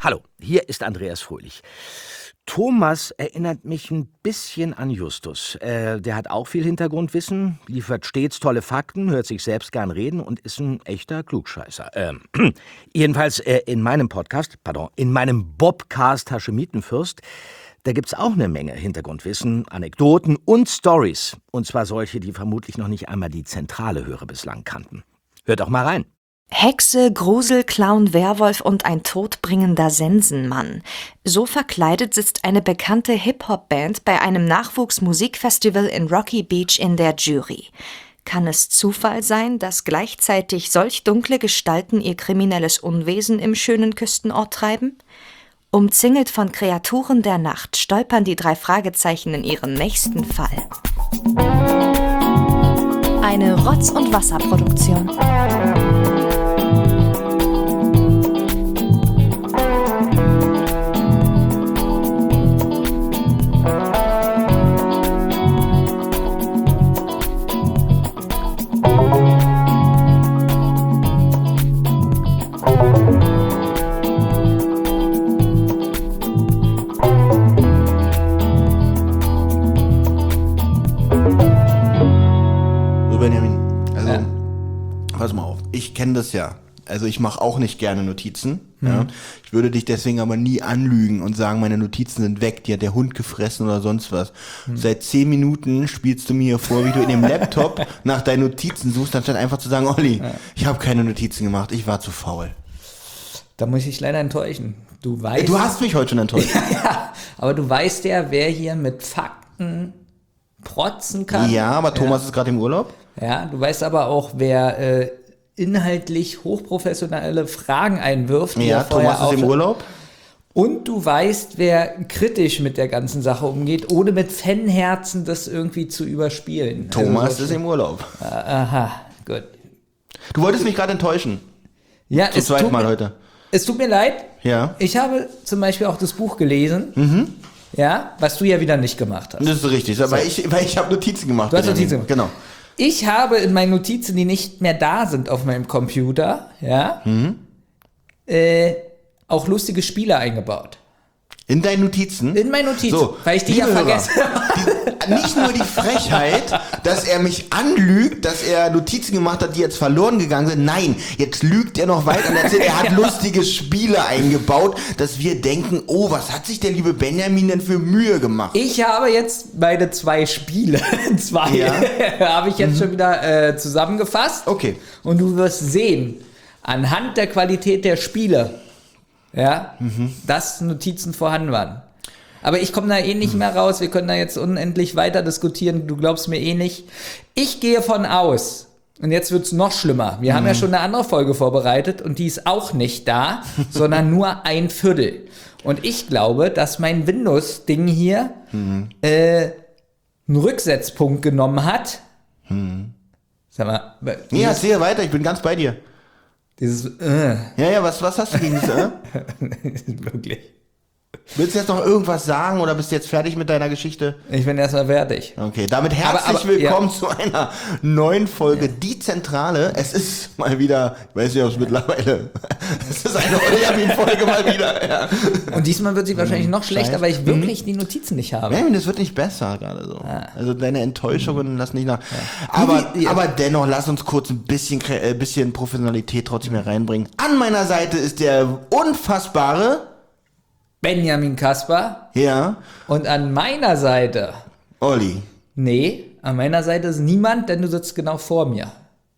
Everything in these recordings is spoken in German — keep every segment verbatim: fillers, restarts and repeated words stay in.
Hallo, hier ist Andreas Fröhlich. Thomas erinnert mich ein bisschen an Justus. Äh, der hat auch viel Hintergrundwissen, liefert stets tolle Fakten, hört sich selbst gern reden und ist ein echter Klugscheißer. Ähm, jedenfalls äh, in meinem Podcast, pardon, in meinem Bobcast Haschemitenfürst, da gibt's auch eine Menge Hintergrundwissen, Anekdoten und Stories. Und zwar solche, die vermutlich noch nicht einmal die zentrale Hörer bislang kannten. Hört doch mal rein. Hexe, Grusel, Clown, Werwolf und ein todbringender Sensenmann. So verkleidet sitzt eine bekannte Hip-Hop-Band bei einem Nachwuchsmusikfestival in Rocky Beach in der Jury. Kann es Zufall sein, dass gleichzeitig solch dunkle Gestalten ihr kriminelles Unwesen im schönen Küstenort treiben? Umzingelt von Kreaturen der Nacht stolpern die drei Fragezeichen in ihren nächsten Fall. Eine Rotz- und Wasserproduktion. Ich kenne das ja. Also ich mache auch nicht gerne Notizen. Mhm. Ja. Ich würde dich deswegen aber nie anlügen und sagen, meine Notizen sind weg, die hat der Hund gefressen oder sonst was. Mhm. Seit zehn Minuten spielst du mir vor, wie du in dem Laptop nach deinen Notizen suchst, anstatt einfach zu sagen, Olli, ja. ich habe keine Notizen gemacht, ich war zu faul. Da muss ich dich leider enttäuschen. Du weißt. Du hast mich heute schon enttäuscht. Ja, aber du weißt ja, wer hier mit Fakten protzen kann. Ja, aber Thomas ja. ist gerade im Urlaub. Ja, du weißt aber auch, wer äh, inhaltlich hochprofessionelle Fragen einwirft. Ja, Thomas ist im Urlaub. Und du weißt, wer kritisch mit der ganzen Sache umgeht, ohne mit Fanherzen das irgendwie zu überspielen. Thomas also, ist im Urlaub. Aha, gut. Du wolltest mich gerade enttäuschen. Ja, Zum zweiten Mal heute. Es tut mir leid. Ja. Ich habe zum Beispiel auch das Buch gelesen. Mhm. Ja, was du ja wieder nicht gemacht hast. Das ist richtig, so. weil ich, weil ich habe Notizen gemacht. Du hast Notizen gemacht. Genau. Ich habe in meinen Notizen, die nicht mehr da sind auf meinem Computer, ja, mhm. äh, auch lustige Spiele eingebaut. In deinen Notizen? In meinen Notizen, so, weil ich die ja vergesse. Die, nicht nur die Frechheit, dass er mich anlügt, dass er Notizen gemacht hat, die jetzt verloren gegangen sind. Nein, jetzt lügt er noch weiter und erzählt, er hat ja. lustige Spiele eingebaut, dass wir denken, oh, was hat sich der liebe Benjamin denn für Mühe gemacht? Ich habe jetzt meine zwei Spiele, zwei, ja. habe ich jetzt mhm. schon wieder äh, zusammengefasst. Okay. Und du wirst sehen, anhand der Qualität der Spiele, ja, mhm. dass Notizen vorhanden waren. Aber ich komme da eh nicht mehr raus. Wir können da jetzt unendlich weiter diskutieren. Du glaubst mir eh nicht. Ich gehe von aus, und jetzt wird's noch schlimmer. Wir mhm. haben ja schon eine andere Folge vorbereitet und die ist auch nicht da, sondern nur ein Viertel. Und ich glaube, dass mein Windows-Ding hier mhm. äh, einen Rücksetzpunkt genommen hat. Mhm. Sag mal. Nee, erzähl weiter, ich bin ganz bei dir. Dieses äh. Ja, ja, was, was hast du gegen das äh? Wirklich. Willst du jetzt noch irgendwas sagen oder bist du jetzt fertig mit deiner Geschichte? Ich bin erstmal fertig. Okay, damit herzlich aber, aber, willkommen ja. zu einer neuen Folge ja. Die Zentrale. Es ist mal wieder, ich weiß nicht, ob es mittlerweile, es ist eine Benjamin-Folge mal wieder. Ja. Und diesmal wird sie wahrscheinlich noch schlechter, weil ich wirklich die Notizen nicht habe. Benjamin, das wird nicht besser gerade so. Ja. Also deine Enttäuschungen mhm. lassen nicht nach. Ja. Aber, ja. aber dennoch, lass uns kurz ein bisschen, äh, bisschen Professionalität trotzdem mehr reinbringen. An meiner Seite ist der unfassbare Benjamin Kasper. Ja. Und an meiner Seite. Olli. Nee, an meiner Seite ist niemand, denn du sitzt genau vor mir.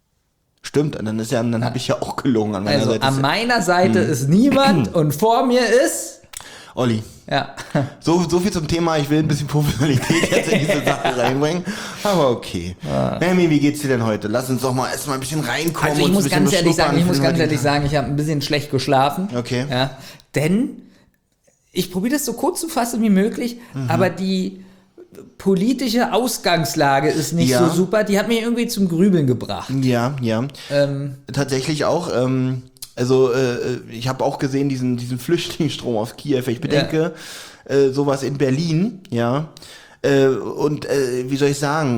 Stimmt, dann ist ja, dann ja. habe ich ja auch gelogen an meiner also, Seite. An meiner Seite hm. ist niemand und vor mir ist Olli. Ja. So, so viel zum Thema, ich will ein bisschen Professionalität jetzt in diese Sache reinbringen. Aber okay. Ja. Benjamin, wie geht's dir denn heute? Lass uns doch mal erstmal ein bisschen reinkommen. Also ich muss ganz ehrlich sagen, ich muss ganz ehrlich sagen, ich habe ein bisschen schlecht geschlafen. Okay. Ja, denn ich probiere das so kurz zu fassen wie möglich, mhm. aber die politische Ausgangslage ist nicht ja. so super. Die hat mich irgendwie zum Grübeln gebracht. Ja, ja. Ähm, Tatsächlich auch. Ähm, also äh, ich habe auch gesehen diesen diesen Flüchtlingsstrom aus Kiew. Ich bedenke ja. äh, sowas in Berlin, ja. Äh, und äh, wie soll ich sagen?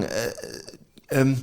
Äh, ähm,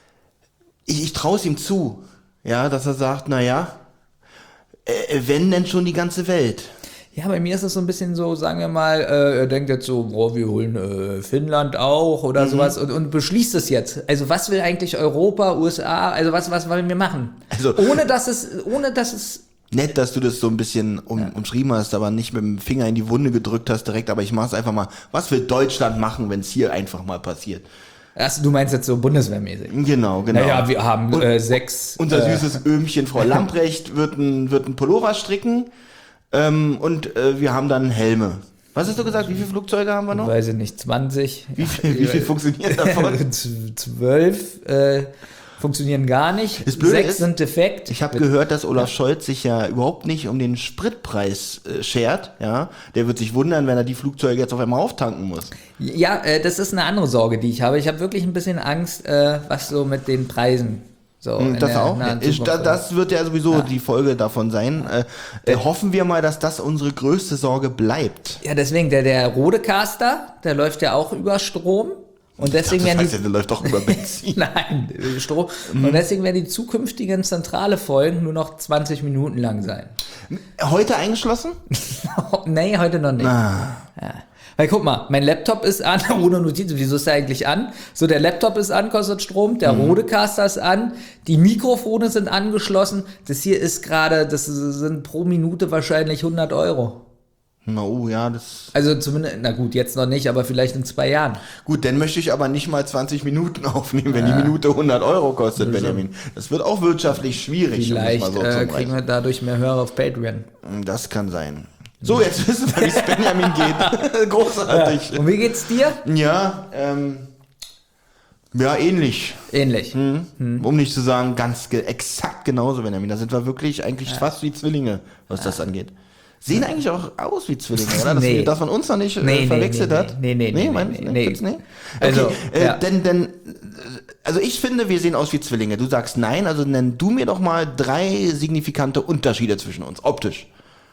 ich ich traue es ihm zu, ja, dass er sagt, na ja, äh, wenn denn schon die ganze Welt. Ja, bei mir ist es so ein bisschen so, sagen wir mal, äh, er denkt jetzt so, boah, wir holen äh, Finnland auch oder Mhm. sowas und, und beschließt es jetzt. Also was will eigentlich Europa, U S A, also was, was wollen wir machen? Also- ohne dass es, ohne dass es, Nett, dass du das so ein bisschen um, umschrieben hast, aber nicht mit dem Finger in die Wunde gedrückt hast direkt, aber ich mach's einfach mal. Was will Deutschland machen, wenn es hier einfach mal passiert? also, du meinst jetzt so bundeswehrmäßig. Genau, genau. Naja, wir haben Und- äh, sechs. Unser äh, süßes Öhmchen Frau Lamprecht wird ein, wird ein Pullover stricken ähm, und äh, wir haben dann Helme. Was hast du gesagt? Wie viele Flugzeuge haben wir noch? weiß ich nicht, zwanzig. Wie viel, wie viel funktionieren davon? Z- Zwölf äh, funktionieren gar nicht. Das Blöde Sechs ist, sind defekt. Ich habe gehört, dass Olaf Scholz sich ja überhaupt nicht um den Spritpreis äh, schert. Ja, der wird sich wundern, wenn er die Flugzeuge jetzt auf einmal auftanken muss. Ja, äh, das ist eine andere Sorge, die ich habe. Ich habe wirklich ein bisschen Angst, äh, was so mit den Preisen so in Das der auch. nahen Ist, Zukunft da, ist. das wird ja sowieso die Folge davon sein. Äh, äh, hoffen wir mal, dass das unsere größte Sorge bleibt. Ja, deswegen, der, der Rodecaster, der läuft ja auch über Strom. Und deswegen das werden heißt die ja, der läuft doch über Benzin. Nein, äh, Strom. Und deswegen werden die zukünftigen zentrale Folgen nur noch zwanzig Minuten lang sein. Heute eingeschlossen? Nee, heute noch nicht. Ah. Ja. Weil guck mal, mein Laptop ist an, ohne Notizen, wieso ist der eigentlich an? So, der Laptop ist an, kostet Strom, der Mhm. Rodecaster ist an, die Mikrofone sind angeschlossen. Das hier ist gerade, das sind pro Minute wahrscheinlich hundert Euro. Na, oh, ja, das. Also zumindest, na gut, jetzt noch nicht, aber vielleicht in zwei Jahren. Gut, dann möchte ich aber nicht mal zwanzig Minuten aufnehmen, wenn die Minute hundert Euro kostet, Benjamin. Das wird auch wirtschaftlich schwierig, Vielleicht um es mal so äh, zu kriegen brechen. wir dadurch mehr Hörer auf Patreon. Das kann sein. So, jetzt wissen wir, wie es Benjamin geht. Großartig. Und wie geht's dir? Ja, ähm. Ja, ähnlich. Ähnlich. Hm. Um nicht zu sagen, ganz ge exakt genauso, Benjamin. Da sind wir wirklich eigentlich fast wie Zwillinge, was das angeht. Sehen eigentlich auch aus wie Zwillinge, oder? Dass, Nee. wir, dass man uns noch nicht äh, Nee, nee, verwechselt nee, hat. nee, nee, nee, meinst du nee, nicht? nee. Gibt's nicht? Also, Okay, äh, ja. denn, denn, äh, also ich finde, wir sehen aus wie Zwillinge. Du sagst nein, also nenn du mir doch mal drei signifikante Unterschiede zwischen uns, optisch.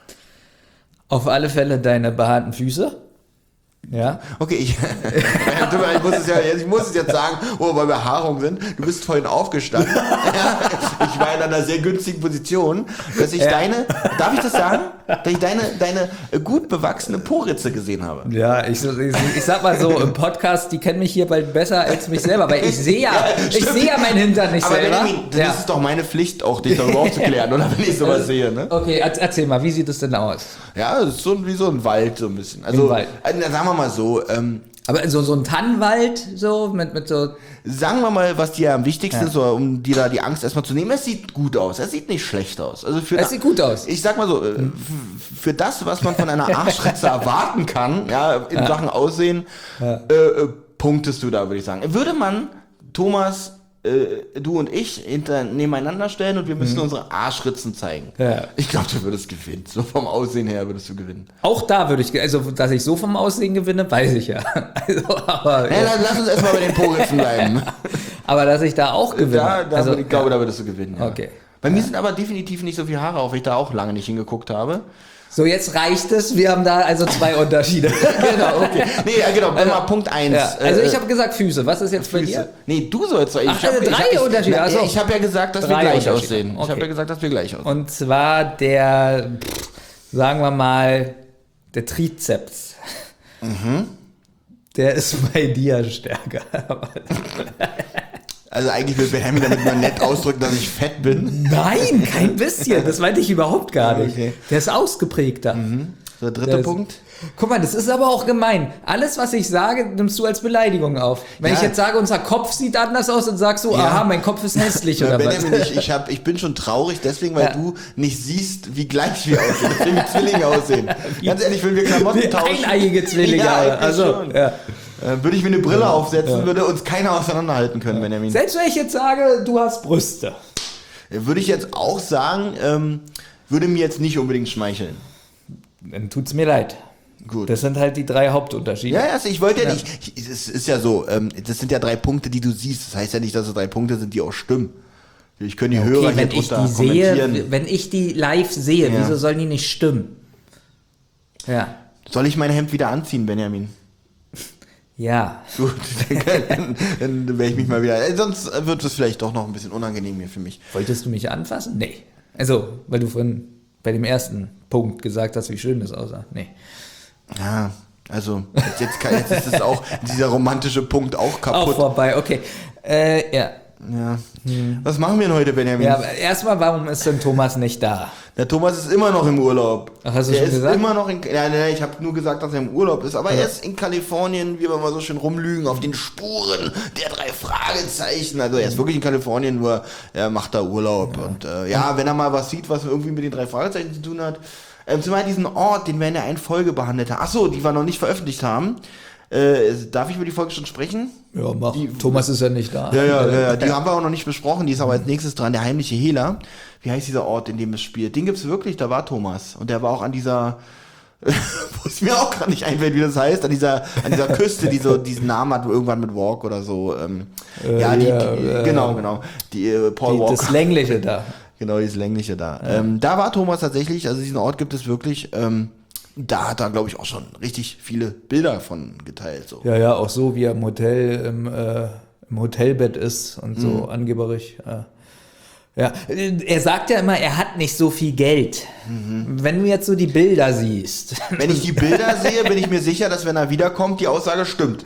Auf alle Fälle deine behaarten Füße. Ja. Okay, ich, ich, muss es ja, ich muss es jetzt sagen, wo wir bei Behaarung sind. Du bist vorhin aufgestanden. Ja, ich war in einer sehr günstigen Position, dass ich Ja. deine, darf ich das sagen? Dass ich deine, deine gut bewachsene Poritze gesehen habe. Ja, ich, ich, ich sag mal so, im Podcast, die kennen mich hier bald besser als mich selber, weil ich sehe ja, ich stimmt. sehe ja meinen Hintern nicht Aber selber. Benjamin, das Ja. ist doch meine Pflicht, auch dich darüber aufzuklären, oder? Wenn ich sowas sehe, ne? Okay, erz- erzähl mal, wie sieht es denn aus? Ja, das ist so wie so ein Wald, so ein bisschen. Also, Ein Wald. äh, sagen wir mal so, ähm, Aber so, so ein Tannenwald, so, mit, mit so, sagen wir mal, was dir am wichtigsten Ja. ist, oder um dir da die Angst erstmal zu nehmen. Es sieht gut aus. Es sieht nicht schlecht aus. Also für es sieht gut aus. Ich sag mal so, äh, f- für das, was man von einer Arschritze erwarten kann, ja, in Sachen Aussehen, äh, äh, punktest du da, würde ich sagen. Würde man, Thomas, äh, du und ich hinter, nebeneinander stellen und wir müssen unsere Arschritzen zeigen. Ja. Ich glaube, du würdest gewinnen. So vom Aussehen her würdest du gewinnen. Auch da würde ich, also, dass ich so vom Aussehen gewinne, weiß ich ja. Also, aber, Ja, dann lass uns erstmal bei den Poritzen bleiben. aber dass ich da auch gewinne. Da, da also, würde ich glaube, da würdest du gewinnen. Ja. Okay. Bei mir sind aber definitiv nicht so viele Haare auf, weil ich da auch lange nicht hingeguckt habe. So, jetzt reicht es. Wir haben da also zwei Unterschiede. Genau, okay. Nee, ja, genau, also, mal Punkt eins. Ja, also ich habe gesagt Füße. Was ist jetzt bei Füße. dir? Nee, du sollst doch. Ich Ach, hab- also ich drei hab- ich, Unterschiede, Na, ach so. Ich habe ja gesagt, dass wir Drei gleich Unterschiede. aussehen. Ich habe Okay. ja gesagt, dass wir gleich aussehen. Und zwar der, pff, sagen wir mal, der Trizeps. Mhm. Der ist bei dir stärker. Also eigentlich will Benjamin damit mal nett ausdrücken, dass ich fett bin. Nein, kein bisschen. Das meinte ich überhaupt gar nicht. Okay. Der ist ausgeprägter. Der dritte Der ist- Punkt. Guck mal, das ist aber auch gemein. Alles, was ich sage, nimmst du als Beleidigung auf. Wenn Ja. ich jetzt sage, unser Kopf sieht anders aus, dann sagst du, Ja. aha, mein Kopf ist hässlich Na, oder was. Benjamin, ich, ich, hab, ich bin schon traurig, deswegen, weil Ja. du nicht siehst, wie gleich wir aussehen, dass wir wie Zwillinge aussehen. Ganz ehrlich, wenn wir Klamotten Wie tauschen. eineiige Zwillinge. Ja, Alter. eigentlich also, schon. ja. Äh, würde ich mir eine Brille aufsetzen, würde uns keiner auseinanderhalten können, Benjamin. Selbst wenn ich jetzt sage, du hast Brüste. Würde ich jetzt auch sagen, ähm, würde mir jetzt nicht unbedingt schmeicheln. Dann tut's mir leid. Gut. Das sind halt die drei Hauptunterschiede. Ja, ja, also ich wollte ja, nicht, ich, ich, es ist ja so, ähm, das sind ja drei Punkte, die du siehst. Das heißt ja nicht, dass es drei Punkte sind, die auch stimmen. Ich können die Hörer Okay, hier wenn ich drunter die kommentieren. sehe, wenn ich die live sehe, Ja. wieso sollen die nicht stimmen? Ja. Soll ich mein Hemd wieder anziehen, Benjamin? Ja. Gut, dann, dann werde ich mich mal wieder. Äh, sonst wird es vielleicht doch noch ein bisschen unangenehm hier für mich. Wolltest du mich anfassen? Nee. Also, weil du von bei dem ersten Punkt gesagt hast, wie schön das aussah. Nee. Ja, also jetzt, jetzt, kann, jetzt ist es auch, dieser romantische Punkt auch Auch kaputt. vorbei, okay. Äh, ja. Ja. Was machen wir denn heute, Benjamin? Ja, aber erstmal, warum ist denn Thomas nicht da? Der Thomas ist immer noch im Urlaub. Ach, hast du der schon ist gesagt? immer noch in. Ja, nein, ich habe nur gesagt, dass er im Urlaub ist. Aber er ist in Kalifornien, wie wir mal so schön rumlügen, auf den Spuren der drei Fragezeichen. Also er ist wirklich in Kalifornien, nur er macht da Urlaub. Ja. Und äh, ja, wenn er mal was sieht, was irgendwie mit den drei Fragezeichen zu tun hat. Ähm, zum Beispiel diesen Ort, den wir in der einen Folge behandelt haben. Achso, die wir noch nicht veröffentlicht haben. Äh, darf ich über die Folge schon sprechen? Ja, mach. Die, Thomas ist ja nicht da. Ja, ja, ja, ja, die haben wir auch noch nicht besprochen, die ist aber als nächstes dran, der heimliche Hehler. Wie heißt dieser Ort, in dem es spielt? Den gibt's wirklich, da war Thomas. Und der war auch an dieser, wo es mir auch gerade nicht einfällt, wie das heißt, an dieser, an dieser Küste, die so diesen Namen hat, irgendwann mit Walk oder so. Ähm, Äh, ja, die, ja, die äh, genau, genau. Die äh, Paul Die, Walker. das Längliche da. Genau, dieses längliche da. Ja. Ähm, da war Thomas tatsächlich, also diesen Ort gibt es wirklich. Ähm, da hat er, glaube ich, auch schon richtig viele Bilder von geteilt. So. Ja, ja, auch so, wie er im Hotel, im, äh, im Hotelbett ist und so Mhm. angeberig. Ja. Ja, er sagt ja immer, er hat nicht so viel Geld. Mhm. Wenn du jetzt so die Bilder siehst. Wenn ich die Bilder sehe, bin ich mir sicher, dass wenn er wiederkommt, die Aussage stimmt.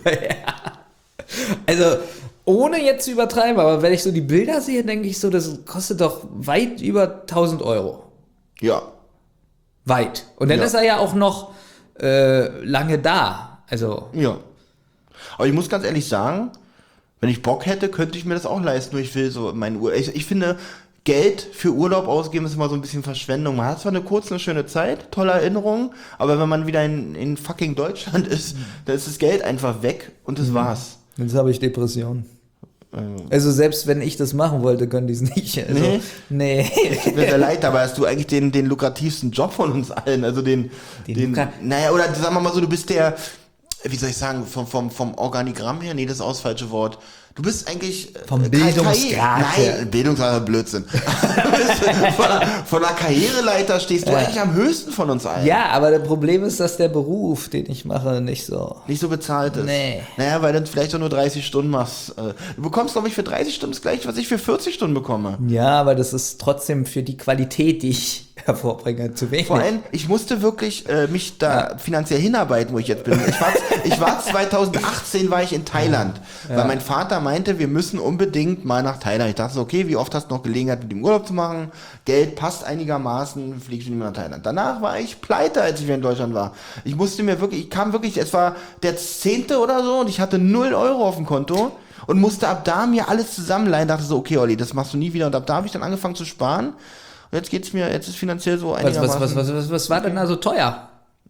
Also, ohne jetzt zu übertreiben, aber wenn ich so die Bilder sehe, denke ich so, das kostet doch weit über tausend Euro. Ja. Weit. Und dann Ja. ist er ja auch noch äh, lange da. Also, Ja. Aber ich muss ganz ehrlich sagen, wenn ich Bock hätte, könnte ich mir das auch leisten. Nur ich will so meinen Urlaub. Ich, ich finde, Geld für Urlaub ausgeben ist immer so ein bisschen Verschwendung. Man hat zwar eine kurze, eine schöne Zeit, tolle Erinnerungen, aber wenn man wieder in, in fucking Deutschland ist, dann ist das Geld einfach weg und das war's. jetzt habe ich Depressionen. Also selbst wenn ich das machen wollte, könnte ich es nicht. Also, Nee? nee. Tut mir sehr leid, aber hast du eigentlich den, den lukrativsten Job von uns allen. Also den, Den den, Lukra- naja, oder sagen wir mal so, du bist der, wie soll ich sagen, vom, vom, vom Organigramm her, nee, das ist auch das falsche Wort. Du bist eigentlich... Vom äh, Bildungsgrad her. Nein, Bildungsgrad ist Blödsinn. von, der, von der Karriereleiter stehst du Ja. eigentlich am höchsten von uns allen. Ja, aber das Problem ist, dass der Beruf, den ich mache, nicht so... Nicht so bezahlt ist. Nee. Naja, weil du vielleicht auch nur dreißig Stunden machst. Äh, Du bekommst, glaube ich, für dreißig Stunden das gleiche, was ich für vierzig Stunden bekomme. Ja, aber das ist trotzdem für die Qualität, die ich hervorbringe, zu wenig. Vor allem, ich musste wirklich äh, mich da finanziell hinarbeiten, wo ich jetzt bin. Ich war, ich war zweitausendachtzehn war ich in Thailand, weil mein Vater meinte, wir müssen unbedingt mal nach Thailand. Ich dachte so, okay, wie oft hast du noch Gelegenheit, mit dem Urlaub zu machen? Geld passt einigermaßen, fliegst du nicht mehr nach Thailand. Danach war ich pleite, als ich wieder in Deutschland war. Ich musste mir wirklich, ich kam wirklich, es war der zehnte oder so und ich hatte null Euro auf dem Konto. Und musste ab da mir alles zusammenleihen. Dachte so, okay, Olli, das machst du nie wieder. Und ab da habe ich dann angefangen zu sparen. Und jetzt geht's mir, jetzt ist finanziell so Was, einigermaßen... was, was, was, was, was war denn da so teuer?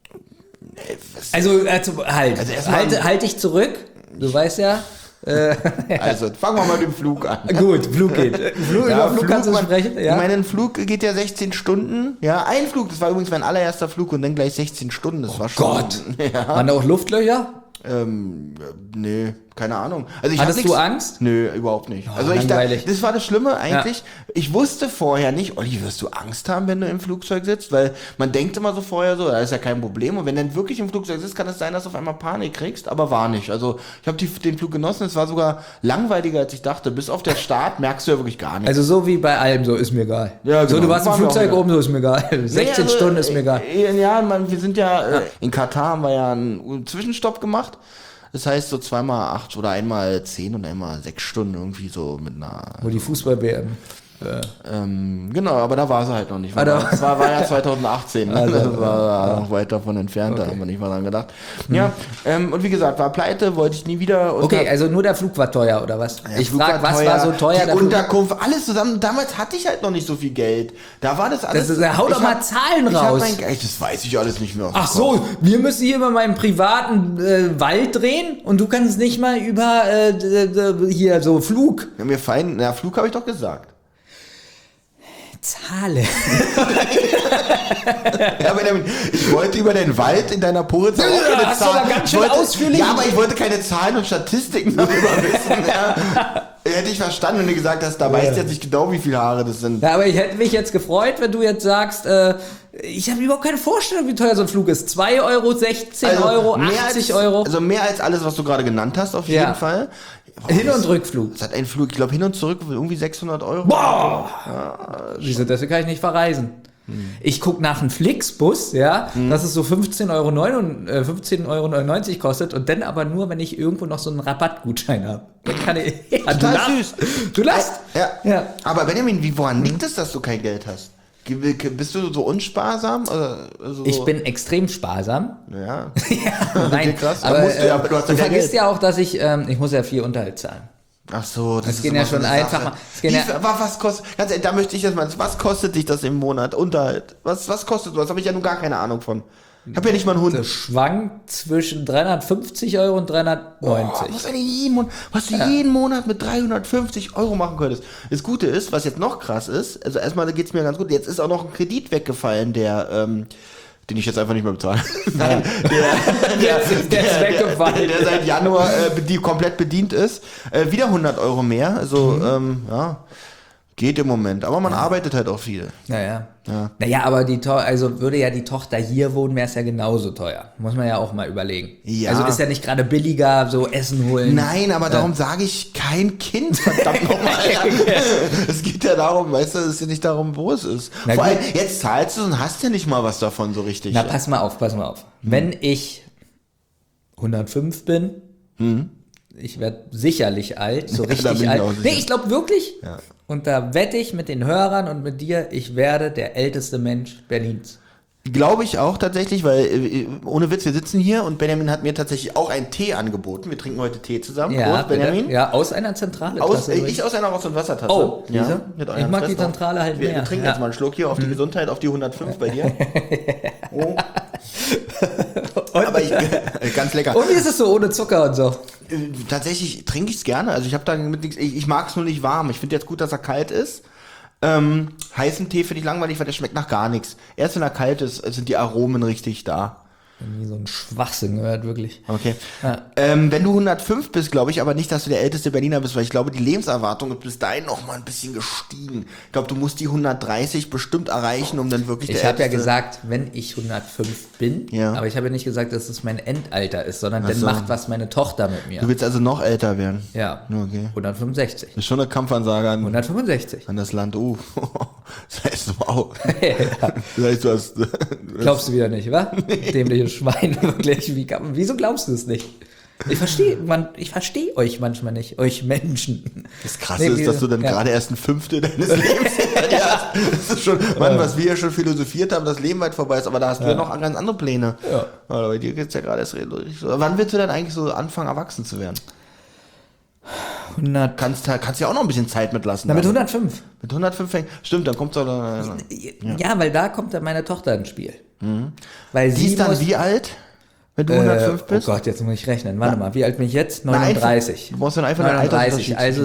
was- Also, also halt, Also erstmal- halt, halt dich zurück. Du weißt ja. Äh, Also, fangen wir mal mit dem Flug an. gut, Flug geht. Flug, Ja, über Flug kannst du man- sprechen. Ich Ja. meine, ein Flug geht ja sechzehn Stunden. Ja, ein Flug, das war übrigens mein allererster Flug und dann gleich sechzehn Stunden. Das war schon... Gott. Ja. Waren da auch Luftlöcher? Ähm, nee, keine Ahnung. Also ich Hattest hab du nix- Angst? Nö, überhaupt nicht. Oh, also ich da, langweilig. das war das Schlimme eigentlich. Ich wusste vorher nicht, Olli, wirst du Angst haben, wenn du im Flugzeug sitzt? Weil man denkt immer so vorher so, da ist ja kein Problem. Und wenn du dann wirklich im Flugzeug sitzt, kann es sein, dass du auf einmal Panik kriegst, aber war nicht. Also ich habe den Flug genossen, es war sogar langweiliger, als ich dachte. Bis auf der Start merkst du ja wirklich gar nichts. Also so wie bei allem, so ist mir egal. Ja, So, genau. du warst im War mir auch Flugzeug egal. oben, so ist mir egal. sechzehn Nee, also, Stunden ist mir egal. äh, Ja, man, wir sind ja, äh, in Katar haben wir ja einen Zwischenstopp gemacht. Das heißt so zweimal acht oder einmal zehn und einmal sechs Stunden irgendwie so mit einer. Wo die Fußball-W M. Ähm, genau, aber da war sie halt noch nicht. Ah, da- Das war, war ja zweitausendachtzehn, ne? Also, Das war ja. noch weit davon entfernt, da Okay. haben wir nicht mal dran gedacht. Ja, ähm, und wie gesagt, war pleite, wollte ich nie wieder. Und Okay, hab- also nur der Flug war teuer, oder was? der ich Flug frage, was teuer, war so teuer? Die der Flug? Unterkunft, alles zusammen. Damals hatte ich halt noch nicht so viel Geld. Da war das alles. Das ist- hau doch ich mal hab- Zahlen ich hab raus. Mein, Ey, das weiß ich alles nicht mehr. aus dem Ach Kopf. so, wir müssen hier über meinen privaten äh, Wald drehen und du kannst nicht mal über äh, d- d- hier so Flug. Ja, mir fein, na, Flug habe ich doch gesagt. Zahle. Ja, Benjamin, ich wollte über den Wald in deiner Poritz auch Ja, keine hast du aber Zahlen. ganz Ich schön wollte, ausführlich- Ja, aber ich wollte keine Zahlen und Statistiken darüber wissen. Ja. Hätte ich verstanden, wenn du gesagt hast, da weißt du jetzt nicht genau, wie viele Haare das sind. Ja, aber ich hätte mich jetzt gefreut, wenn du jetzt sagst, äh, ich habe überhaupt keine Vorstellung, wie teuer so ein Flug ist. zwei Euro, sechzehn Euro, mehr achtzig als, Euro. Also mehr als alles, was du gerade genannt hast, auf Ja. jeden Fall. Hin- und Rückflug. Es hat einen Flug, ich glaube, hin und zurück irgendwie sechshundert Euro. Boah! Wieso, deswegen kann ich nicht verreisen. Ich gucke nach einem Flixbus, ja, mhm. dass es so fünfzehn Euro neunundneunzig kostet und dann aber nur, wenn ich irgendwo noch so einen Rabattgutschein habe. Dann kann ich. Ja, du süß. Du lachst. Ja. ja. Aber Benjamin, wie, woran liegt es, dass du kein Geld hast? Bist du so unsparsam? Oder so? Ich bin extrem sparsam. Ja. ja nein, okay, krass. aber, musst du, ja, aber du, hast du vergisst Geld. ja auch, dass ich, ähm, ich muss ja viel Unterhalt zahlen. Ach so, das, das ist geht ja schon so einfach. Wie, ja was kostet, ganz ehrlich, da möchte ich jetzt mal, was kostet dich das im Monat? Unterhalt? Was, was kostet das? Habe ich ja nun gar keine Ahnung von. Ich habe ja nicht mal einen Hund. Das schwankt zwischen dreihundertfünfzig Euro und dreihundertneunzig. Oh, was, du jeden Monat, was du ja. jeden Monat mit dreihundertfünfzig Euro machen könntest. Das Gute ist, was jetzt noch krass ist, also erstmal geht es mir ganz gut, jetzt ist auch noch ein Kredit weggefallen, der, ähm, den ich jetzt einfach nicht mehr bezahle. Nein, der, der, der, der, ist weggefallen. Der, der seit Januar äh, die komplett bedient ist. Äh, wieder hundert Euro mehr, also mhm. ähm, ja, geht im Moment. Aber man ja. arbeitet halt auch viel. Naja. Ja. Naja, aber die to- also würde ja die Tochter hier wohnen, wäre es ja genauso teuer. Muss man ja auch mal überlegen. Ja. Also ist ja nicht gerade billiger, so Essen holen. Nein, aber darum äh. sage ich kein Kind, verdammt nochmal. Es geht ja darum, weißt du, es ist ja nicht darum, wo es ist. Na Vor gut. allem, jetzt zahlst du und hast ja nicht mal was davon so richtig. Na, pass mal auf, pass mal auf. Hm. Wenn ich hundertfünf bin, hm. ich werde sicherlich alt, so richtig ja, alt. Nee, ich glaube wirklich. Ja. Und da wette ich mit den Hörern und mit dir, ich werde der älteste Mensch Berlins. Glaube ich auch tatsächlich, weil, ohne Witz, wir sitzen hier und Benjamin hat mir tatsächlich auch einen Tee angeboten. Wir trinken heute Tee zusammen. Ja, Prost, Benjamin. Ja, aus einer Zentrale. Aus, ich aus einer Rost- und Wassertasse. Oh, ja, ich mag die Zentrale halt wir, mehr. Wir trinken ja. jetzt mal einen Schluck hier auf die hm. Gesundheit, auf die hundertfünf bei dir. Oh. Aber ich, ganz lecker. Und wie ist es so ohne Zucker und so? Tatsächlich trinke ich es gerne. Also ich habe da mit nichts. Ich, ich mag es nur nicht warm. Ich finde jetzt gut, dass er kalt ist. Ähm, heißen Tee finde ich langweilig, weil der schmeckt nach gar nichts. Erst wenn er kalt ist, sind die Aromen richtig da. Nie so ein Schwachsinn gehört, wirklich. Okay. Ja. Ähm, wenn du hundertfünf bist, glaube ich aber nicht, dass du der älteste Berliner bist, weil ich glaube, die Lebenserwartung ist bis dahin noch mal ein bisschen gestiegen. Ich glaube, du musst die hundertdreißig bestimmt erreichen, um dann wirklich ich der älteste... Ich habe ja gesagt, wenn ich hundertfünf bin, ja. aber ich habe ja nicht gesagt, dass es mein Endalter ist, sondern dann so. macht was meine Tochter mit mir. Du willst also noch älter werden? Ja. Okay. hundertfünfundsechzig. Das ist schon eine Kampfansage an... hundertfünfundsechzig. An das Land. Uh. Das heißt, wow. ja. Das heißt, du hast... Du Glaubst du wieder nicht, wa? Dämliches Schwein, wirklich. Wie kann, wieso glaubst du es nicht? Ich verstehe man, ich verstehe euch manchmal nicht, euch Menschen. Das Krasse nee, ist, dass du dann ja. gerade erst ein Fünftel deines Lebens hast. Das ist schon, Mann, was wir ja schon philosophiert haben, das Leben weit vorbei ist, aber da hast du ja, ja noch ganz andere Pläne. Ja. Aber bei dir geht es ja gerade erst richtig. Wann willst du denn eigentlich so anfangen, erwachsen zu werden? hundert Kannst, kannst ja auch noch ein bisschen Zeit mitlassen. Na, mit hundertfünf. Mit hundertfünf fängt, stimmt, dann kommt doch. Ja. ja, weil da kommt dann meine Tochter ins Spiel. Mhm. Weil sie ist dann muss, wie alt, wenn du äh, hundertfünf bist? Oh Gott, jetzt muss ich rechnen. Warte Na, mal, wie alt bin ich jetzt? neununddreißig. Du brauchst dann einfach neununddreißig, also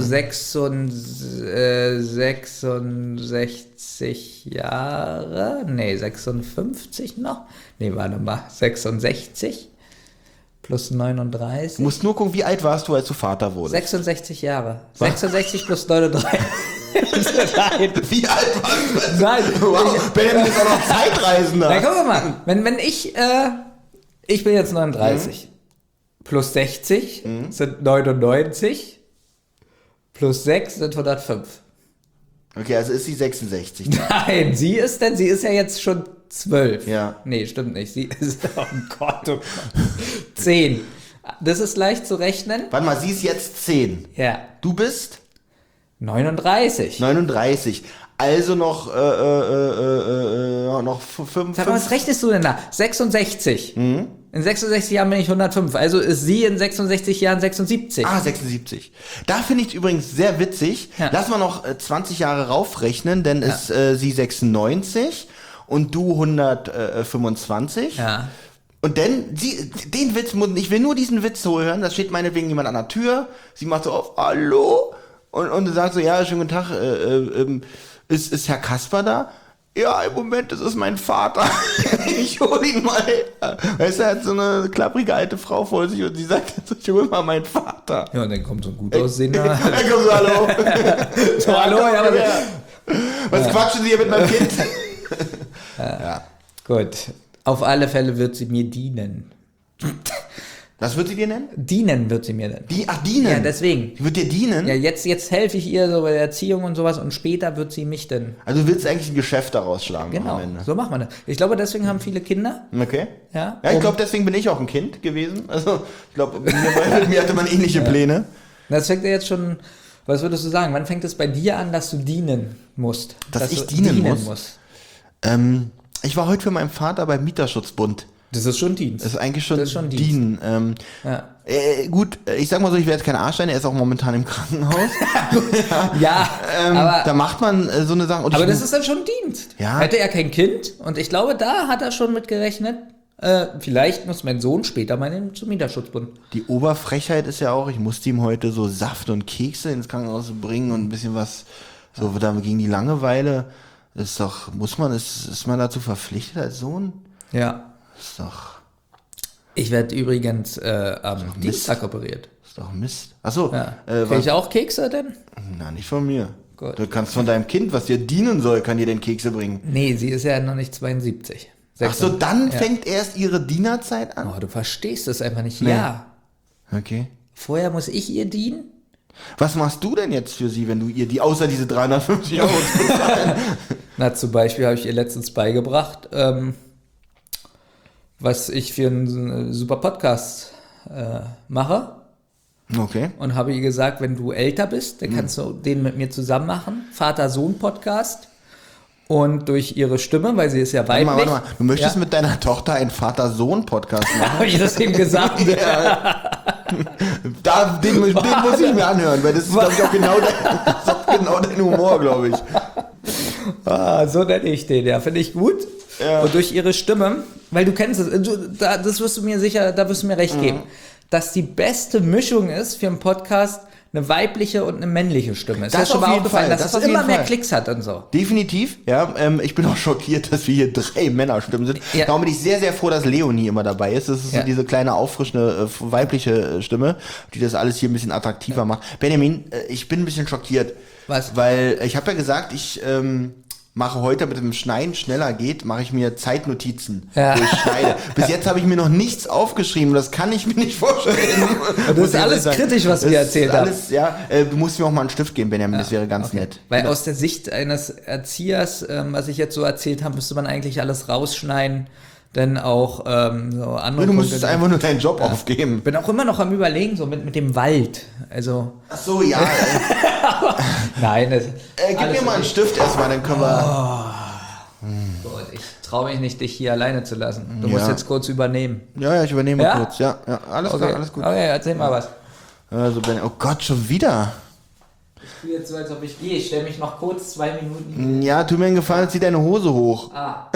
sechsundsechzig Jahre. Nee, sechsundfünfzig noch. Nee, warte mal, sechsundsechzig. Plus neununddreißig. Du musst nur gucken, wie alt warst du, als du Vater wurdest? sechsundsechzig Jahre. Was? sechsundsechzig plus neununddreißig. Nein. Wie alt warst du? Nein. Wow, Benjamin ist auch noch Zeitreisender. Na, guck mal. Wenn, wenn ich, äh, ich bin jetzt neununddreißig. Mhm. Plus sechzig mhm. sind neunundneunzig. Plus sechs sind hundertfünf. Okay, also ist sie sechsundsechzig. Nein, sie ist denn, sie ist ja jetzt schon zwölf. Ja. Nee, stimmt nicht. Sie ist, oh Gott, oh Gott. zehn. Das ist leicht zu rechnen. Warte mal, sie ist jetzt zehn. Ja. Du bist? neununddreißig. neununddreißig. Also noch, äh, äh, äh, äh, noch fünf. Sag mal, was rechnest du denn da? sechsundsechzig. Mhm. In sechsundsechzig Jahren bin ich hundertfünf. Also ist sie in sechsundsechzig Jahren sechsundsiebzig. Ah, sechsundsiebzig. Da finde ich es übrigens sehr witzig. Ja. Lass mal noch äh, zwanzig Jahre raufrechnen, denn ja. ist äh, sie sechsundneunzig und du hundertfünfundzwanzig. Ja. Und dann, sie, den Witz, ich will nur diesen Witz so hören, da steht meinetwegen jemand an der Tür, sie macht so auf, hallo? Und, und sagt so, ja, schönen guten Tag, äh, äh, ist, ist Herr Kasper da? Ja, im Moment, das ist mein Vater. Ich hol ihn mal. Weißt du, er hat so eine klapprige alte Frau vor sich und sie sagt, ich hol mal meinen Vater. Ja, und dann kommt so ein gut aussehender. Dann kommt so, hallo. So, hallo, ja, aber was ja. quatschen Sie hier mit meinem Kind? Ja. Ja. Gut. Auf alle Fälle wird sie mir dienen. Was wird sie dir nennen? Dienen wird sie mir nennen. Die, ach, dienen? Ja, deswegen. Die wird dir dienen? Ja, jetzt, jetzt helfe ich ihr so bei der Erziehung und sowas und später wird sie mich dann. Also du willst eigentlich ein Geschäft daraus schlagen Genau, am Ende. so macht man das. Ich glaube, deswegen haben viele Kinder. Okay. Ja, Ja, ich um- glaube, deswegen bin ich auch ein Kind gewesen. Also, ich glaube, mit mir, mit mir hatte man ähnliche Pläne. Das fängt ja jetzt schon. Was würdest du sagen? Wann fängt es bei dir an, dass du dienen musst? Dass ich du dienen muss? Ähm, ich war heute für meinen Vater beim Mieterschutzbund. Das ist schon Dienst. Das ist eigentlich schon, Das ist schon Dienst. dienen. Ähm, Ja. äh, gut, ich sag mal so, ich werde jetzt kein Arschlein, er ist auch momentan im Krankenhaus. Ja, ähm, aber, da macht man äh, so eine Sache. Und aber ich, das ist dann schon Dienst. Ja. Hätte er kein Kind und ich glaube, da hat er schon mit gerechnet. Äh, vielleicht muss mein Sohn später mal in- zum Mieterschutzbund. Die Oberfrechheit ist ja auch, ich musste ihm heute so Saft und Kekse ins Krankenhaus bringen und ein bisschen was, so da gegen die Langeweile. Das ist doch, muss man, ist, ist man dazu verpflichtet als Sohn? Ja. Ist doch, Ich werde übrigens äh, am Dienstag operiert. ist doch Mist. Achso, Ja. äh, Krieg was, ich auch Kekse denn? na, nicht von mir. Gut. Du kannst von deinem Kind, was dir dienen soll, kann dir den Kekse bringen. Nee, sie ist ja noch nicht zweiundsiebzig. Ach so, dann Ja. fängt erst ihre Dienerzeit an? Oh, du verstehst das einfach nicht. Ja. Okay. Vorher muss ich ihr dienen. Was machst du denn jetzt für sie, wenn du ihr die, außer diese dreihundertfünfzig Euro zu bezahlen? Na, zum Beispiel habe ich ihr letztens beigebracht, ähm, was ich für einen äh, super Podcast äh, mache. Okay. Und habe ihr gesagt, wenn du älter bist, dann kannst du den mit mir zusammen machen. Vater-Sohn-Podcast. Und durch ihre Stimme, weil sie ist ja Warte weiblich. mal, warte mal. Du möchtest ja. mit deiner Tochter einen Vater-Sohn-Podcast machen? Habe ich das eben gesagt? Da, den, den muss ich mir anhören, weil das ist, glaube ich, auch genau dein, das ist auch genau dein Humor, glaube ich. Ah, so nenne ich den, ja, finde ich gut. Ja. Und durch ihre Stimme, weil du kennst es, du, da, das wirst du mir sicher, da wirst du mir recht geben, dass die beste Mischung ist für einen Podcast eine weibliche und eine männliche Stimme. Ist Das das schon auf mal jeden aufgefallen, Fall, dass das es auf immer jeden mehr Fall. Klicks hat und so. Definitiv, ja. Ähm, ich bin auch schockiert, dass wir hier drei Männerstimmen sind. Ja. Darum bin ich sehr, sehr froh, dass Leonie immer dabei ist. Das ist Ja. so diese kleine, auffrischende, äh, weibliche äh, Stimme, die das alles hier ein bisschen attraktiver macht. Benjamin, äh, ich bin ein bisschen schockiert. Was? Weil ich habe ja gesagt, ich ähm, mache heute, damit dem Schneiden schneller geht, mache ich mir Zeitnotizen, Ja. wo ich schneide. Bis jetzt habe ich mir noch nichts aufgeschrieben, das kann ich mir nicht vorstellen. Das Muss ist ich alles ehrlich sagen. kritisch, was Das wir ist erzählt haben. alles, ja, äh, du musst mir auch mal einen Stift geben, Benjamin, das wäre ganz nett. Weil aus der Sicht eines Erziehers, ähm, was ich jetzt so erzählt habe, müsste man eigentlich alles rausschneiden, denn auch ähm, so andere Du müsstest Punkte- einfach nur deinen Job aufgeben. bin auch immer noch am Überlegen, so mit, mit dem Wald. Also, Ach so, ja. äh, nein, das, äh, gib alles mir mal einen okay. Stift erstmal, dann können wir. Gott, ich traue mich nicht, dich hier alleine zu lassen. Du Ja. musst jetzt kurz übernehmen. Ja, ja, ich übernehme Ja? kurz. Ja, ja, alles Okay, klar, alles gut. Okay, erzähl mal was. Also, Ben, oh Gott, schon wieder. Ich tue jetzt so, als ob ich gehe. Ich stelle mich noch kurz zwei Minuten. Ja, tu mir einen Gefallen, zieh deine Hose hoch. Ah,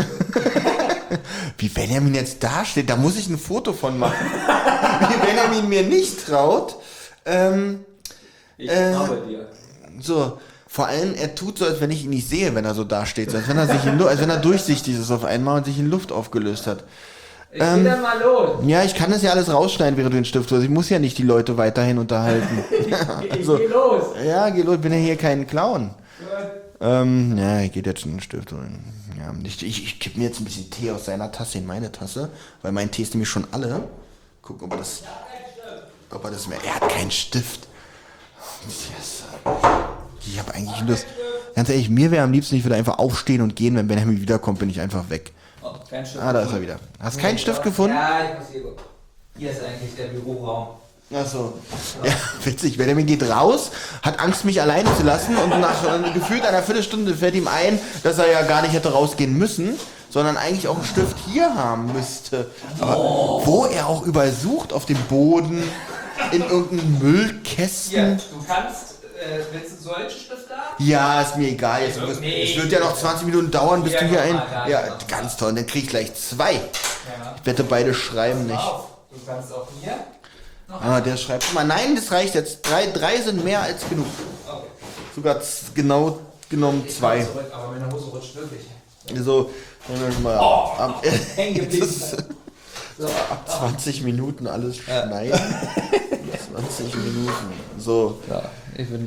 Wie Benjamin jetzt da steht, da muss ich ein Foto von machen. Wie Benjamin mir nicht traut. Ähm, ich Äh, glaube dir. so, vor allem, er tut so, als wenn ich ihn nicht sehe, wenn er so da steht. So, als wenn er sich in Lu- als wenn er durchsichtig ist auf einmal und sich in Luft aufgelöst hat. Ich ähm, geh dann mal los. Ja, ich kann das ja alles rausschneiden, während du den Stift hast. Ich muss ja nicht die Leute weiterhin unterhalten. Ich Also, geh los. ja, geh los, ich bin ja hier kein Clown. Ähm, ja, ich geht jetzt schon einen Stift holen. Ja, ich, ich, ich kipp mir jetzt ein bisschen Tee aus seiner Tasse in meine Tasse, weil mein Tee ist nämlich schon alle. Gucken, ob er das, ob er das mehr, er hat keinen Stift. Yes. Ich habe eigentlich Lust, ganz ehrlich, mir wäre am liebsten, ich würde einfach aufstehen und gehen, wenn Benjamin wiederkommt, bin ich einfach weg. Oh, kein Stift. Ah, da ist er wieder. Hast keinen Stift gefunden? Ja, ich muss hier. Hier ist eigentlich der Büroraum. Ach so. Ja, witzig. Benjamin geht raus, hat Angst, mich alleine zu lassen und nach äh, gefühlt einer Viertelstunde fällt ihm ein, dass er ja gar nicht hätte rausgehen müssen, sondern eigentlich auch einen Stift hier haben müsste. Aber Oh. wo er auch überall sucht, auf dem Boden, in irgendeinem Müllkästen. du kannst. Äh, willst du solche Stifte haben? Ja, ist mir egal. Jetzt, wird- Nee. es wird ja noch zwanzig Minuten dauern, bis Ja, du hier guck ein... mal, da Ja, ist noch. ganz toll. Dann krieg ich gleich zwei. Ja. Ich wette, beide schreiben nicht. Auf. Du kannst auch hier. Ah, der schreibt schon mal. Nein, das reicht jetzt. Drei, drei sind mehr als genug. Okay. Sogar z- genau genommen zwei. Zurück, aber meine Hose rutscht wirklich. So, wenn wir schon mal Oh, ab, hängen geblieben. das, so, ab zwanzig Minuten alles schneiden. zwanzig Minuten. So. Ja, ich bin da.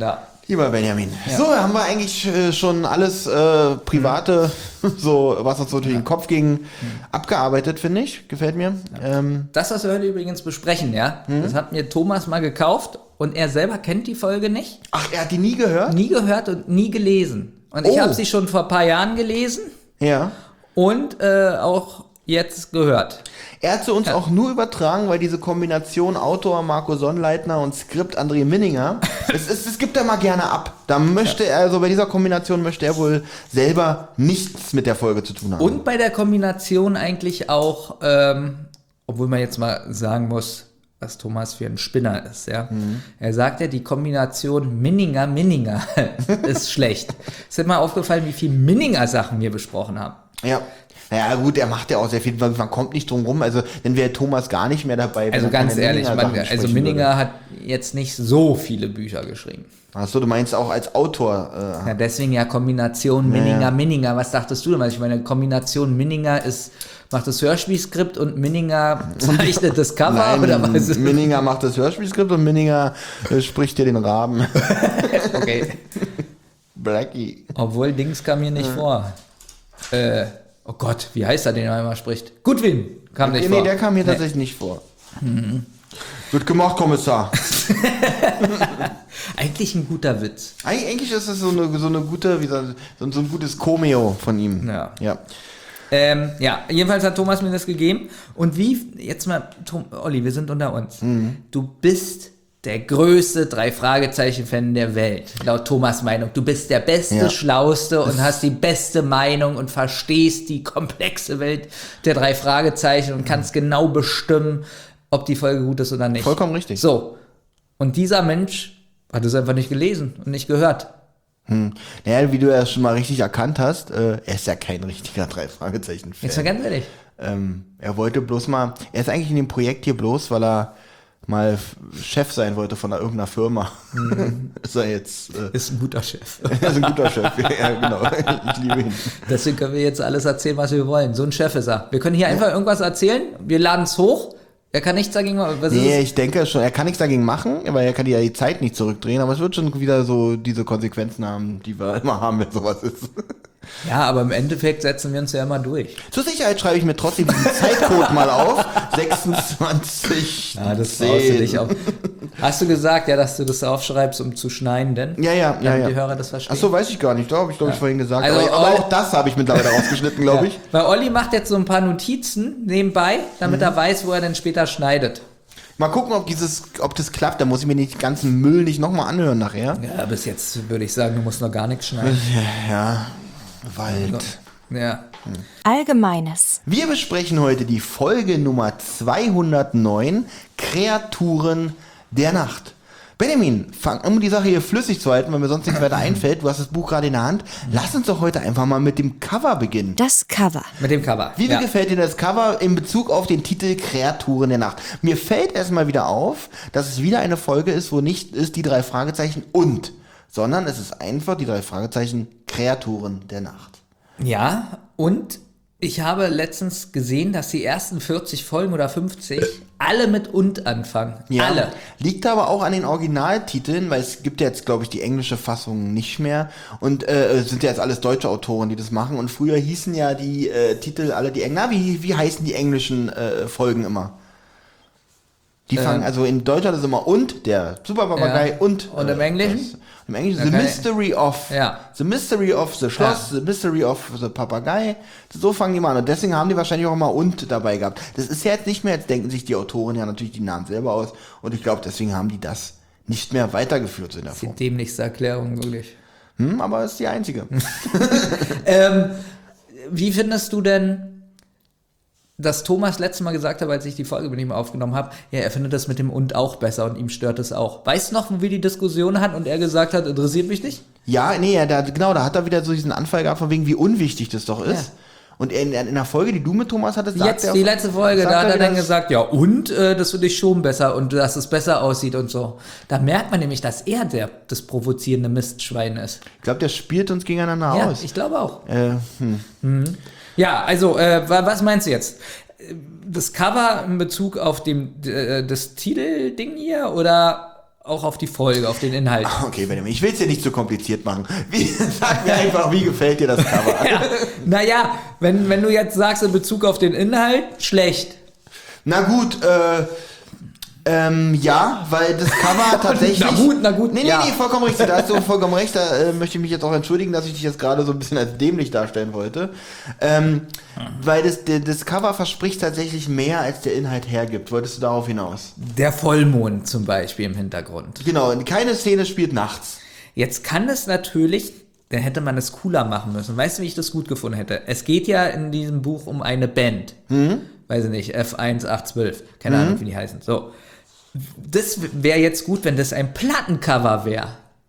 Lieber Benjamin. Ja. So, haben wir eigentlich äh, schon alles äh, Private, mhm. so was uns so durch den Kopf ging, mhm. abgearbeitet, finde ich. Gefällt mir. Ja. Ähm, das, was wir heute übrigens besprechen, ja, mhm. das hat mir Thomas mal gekauft und er selber kennt die Folge nicht. Ach, er hat die nie gehört? Nie gehört und nie gelesen. Und ich oh. habe sie schon vor ein paar Jahren gelesen. Ja. Und äh, auch jetzt gehört. Er hat zu uns ja. auch nur übertragen, weil diese Kombination Autor Marco Sonnleitner und Skript André Minninger, es, es, es gibt er mal gerne ab. Da möchte ja. er, also bei dieser Kombination möchte er wohl selber nichts mit der Folge zu tun haben. Und bei der Kombination eigentlich auch, ähm, obwohl man jetzt mal sagen muss, was Thomas für ein Spinner ist, ja. Mhm. Er sagt ja, die Kombination Minninger-Minninger ist schlecht. Ist dir mal aufgefallen, wie viel Minninger-Sachen wir besprochen haben? Ja. Naja, gut, er macht ja auch sehr viel, man kommt nicht drum rum, also dann wäre Thomas gar nicht mehr dabei. Also ganz ehrlich, man, also Minninger würde. hat jetzt nicht so viele Bücher geschrieben. Achso, du meinst auch als Autor. Äh, ja, deswegen ja Kombination Minninger, naja. Minninger. Was dachtest du denn? Ich meine, Kombination Minninger ist, macht das Hörspielskript und Minninger zeichnet das Cover? Nein, oder was ist Minninger macht das Hörspielskript und Minninger äh, spricht dir den Raben. Okay. Blackie. Obwohl, Dings kam mir nicht ja. vor. Äh, oh Gott, wie heißt er, den er immer spricht? Goodwin kam nicht nee, vor. Nee, der kam hier nee. tatsächlich nicht vor. Mhm. Wird gemacht, Kommissar. Eigentlich ein guter Witz. Eig eigentlich ist es so eine, so eine gute, wie so, so ein gutes Cameo von ihm. Ja. Ja. Ähm, ja, jedenfalls hat Thomas mir das gegeben. Und wie, jetzt mal, Tom, Olli, wir sind unter uns. Mhm. Du bist der größte Drei-Fragezeichen-Fan der Welt, laut Thomas' Meinung. Du bist der beste, ja. schlauste und hast die beste Meinung und verstehst die komplexe Welt der drei Fragezeichen und kannst genau bestimmen, ob die Folge gut ist oder nicht. Vollkommen richtig. So. Und dieser Mensch hat es einfach nicht gelesen und nicht gehört. Hm. Naja, wie du ja schon mal richtig erkannt hast, äh, er ist ja kein richtiger Drei-Fragezeichen-Fan. Jetzt mal ganz ehrlich. Ähm, er wollte bloß mal, er ist eigentlich in dem Projekt hier bloß, weil er mal Chef sein wollte von irgendeiner Firma. Mhm. Ist er jetzt... Äh, ist ein guter Chef. ist ein guter Chef, ja genau. Ich liebe ihn. Deswegen können wir jetzt alles erzählen, was wir wollen. So ein Chef ist er. Wir können hier ja. einfach irgendwas erzählen, wir laden es hoch, er kann nichts dagegen machen. Was nee, ist ich denke schon, er kann nichts dagegen machen, weil er kann ja die Zeit nicht zurückdrehen, aber es wird schon wieder so diese Konsequenzen haben, die wir immer haben, wenn sowas ist. Ja, aber im Endeffekt setzen wir uns ja immer durch. Zur Sicherheit schreibe ich mir trotzdem diesen Zeitcode mal auf. sechsundzwanzig. Ja, das brauchst du dich auch. Hast du gesagt, ja, dass du das aufschreibst, um zu schneiden, denn? Ja, ja, ja. ja. Die Hörer das verstehen. Ach so, weiß ich gar nicht. Da habe ich, glaube ich, ja. vorhin gesagt. Also, aber, aber auch das habe ich mittlerweile rausgeschnitten, glaube ja. ich. Weil Olli macht jetzt so ein paar Notizen nebenbei, damit mhm. er weiß, wo er dann später schneidet. Mal gucken, ob dieses, ob das klappt. Da muss ich mir den ganzen Müll nicht nochmal anhören nachher. Ja, bis jetzt würde ich sagen, du musst noch gar nichts schneiden. Ja, ja. Wald. Ja. Allgemeines. Wir besprechen heute die Folge Nummer zweihundertneun, Kreaturen der Nacht. Benjamin, fang, um die Sache hier flüssig zu halten, weil mir sonst nichts weiter einfällt, du hast das Buch gerade in der Hand, lass uns doch heute einfach mal mit dem Cover beginnen. Das Cover. Mit dem Cover. Wie ja. gefällt dir das Cover in Bezug auf den Titel Kreaturen der Nacht? Mir fällt erstmal wieder auf, dass es wieder eine Folge ist, wo nicht ist die drei Fragezeichen und, sondern es ist einfach die drei Fragezeichen Kreaturen der Nacht. Ja, und ich habe letztens gesehen, dass die ersten vierzig Folgen oder fünfzig alle mit und anfangen. Ja, alle. Liegt aber auch an den Originaltiteln, weil es gibt ja jetzt, glaube ich, die englische Fassung nicht mehr. Und äh, sind ja jetzt alles deutsche Autoren, die das machen. Und früher hießen ja die äh, Titel alle die Englischen. Na, wie, wie heißen die englischen äh, Folgen immer? Die fangen, ähm, also in Deutschland ist immer und, der Superpapagei ja. und. Und im Englischen? Das, Im Englischen okay. The Mystery of. Ja. The Mystery of the Schloss, ja. The Mystery of the Papagei. So fangen die mal an. Und deswegen haben die wahrscheinlich auch mal und dabei gehabt. Das ist ja jetzt nicht mehr, jetzt denken sich die Autoren ja natürlich die Namen selber aus. Und ich glaube, deswegen haben die das nicht mehr weitergeführt so in der Form. Die dämlichste Erklärung, wirklich. Hm, aber ist die einzige. ähm, wie findest du denn, dass Thomas letztes Mal gesagt hat, als ich die Folge mit ihm aufgenommen habe, ja, er findet das mit dem und auch besser und ihm stört es auch. Weißt du noch, wo wir die Diskussion hatten und er gesagt hat, interessiert mich nicht? Ja, nee, ja, da, genau, da hat er wieder so diesen Anfall gehabt, von wegen, wie unwichtig das doch ist. Ja. Und in, in der Folge, die du mit Thomas hattest, sagt Jetzt, er... die letzte Folge, da hat er dann das, gesagt, ja, und äh, das finde ich schon besser und dass es besser aussieht und so. Da merkt man nämlich, dass er der, das provozierende Mistschwein ist. Ich glaube, der spielt uns gegeneinander ja, aus. Ich glaube auch. Äh, hm. mhm. Ja, also, äh, was meinst du jetzt? Das Cover in Bezug auf dem, äh, das Titelding hier oder auch auf die Folge, auf den Inhalt. Okay, Benjamin, ich will es dir nicht zu kompliziert machen. Wie, sag mir einfach, wie gefällt dir das Cover? Ja, naja, wenn, wenn du jetzt sagst in Bezug auf den Inhalt, schlecht. Na gut, äh, ähm, ja, weil das Cover tatsächlich... Na gut, na gut, Nee, nee, ja. nee, vollkommen richtig, da hast du vollkommen recht, da äh, möchte ich mich jetzt auch entschuldigen, dass ich dich jetzt gerade so ein bisschen als dämlich darstellen wollte. Ähm, weil das, der, das Cover verspricht tatsächlich mehr, als der Inhalt hergibt. Wolltest du darauf hinaus? Der Vollmond zum Beispiel im Hintergrund. Genau, keine Szene spielt nachts. Jetzt kann es natürlich, dann hätte man es cooler machen müssen. Weißt du, wie ich das gut gefunden hätte? Es geht ja in diesem Buch um eine Band. Mhm. Weiß ich nicht, F eins acht zwölf. Keine mhm. Ahnung, wie die heißen. So. Das wäre jetzt gut, wenn das ein Plattencover wäre.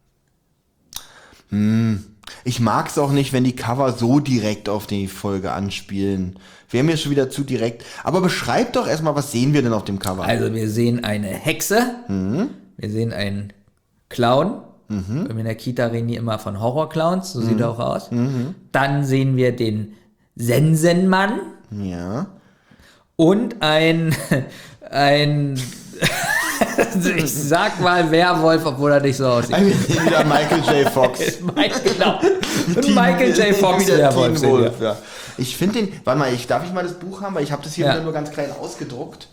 Hm. Ich mag es auch nicht, wenn die Cover so direkt auf die Folge anspielen. Wäre mir schon wieder zu direkt. Aber beschreib doch erstmal, was sehen wir denn auf dem Cover? Also wir sehen eine Hexe, mhm. wir sehen einen Clown. Mhm. Bei mir in der Kita reden die immer von Horrorclowns, so mhm. sieht er auch aus. Mhm. Dann sehen wir den Sensenmann. Ja. Und ein, ein ich sag mal Werwolf, obwohl er nicht so aussieht. Wieder Michael J. Fox. Genau. Und Michael J. Fox Werwolf. Wolf, ja. Ich finde den, warte mal, ich, darf ich mal das Buch haben, weil ich habe das hier ja. wieder nur ganz klein ausgedruckt.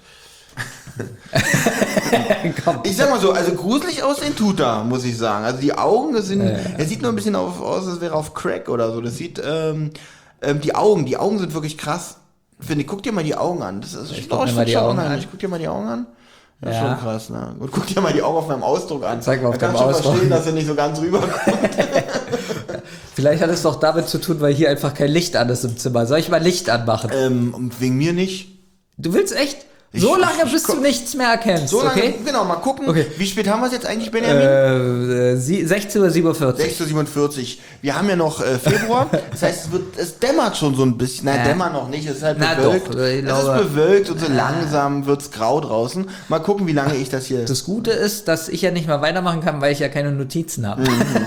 Ich sag mal so, also gruselig aussehen tut er, muss ich sagen. Also die Augen, das sind, äh. er sieht nur ein bisschen auf, aus, als wäre er auf Crack oder so. Das sieht, ähm, ähm, die Augen, die Augen sind wirklich krass. Finde ich, guck dir mal die Augen an. Das ist ich doch guck mir mal die Augen an. Ich guck dir mal die Augen an. Ja, ja. Schon krass, ne? Und guck dir mal die Augen auf meinem Ausdruck an. Zeig mal auf da deinem kann ich schon Ausdruck. verstehen, dass er nicht so ganz rüberkommt. Vielleicht hat es doch damit zu tun, weil hier einfach kein Licht an ist im Zimmer. Soll ich mal Licht anmachen? Ähm, wegen mir nicht. Du willst echt? So Ich- lange, ich- bis du nichts mehr erkennst, So lange, okay? genau, mal gucken. Okay. Wie spät haben wir es jetzt eigentlich, Benjamin? Äh, sie- sechzehn Uhr siebenundvierzig. sechzehn Uhr siebenundvierzig. Wir haben ja noch äh, Februar. Das heißt, es, wird, es dämmert schon so ein bisschen. Nein, Ja. dämmert noch nicht. Es ist halt Na bewölkt. doch, ich es glaube- ist bewölkt und so langsam wird es grau draußen. Mal gucken, wie lange ich das hier... Das Gute ist, dass ich ja nicht mal weitermachen kann, weil ich ja keine Notizen habe.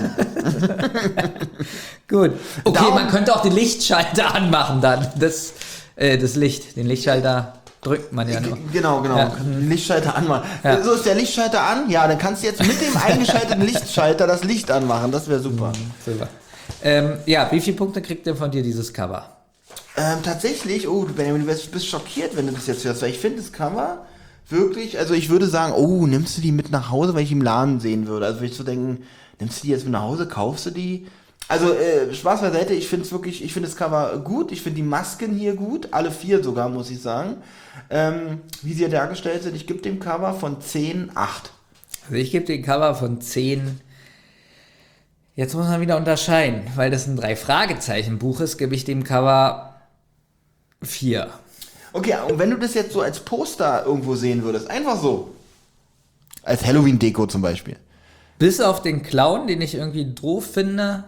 Gut. Okay, Daumen- man könnte auch die Lichtschalter anmachen dann. Das, äh, das Licht, den Lichtschalter drückt man ja nur. Genau, genau. Ja. Den Lichtschalter anmachen. Ja. So, ist der Lichtschalter an? Ja, dann kannst du jetzt mit dem eingeschalteten Lichtschalter das Licht anmachen. Das wäre super. Super. Ähm, ja, wie viele Punkte kriegt denn von dir dieses Cover? Ähm, tatsächlich, oh, Benjamin, du bist, bist schockiert, wenn du das jetzt hörst, weil ich finde das Cover wirklich, also ich würde sagen, oh, nimmst du die mit nach Hause, weil ich im Laden sehen würde. Also würde ich so denken, nimmst du die jetzt mit nach Hause, kaufst du die? Also, äh, Spaß beiseite, ich finde es wirklich, ich finde das Cover gut, ich finde die Masken hier gut, alle vier sogar, muss ich sagen. Ähm, wie sie ja dargestellt sind, ich gebe dem Cover von zehn, acht. Also ich gebe den Cover von zehn. Jetzt muss man wieder unterscheiden, weil das ein Drei-Fragezeichen-Buch ist, gebe ich dem Cover vier. Okay, und wenn du das jetzt so als Poster irgendwo sehen würdest, einfach so, als Halloween-Deko zum Beispiel. Bis auf den Clown, den ich irgendwie doof finde,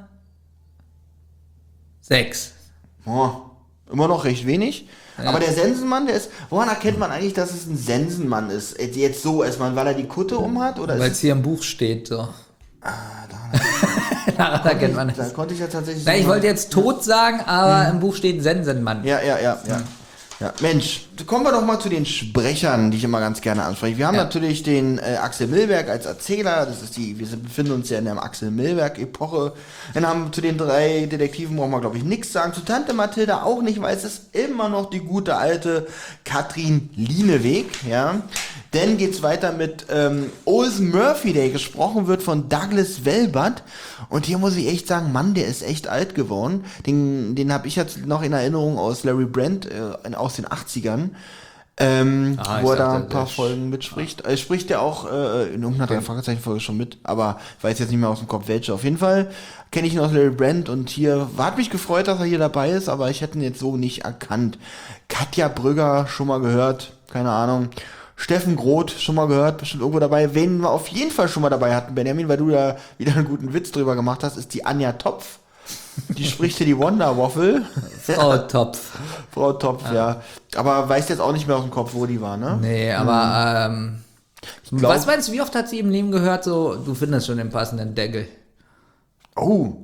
sechs. Oh, immer noch recht wenig. Ja. Aber der Sensenmann, der ist, woran erkennt man eigentlich, dass es ein Sensenmann ist? Jetzt so erstmal, weil er die Kutte um hat? Oder Weil ist es hier im Buch steht, so. Ah, da, Daran erkennt man da es. konnte ich ja tatsächlich... Na, ich so wollte jetzt tot sagen, aber im Buch steht Sensenmann. Ja, ja, ja, ja. Ja, Mensch, kommen wir doch mal zu den Sprechern, die ich immer ganz gerne anspreche. Wir haben Ja. natürlich den äh, Axel Milberg als Erzähler, das ist die, wir befinden uns ja in der Axel Milberg-Epoche. Dann haben wir zu den drei Detektiven, brauchen wir glaube ich nichts sagen, zu Tante Mathilda auch nicht, weil es ist immer noch die gute alte Katrin Lieneweg, ja. Dann geht's weiter mit ähm, Olsen Murphy, der gesprochen wird von Douglas Welbert. Und hier muss ich echt sagen, Mann, der ist echt alt geworden. Den, den habe ich jetzt noch in Erinnerung aus Larry Brand, äh, aus den achtzigern. Ähm, Ah, ich wo er da dachte, ein paar der Folgen mitspricht. Äh, spricht er auch äh, in irgendeiner drei Fragezeichen-Folge schon mit, aber ich weiß jetzt nicht mehr aus dem Kopf welche. Auf jeden Fall kenne ich ihn aus Larry Brand und hier, hat mich gefreut, dass er hier dabei ist, aber ich hätte ihn jetzt so nicht erkannt. Katja Brügger, schon mal gehört, keine Ahnung. Steffen Groth, schon mal gehört, bestimmt irgendwo dabei. Wen wir auf jeden Fall schon mal dabei hatten, Benjamin, weil du da wieder einen guten Witz drüber gemacht hast, ist die Anja Topf. Die spricht hier die Wonder Waffle. Frau Topf. Frau Topf, ja. ja. Aber weiß jetzt auch nicht mehr aus dem Kopf, wo die war, ne? Nee, aber ähm, glaub- was meinst du, wie oft hat sie im Leben gehört, so, du findest schon den passenden Deckel? Oh,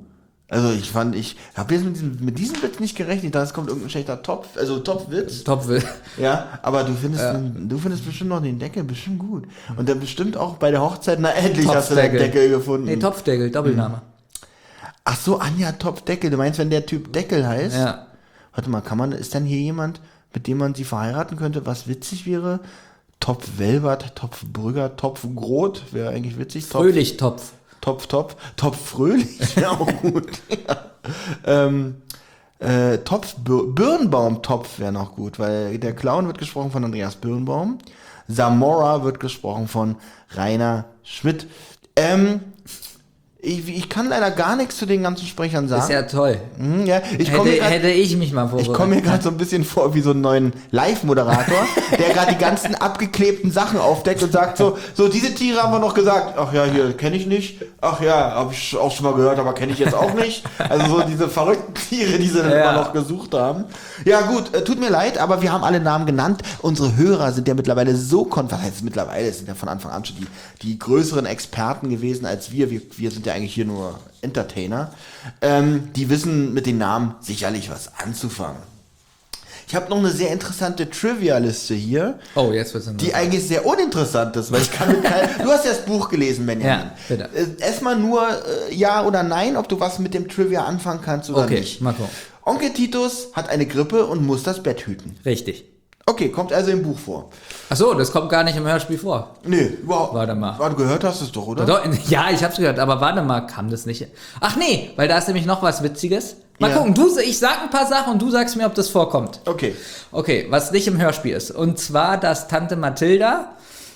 Also ich fand, ich habe jetzt mit diesem, mit diesem Witz nicht gerechnet, da kommt irgendein schlechter Topf, also Topfwitz. Topfwitz. Ja, aber du findest, Ja. den, du findest bestimmt noch den Deckel bestimmt gut. Und dann bestimmt auch bei der Hochzeit, na endlich hast du den Deckel gefunden. Nee, Topfdeckel, Doppelname. Ach so, Anja Topfdeckel. Du meinst, wenn der Typ Deckel heißt? Ja. Warte mal, kann man, ist dann hier jemand, mit dem man sie verheiraten könnte, was witzig wäre? Topf Welbert, Topf Brügger, Topf Groth, wäre eigentlich witzig. Topf, Fröhlich-Topf. Topf, Topf, Topf Fröhlich, wäre auch gut. Ja. Ähm, äh, Topf Bir- Birnbaum-Topf wäre noch gut, weil der Clown wird gesprochen von Andreas Birnbaum. Zamora wird gesprochen von Rainer Schmidt. Ähm, ich, ich kann leider gar nichts zu den ganzen Sprechern sagen. Ist ja toll. Hm, ja, ich komme Hätte, mir grad- hätte ich mich mal ich vorbereitet. komme mir gerade so ein bisschen vor wie so einen neuen Live-Moderator, der gerade die ganzen abgeklebten Sachen aufdeckt und sagt so, so diese Tiere haben wir noch gesagt, ach ja, hier kenne ich nicht, ach ja, habe ich auch schon mal gehört, aber kenne ich jetzt auch nicht. Also so diese verrückten Tiere, die sie dann Ja. immer noch gesucht haben. Ja gut, äh, tut mir leid, aber wir haben alle Namen genannt. Unsere Hörer sind ja mittlerweile so kon- was heißt mittlerweile, es sind ja von Anfang an schon die, die größeren Experten gewesen als wir. Wir, wir sind ja eigentlich hier nur Entertainer. Ähm, die wissen mit den Namen sicherlich was anzufangen. Ich habe noch eine sehr interessante Trivia-Liste hier, Oh, jetzt wird's die eigentlich sehr uninteressant ist, weil ich kann mit kein, du hast ja das Buch gelesen, Benjamin. Ja, bitte. Äh, Erstmal nur äh, ja oder nein, ob du was mit dem Trivia anfangen kannst oder Okay, nicht. mal gucken. Onkel Titus hat eine Grippe und muss das Bett hüten. Richtig. Okay, kommt also im Buch vor. Ach so, das kommt gar nicht im Hörspiel vor. Nee, überhaupt. Warte mal. Du gehört hast es doch, oder? Doch, ja, ich hab's gehört, aber warte mal, kam das nicht? Ach nee, weil da ist nämlich noch was Witziges. Mal Ja. gucken, du, ich sag ein paar Sachen und du sagst mir, ob das vorkommt. Okay. Okay, was nicht im Hörspiel ist. Und zwar, dass Tante Mathilda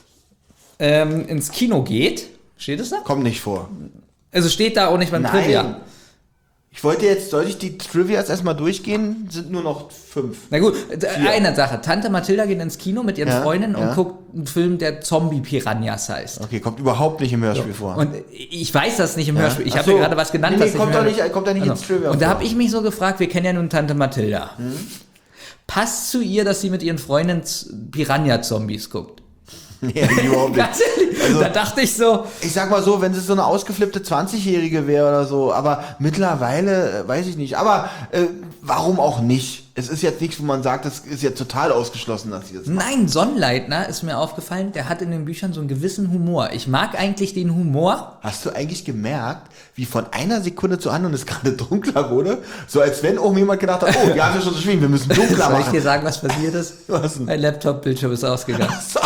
ähm, ins Kino geht. Steht es da? Kommt nicht vor. Also steht da auch nicht beim Trivia. Ich wollte jetzt, soll ich die Trivias erstmal durchgehen? Sind nur noch fünf. Na gut, äh, eine Sache. Tante Mathilda geht ins Kino mit ihren Ja, Freundinnen und ja. guckt einen Film, der Zombie-Piranhas heißt. Okay, kommt überhaupt nicht im Hörspiel vor. Und ich weiß das nicht im Hörspiel. Ich Ach habe so. ja gerade was genannt. Nee, nee, was kommt im doch Hörspiel- nicht- kommt doch nicht ins Trivia Und da vor. habe ich mich so gefragt, wir kennen ja nun Tante Mathilda. Hm? Passt zu ihr, dass sie mit ihren Freundinnen Z- Piranha-Zombies guckt? Nee, überhaupt nicht. Ganz ehrlich, Also- da dachte ich so, Ich sag mal so, wenn es so eine ausgeflippte zwanzigjährige wäre oder so, aber mittlerweile, äh, weiß ich nicht. Aber äh, warum auch nicht? Es ist jetzt nichts, wo man sagt, das ist jetzt total ausgeschlossen, dass sie das macht. nein, Sonnleitner ist mir aufgefallen, der hat in den Büchern so einen gewissen Humor. Ich mag eigentlich den Humor. Hast du eigentlich gemerkt, wie von einer Sekunde zur anderen es gerade dunkler wurde? So als wenn oben jemand gedacht hat, oh, wir haben ja schon so schwierig, wir müssen dunkler Soll ich machen. dir sagen, was passiert ist? Was denn? Mein Laptop-Bildschirm ist ausgegangen. So,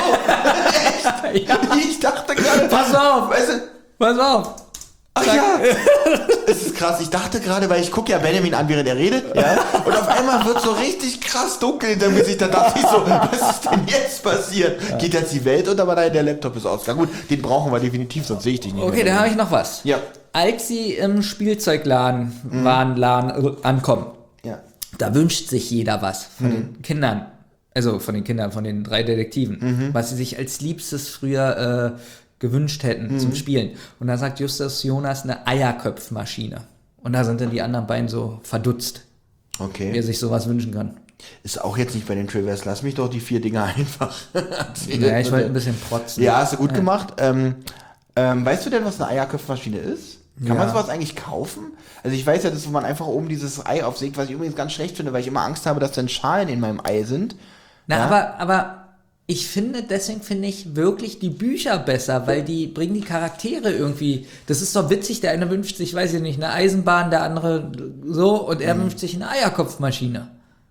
echt? Ja. Ich dachte gerade, Pass auf! weißt du, Pass auf! ach ja, es ist krass. Ich dachte gerade, weil ich gucke ja Benjamin an, während er redet, ja, und auf einmal wird so richtig krass dunkel hinter mir. Da dachte ich so, was ist denn jetzt passiert? Geht jetzt die Welt unter, aber der Laptop ist ausgegangen. Gut, den brauchen wir definitiv, sonst sehe ich dich nicht Okay, mehr. da habe ich noch was. Ja. Als sie im Spielzeugladen waren, Laden, äh, ankommen, Ja. da wünscht sich jeder was von den Kindern. Also von den Kindern, von den drei Detektiven. Was sie sich als Liebstes früher äh, gewünscht hätten zum Spielen. Und da sagt Justus Jonas eine Eierköpfmaschine. Und da sind dann die anderen beiden so verdutzt, wer Okay. sich sowas wünschen kann. Ist auch jetzt nicht bei den Trivias. Lass mich doch die vier Dinger einfach erzählen. Ja, ich wollte ein bisschen protzen. Ja, hast du gut gemacht. Ähm, ähm, weißt du denn, was eine Eierköpfmaschine ist? Kann Ja. man sowas eigentlich kaufen? Also ich weiß ja, dass man einfach oben dieses Ei aufsägt, was ich übrigens ganz schlecht finde, weil ich immer Angst habe, dass dann Schalen in meinem Ei sind. Na, Ja? aber, aber ich finde, deswegen finde ich wirklich die Bücher besser, weil die bringen die Charaktere irgendwie. Das ist doch witzig, der eine wünscht sich, weiß ich nicht, eine Eisenbahn, der andere so und er wünscht sich eine Eierkopfmaschine.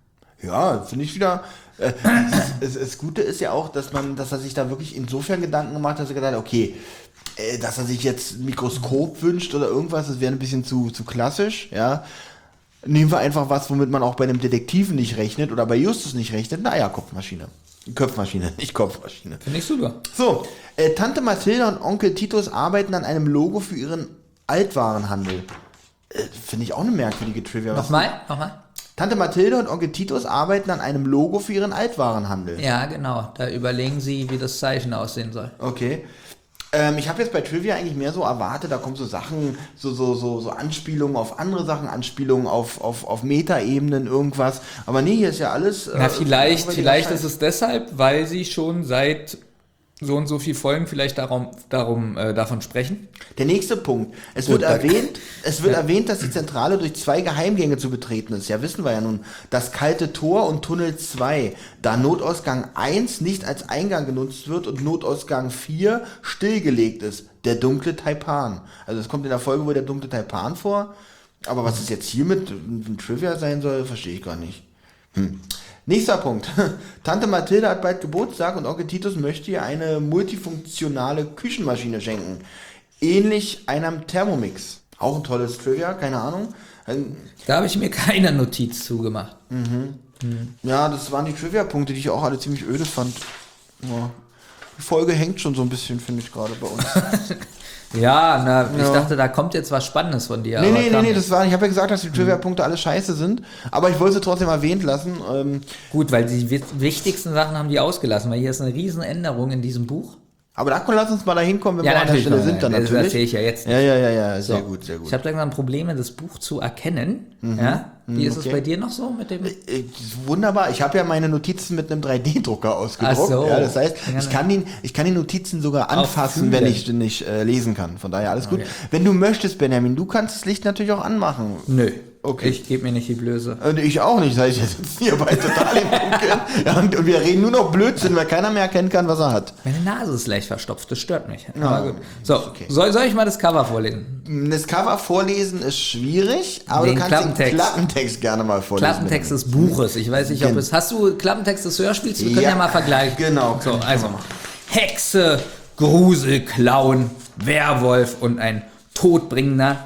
Ja, finde ich wieder. Äh, das, das Gute ist ja auch, dass man, dass er sich da wirklich insofern Gedanken gemacht hat, dass er gedacht hat, okay, äh, dass er sich jetzt ein Mikroskop wünscht oder irgendwas, das wäre ein bisschen zu, zu klassisch, ja. Nehmen wir einfach was, womit man auch bei einem Detektiven nicht rechnet oder bei Justus nicht rechnet, eine Eierkopfmaschine. Köpfmaschine, nicht Kopfmaschine. Finde ich super. So, äh, Tante Mathilda und Onkel Titus arbeiten an einem Logo für ihren Altwarenhandel. Äh, Finde ich auch eine merkwürdige Trivia. Was- Nochmal, nochmal. Tante Mathilde und Onkel Titus arbeiten an einem Logo für ihren Altwarenhandel. Ja, genau. Da überlegen sie, wie das Zeichen aussehen soll. Okay. Ähm, ich habe jetzt bei Trivia eigentlich mehr so erwartet, da kommen so Sachen, so, so, so, so Anspielungen auf andere Sachen, Anspielungen auf, auf, auf Metaebenen, irgendwas. Aber nee, hier ist ja alles. Na, äh, vielleicht, langweiliger vielleicht Scheiß. ist es deshalb, weil sie schon seit so und so viel Folgen vielleicht darum, darum äh, davon sprechen. Der nächste Punkt. Es Gut, wird danke. erwähnt, es wird Ja. erwähnt, dass die Zentrale durch zwei Geheimgänge zu betreten ist. Ja, wissen wir ja nun. Das kalte Tor und Tunnel zwei. Da Notausgang eins nicht als Eingang genutzt wird und Notausgang vier stillgelegt ist. Der dunkle Taipan. Also es kommt in der Folge, wo der dunkle Taipan vor. Aber was es jetzt hier mit ein Trivia sein soll, verstehe ich gar nicht. Hm. Nächster Punkt. Tante Mathilde hat bald Geburtstag und Onkel Titus möchte ihr eine multifunktionale Küchenmaschine schenken. Ähnlich einem Thermomix. Auch ein tolles Trivia, keine Ahnung. Da habe ich mir keine Notiz zugemacht. Ja, das waren die Trivia-Punkte, die ich auch alle ziemlich öde fand. Ja. Die Folge hängt schon so ein bisschen, finde ich, gerade bei uns. Ja, na, ich Ja. dachte, da kommt jetzt was Spannendes von dir. Nee, aber nee, nee, kam nee, nicht. das war, ich habe ja gesagt, dass die Trivia-Punkte alle scheiße sind, aber ich wollte sie trotzdem erwähnt lassen. Ähm, Gut, weil die wi- wichtigsten Sachen haben die ausgelassen, weil hier ist eine Riesenänderung in diesem Buch. aber da lass uns mal da hinkommen, wenn Ja, wir an der natürlich, Stelle nein, sind, dann nein, das natürlich. erzähle ich ja jetzt Ja, ja, ja, ja, sehr So. gut, sehr gut. Ich habe langsam Probleme, das Buch zu erkennen. Ja? Wie ist okay. es bei dir noch so mit dem? Äh, Wunderbar. Ich habe ja meine Notizen mit einem drei D Drucker ausgedruckt. Ach so. Ja, das heißt, Ja, ich ne. kann, den, ich kann die Notizen sogar anfassen, fühlen. wenn ich den nicht äh, lesen kann. Von daher alles gut. Okay. Wenn du möchtest, Benjamin, du kannst das Licht natürlich auch anmachen. Nö. Okay. Ich gebe mir nicht die Blöße. Und ich auch nicht. Das heißt, wir sitzen hier bei total im Dunkeln. Ja, und, und wir reden nur noch Blödsinn, weil keiner mehr erkennen kann, was er hat. Meine Nase ist leicht verstopft, das stört mich. Ja, Aber gut. So, okay. soll, soll ich mal das Cover vorlesen? Das Cover vorlesen ist schwierig, aber Den du kannst Klappentext. den Klappentext gerne mal vorlesen. Klappentext des Buches. Ich weiß nicht, ob Gen- es. Hast du Klappentext des Hörspiels? Wir können Ja, ja mal vergleichen. genau, So, können wir also machen. Hexe, Grusel, Clown, Werwolf und ein todbringender,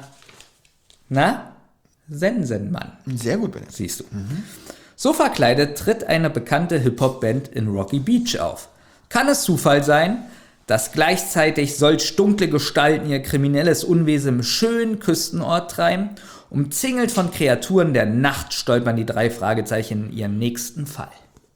na, Sensenmann. Sehr gut, Benjamin. Siehst du. So verkleidet tritt eine bekannte Hip-Hop-Band in Rocky Beach auf. Kann es Zufall sein, dass gleichzeitig solch dunkle Gestalten ihr kriminelles Unwesen im schönen Küstenort treiben? Umzingelt von Kreaturen der Nacht stolpern die drei Fragezeichen in ihren nächsten Fall.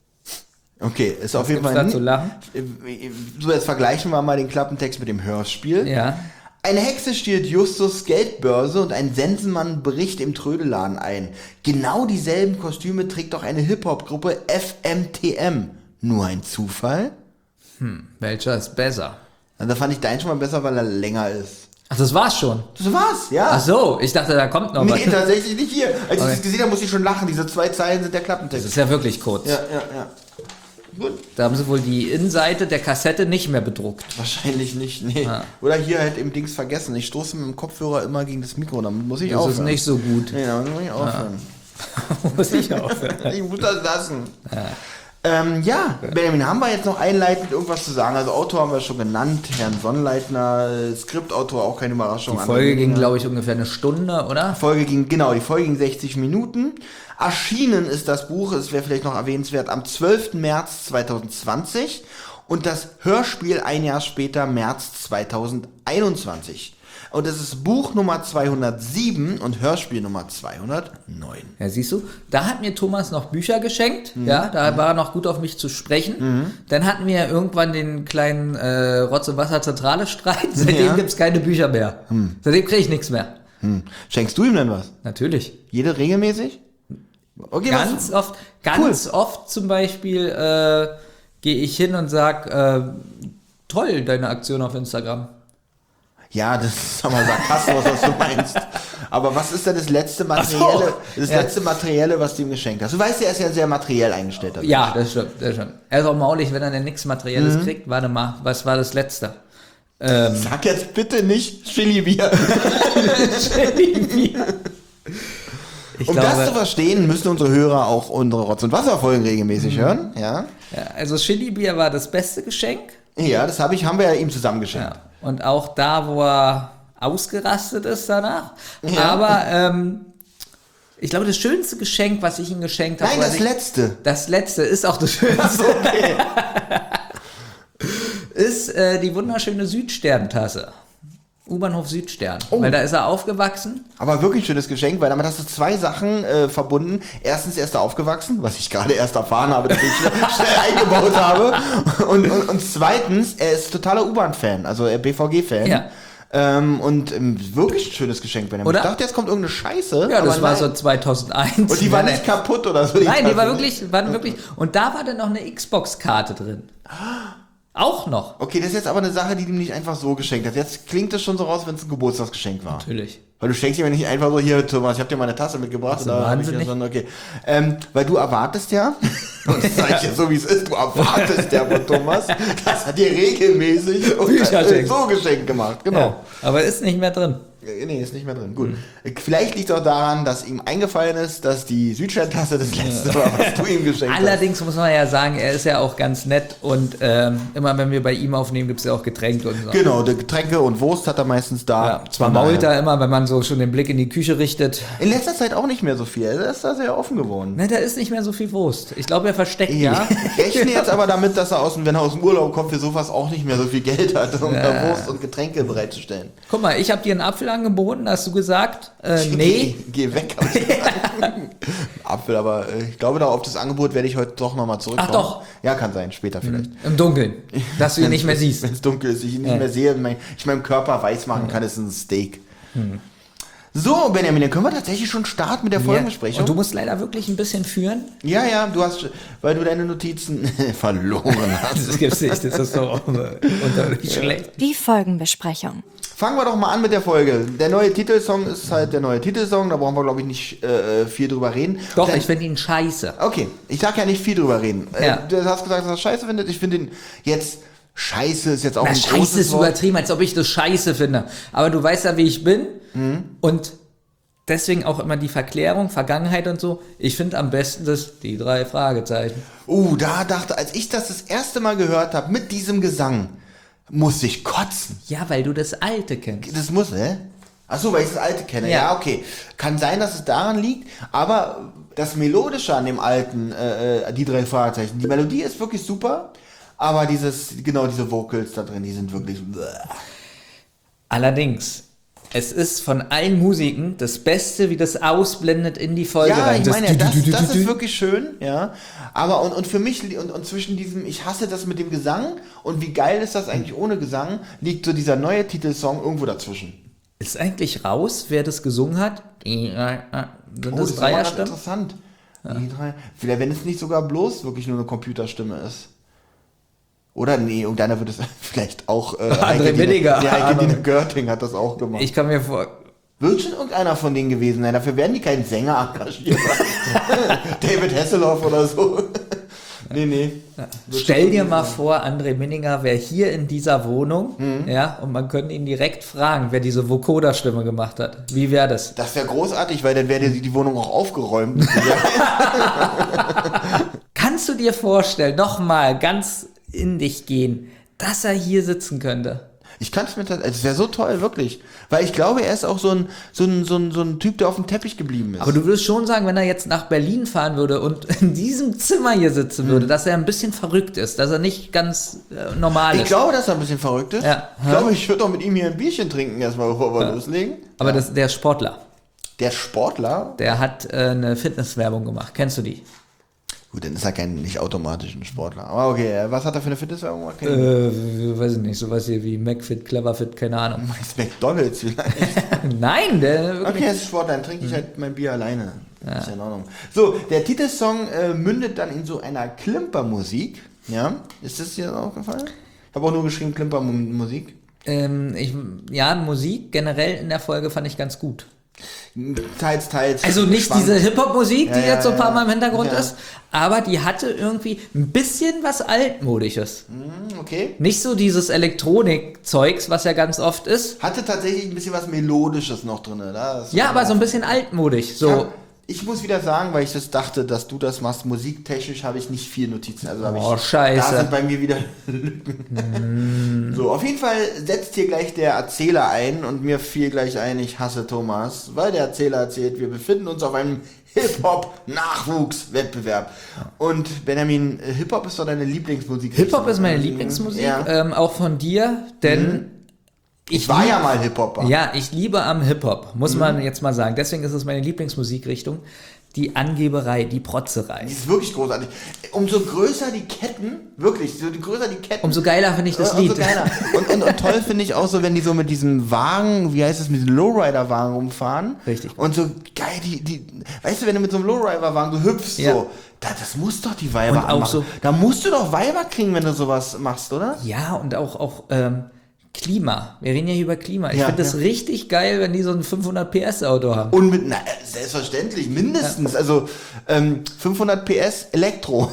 Okay, ist auf jeden gibt's Fall. da zu lachen? So, jetzt vergleichen wir mal den Klappentext mit dem Hörspiel. Ja. Eine Hexe stiehlt Justus Geldbörse und ein Sensenmann bricht im Trödelladen ein. Genau dieselben Kostüme trägt auch eine Hip-Hop-Gruppe F M T M. Nur ein Zufall? Welcher ist besser? Also, da fand ich deinen schon mal besser, weil er länger ist. Ach, das war's schon. Das war's, ja. Ach so, ich dachte, da kommt noch Nee, was. tatsächlich nicht hier. Als ich Okay. das gesehen habe, musste ich schon lachen. Diese zwei Zeilen sind der Das Klappentext. ist ja wirklich kurz. Ja, ja, ja. Gut. Da haben sie wohl die Innenseite der Kassette nicht mehr bedruckt. Wahrscheinlich nicht, nee. Ah. Oder hier halt im Dings vergessen. Ich stoße mit dem Kopfhörer immer gegen das Mikro, dann muss ich Das aufhören. ist nicht so gut. Nee, dann muss ich aufhören. Muss ich aufhören. Ich muss das lassen. Ja. Ähm, ja, Benjamin, haben wir jetzt noch einleitend irgendwas zu sagen? Also Autor haben wir schon genannt, Herrn Sonnleitner, äh, Skriptautor, auch keine Überraschung. Die Folge ging, glaube ich, ungefähr eine Stunde, oder? Folge ging, genau, die Folge ging sechzig Minuten. Erschienen ist das Buch, es wäre vielleicht noch erwähnenswert, am zwölften März zweitausendzwanzig und das Hörspiel ein Jahr später, März zweitausendeinundzwanzig. Und es ist Buch Nummer zweihundertsieben und Hörspiel Nummer zweihundertneun. Ja, siehst du, da hat mir Thomas noch Bücher geschenkt, ja, da war er noch gut auf mich zu sprechen. Dann hatten wir ja irgendwann den kleinen äh, Rotz- und Wasser-Zentrale-Streit, seitdem Ja. gibt's keine Bücher mehr. Seitdem kriege ich nichts mehr. Hm. Schenkst du ihm denn was? Natürlich. Jede regelmäßig? Okay, Ganz oft, ganz oft zum Beispiel äh, gehe ich hin und sag, äh, toll, deine Aktion auf Instagram. Ja, das ist aber Sarkasmus, was du meinst. Aber was ist denn das letzte Materielle, das ja. letzte Materielle, was du ihm geschenkt hast? Du weißt ja, er ist ja sehr materiell eingestellt. Ja, das stimmt, das stimmt. Er ist auch maulig, wenn er denn nichts Materielles kriegt. Warte mal, was war das letzte? Ähm, Sag jetzt bitte nicht Chili-Bier. ich Um das zu glaube, verstehen, müssen unsere Hörer auch unsere Rotz- und Wasserfolgen regelmäßig hören. Ja, ja, also Chili-Bier war das beste Geschenk. ja, das habe ich, haben wir ja ihm zusammen geschenkt. Ja. Und auch da, wo er ausgerastet ist danach. Ja. Aber ähm, ich glaube, das schönste Geschenk, was ich ihm geschenkt habe, Nein, was das ich, letzte. das letzte ist auch das schönste, Okay. ist äh, die wunderschöne Südstern-Tasse. U-Bahnhof Südstern. Oh. Weil da ist er aufgewachsen. Aber wirklich schönes Geschenk, weil damit hast du zwei Sachen äh, verbunden. Erstens, er ist da aufgewachsen, was ich gerade erst erfahren habe, dass ich schnell, schnell eingebaut habe. Und, und, und zweitens, er ist totaler U-Bahn-Fan, also er B V G-Fan. Ja. Ähm, und ähm, wirklich ein schönes Geschenk, Benjamin. Oder? Ich dachte, jetzt kommt irgendeine Scheiße. Ja, das aber war nein. so zweitausendeins. Und die war Nein, nicht kaputt oder so. Nein, die Tasse war nicht. wirklich, waren wirklich. Und da war dann noch eine Xbox-Karte drin. Auch noch. Okay, das ist jetzt aber eine Sache, die du ihm nicht einfach so geschenkt hast. Jetzt klingt es schon so raus, wenn es ein Geburtstagsgeschenk war. Natürlich. Weil du schenkst ihm ja nicht einfach so, hier, Thomas, ich hab dir mal eine Tasse mitgebracht. Bist du Oder hab ich ja wahnsinnig? so, okay. Ähm, weil du erwartest ja, und das sag ich ja so, wie es ist, du erwartest ja von Thomas, dass er dir regelmäßig und, Bücher äh, schenkt. so geschenkt gemacht. Genau. Ja, aber ist nicht mehr drin. Nee, ist nicht mehr drin. Gut. Vielleicht liegt es auch daran, dass ihm eingefallen ist, dass die Südstern-Tasse das letzte war, was du ihm geschenkt hast. Allerdings muss man ja sagen, er ist ja auch ganz nett und ähm, immer wenn wir bei ihm aufnehmen, gibt es ja auch Getränke und so. Genau, die Getränke und Wurst hat er meistens da. Ja, zwar Von mault daher. er immer, wenn man so schon den Blick in die Küche richtet. In letzter Zeit auch nicht mehr so viel. Er ist da sehr offen geworden. Ne, da ist nicht mehr so viel Wurst. Ich glaube, er versteckt Ja, die. ich rechne jetzt aber damit, dass er, aus, dem- wenn er aus dem Urlaub kommt, für sowas auch nicht mehr so viel Geld hat, um Ja. da Wurst und Getränke bereitzustellen. Guck mal, ich habe dir einen Apfel angeboten, hast du gesagt, äh, nee. Geh, geh weg. hab ich gesagt. Apfel, aber äh, ich glaube, da auf das Angebot werde ich heute doch nochmal zurückkommen. Ach doch. Ja, kann sein, später vielleicht. Im Dunkeln, dass du ihn nicht mehr siehst. Wenn es dunkel ist, ich ihn nicht Ja. mehr sehe, mein, ich meinem Körper weiß machen kann, ist ein Steak. So, Benjamin, dann können wir tatsächlich schon starten mit der Folgenbesprechung. Und du musst leider wirklich ein bisschen führen. Ja, ja, du hast, weil du deine Notizen verloren hast. Das gibt's nicht, das ist doch unter schlecht. Die Folgenbesprechung. Fangen wir doch mal an mit der Folge. Der neue Titelsong ist halt der neue Titelsong, da brauchen wir, glaube ich, nicht äh, viel drüber reden. Doch, Denn- ich finde ihn scheiße. Okay, ich sag ja nicht viel drüber reden. Ja. Äh, du hast gesagt, dass er scheiße findet. Ich finde ihn jetzt, scheiße ist jetzt auch Na, ein scheiße großes ist Wort. übertrieben, als ob ich das scheiße finde. Aber du weißt ja, wie ich bin. Und deswegen auch immer die Verklärung, Vergangenheit und so. Ich finde am besten das, die drei Fragezeichen. Uh, da dachte, als ich das das erste Mal gehört habe, mit diesem Gesang, musste ich kotzen. Ja, weil du das Alte kennst. Das muss, ne? Achso, weil ich das Alte kenne. Ja. Ja. okay. Kann sein, dass es daran liegt, aber das Melodische an dem Alten, äh, äh, die drei Fragezeichen, die Melodie ist wirklich super, aber dieses, genau diese Vocals da drin, die sind wirklich... Allerdings, es ist von allen Musiken das Beste, wie das ausblendet in die Folge Ja, rein. ich meine, Das das, dü- dü- dü- das dü- ist dü. wirklich schön, ja. Aber und, und für mich, li- und, und zwischen diesem, ich hasse das mit dem Gesang und wie geil ist das eigentlich ohne Gesang, liegt so dieser neue Titelsong irgendwo dazwischen. Ist eigentlich raus, wer das gesungen hat? Die, äh, äh, Sind Oh, das ist aber ganz Dreierstimmen? interessant. Die drei, vielleicht, wenn es nicht sogar bloß wirklich nur eine Computerstimme ist. Oder nee, und deiner wird es vielleicht auch... Äh, André Heike Winiger. Dine- Ja, Heike Dine Görting hat das auch gemacht. Ich kann mir vor... Wird schon irgendeiner von denen gewesen sein. Dafür werden die keinen Sänger engagiert. David Hasselhoff oder so. Nee, nee. Wird Stell schon dir gewesen mal sein. vor, André Minninger wäre hier in dieser Wohnung, Mhm. ja, und man könnte ihn direkt fragen, wer diese Vokoda-Stimme gemacht hat. Wie wäre das? Das wäre großartig, weil dann wäre die, die Wohnung auch aufgeräumt. Kannst du dir vorstellen, nochmal ganz in dich gehen, dass er hier sitzen könnte? Ich kann es mir tatsächlich, es wäre so toll, wirklich. Weil ich glaube, er ist auch so ein, so ein, so ein, so ein Typ, der auf dem Teppich geblieben ist. Aber du würdest schon sagen, wenn er jetzt nach Berlin fahren würde und in diesem Zimmer hier sitzen Mhm. würde, dass er ein bisschen verrückt ist, dass er nicht ganz äh, normal ich ist. glaube, dass er ein bisschen verrückt ist. Ja. Ich glaube, ich würde auch mit ihm hier ein Bierchen trinken, erstmal, bevor wir loslegen. Aber das, der Sportler, Der Sportler, der hat äh, eine Fitnesswerbung gemacht. Kennst du die? gut, dann ist er kein nicht automatisch ein Sportler. Aber okay, was hat er für eine Fitnesswerbung gemacht? Kenn ich Äh, weiß ich nicht, sowas hier wie McFit, Cleverfit, keine Ahnung. nicht. Ist McDonalds vielleicht. Nein, der wirklich. Okay, er ist Sportler, dann trinke ich halt mein Bier alleine. Ist ja in Ordnung. So, der Titelsong äh, mündet dann in so einer Klimpermusik. Ja, ist das dir aufgefallen? Ich habe auch nur geschrieben Klimpermusik. Ähm, ich, ja, Musik generell in der Folge fand ich ganz gut. Teils, teils. Also nicht schwankt. diese Hip-Hop-Musik, die Ja, ja, jetzt so ein paar ja. Mal im Hintergrund Ja. ist, aber die hatte irgendwie ein bisschen was Altmodisches. Hm, okay. Nicht so dieses Elektronik-Zeugs, was ja ganz oft ist. Hatte tatsächlich ein bisschen was Melodisches noch drin. Da. Ja, aber so ein bisschen altmodisch. So. Ja, ich muss wieder sagen, weil ich das dachte, dass du das machst, musiktechnisch habe ich nicht viel Notizen. Also habe Oh, ich, scheiße. Da sind bei mir wieder Lücken. So, auf jeden Fall setzt hier gleich der Erzähler ein und mir fiel gleich ein, ich hasse Thomas, weil der Erzähler erzählt, wir befinden uns auf einem Hip-Hop-Nachwuchswettbewerb. Und Benjamin, äh, Hip-Hop ist doch deine Lieblingsmusik. Hip-Hop ist meine Lieblingsmusik, Ja. ähm, auch von dir, denn Ich war lieb- ja mal Hip-Hopper. Ja, ich liebe am Hip-Hop, muss man jetzt mal sagen. Deswegen ist es meine Lieblingsmusikrichtung. Die Angeberei, die Protzerei. Die ist wirklich großartig. Umso größer die Ketten, wirklich, so die größer die Ketten, Umso geiler finde ich das Umso Lied. geiler. Und, und, und toll finde ich auch so, wenn die so mit diesem Wagen, wie heißt es, mit diesem Lowrider-Wagen rumfahren. Richtig. Und so geil ey, die, die, weißt du, wenn du mit so einem Lowrider-Wagen, du hüpfst Ja. so, da, das muss doch die Weiber Und auch anmachen. so- Da musst du doch Weiber kriegen, wenn du sowas machst, oder? Ja, und auch, auch ähm, Klima. Wir reden ja hier über Klima. Ich Ja, finde das ja. richtig geil, wenn die so ein fünfhundert P S Auto haben. Und mit, na, selbstverständlich, mindestens, also ähm, fünfhundert P S Elektro.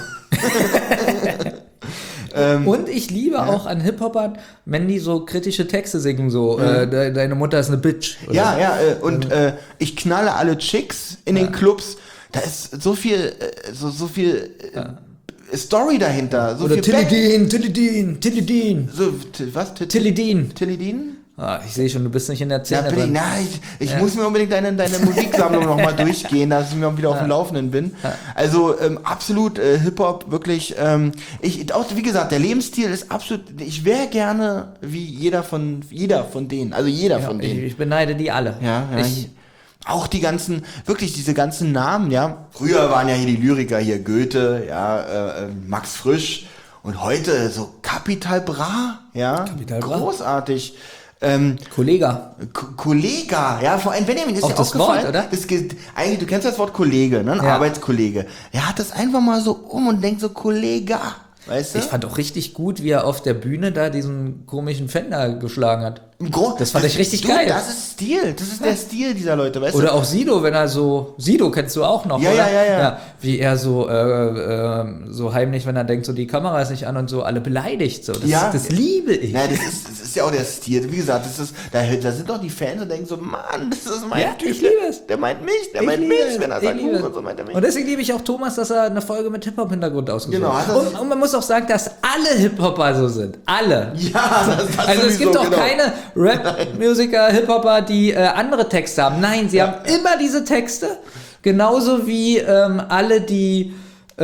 ähm, Und ich liebe auch an Hip-Hopern, wenn die so kritische Texte singen, so, äh, de deine Mutter ist eine Bitch. Oder Ja, so. ja, äh, und äh, ich knalle alle Chicks in den Clubs. Da ist so viel, äh, so, so viel äh, Story dahinter. So Oder viel Back- Tilidin, Tilidin, Tilidin, So, t- was? T- Tilidin. Tilidin? Ah, ich sehe schon, du bist nicht in der Ja, Szene bin ich, drin. na, ich, ich muss mir unbedingt deine, deine Musiksammlung nochmal durchgehen, dass ich mir auch wieder auf dem Laufenden bin. Also ähm, absolut äh, Hip-Hop, wirklich. Ähm, ich, auch, wie gesagt, der Lebensstil ist absolut. Ich wäre gerne wie jeder von jeder von denen. Also jeder Ja, von ich, denen. ich beneide die alle. Ja, ja. Ich, Auch die ganzen, wirklich diese ganzen Namen, ja. Früher waren ja hier die Lyriker hier Goethe, ja, äh, äh, Max Frisch und heute so Capital Bra, ja. Capital Bra. Großartig. Ähm, Kollega. Ko- Kollega, ja, vor allem Benjamin ist Auch dir das aufgefallen, Wort, oder? Das, ge- eigentlich, du kennst das Wort Kollege, ne? Ein Ja. Arbeitskollege. Er hat das einfach mal so um und denkt so Kollega, weißt du? Ich fand auch richtig gut, wie er auf der Bühne da diesen komischen Fender geschlagen hat. Gro- das fand ich richtig du, geil. Das ist Stil, das ist der Stil dieser Leute, weißt Oder du? auch Sido, wenn er so, Sido kennst du auch noch, Ja, oder? ja, ja, ja. Wie er so, äh, äh, so heimlich, wenn er denkt, so die Kamera ist nicht an und so alle beleidigt, so. Das, Ja. das liebe ich. Nein, das ist, das ist ja auch der Stil. Wie gesagt, das ist, da, da sind doch die Fans und denken so, Mann, das ist mein Ja, Typ. ich liebe es. Der meint mich, der Ich meint liebe mich, es, wenn er ich sagt, liebe Huch es. und so meint er mich. Und deswegen liebe ich auch Thomas, dass er eine Folge mit Hip-Hop-Hintergrund ausgesucht Genau, hat. hat er- Und, und man muss auch sagen, dass alle Hip-Hopper so sind. Alle. Ja, das, das Also es sowieso, gibt doch genau. keine Rap-Musiker, Hip-Hopper, die äh, andere Texte haben. Nein, sie haben immer diese Texte. Genauso wie ähm, alle, die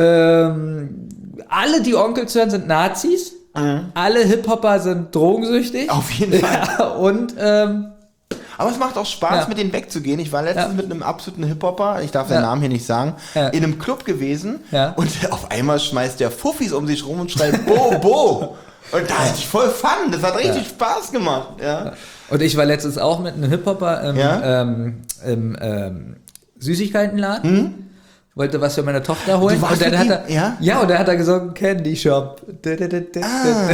ähm, alle, die Onkels hören, sind Nazis. Alle Hip-Hopper sind drogensüchtig. Auf jeden Fall. Ja, und ähm, Aber es macht auch Spaß, Ja. mit denen wegzugehen. Ich war letztens Ja. mit einem absoluten Hip-Hopper, ich darf Ja. den Namen hier nicht sagen, Ja. in einem Club gewesen Ja. und auf einmal schmeißt der Fuffis um sich rum und schreit Bo, Bo. Und da hatte ich voll Fun, das hat richtig Spaß gemacht. Ja. Und ich war letztens auch mit einem Hip-Hopper im, Ja? ähm, im ähm, Süßigkeitenladen. Wollte was für meine Tochter holen. Du warst Und dann mit hat ihm? er, Ja? ja, und dann hat er gesungen, Candy Shop. Ah.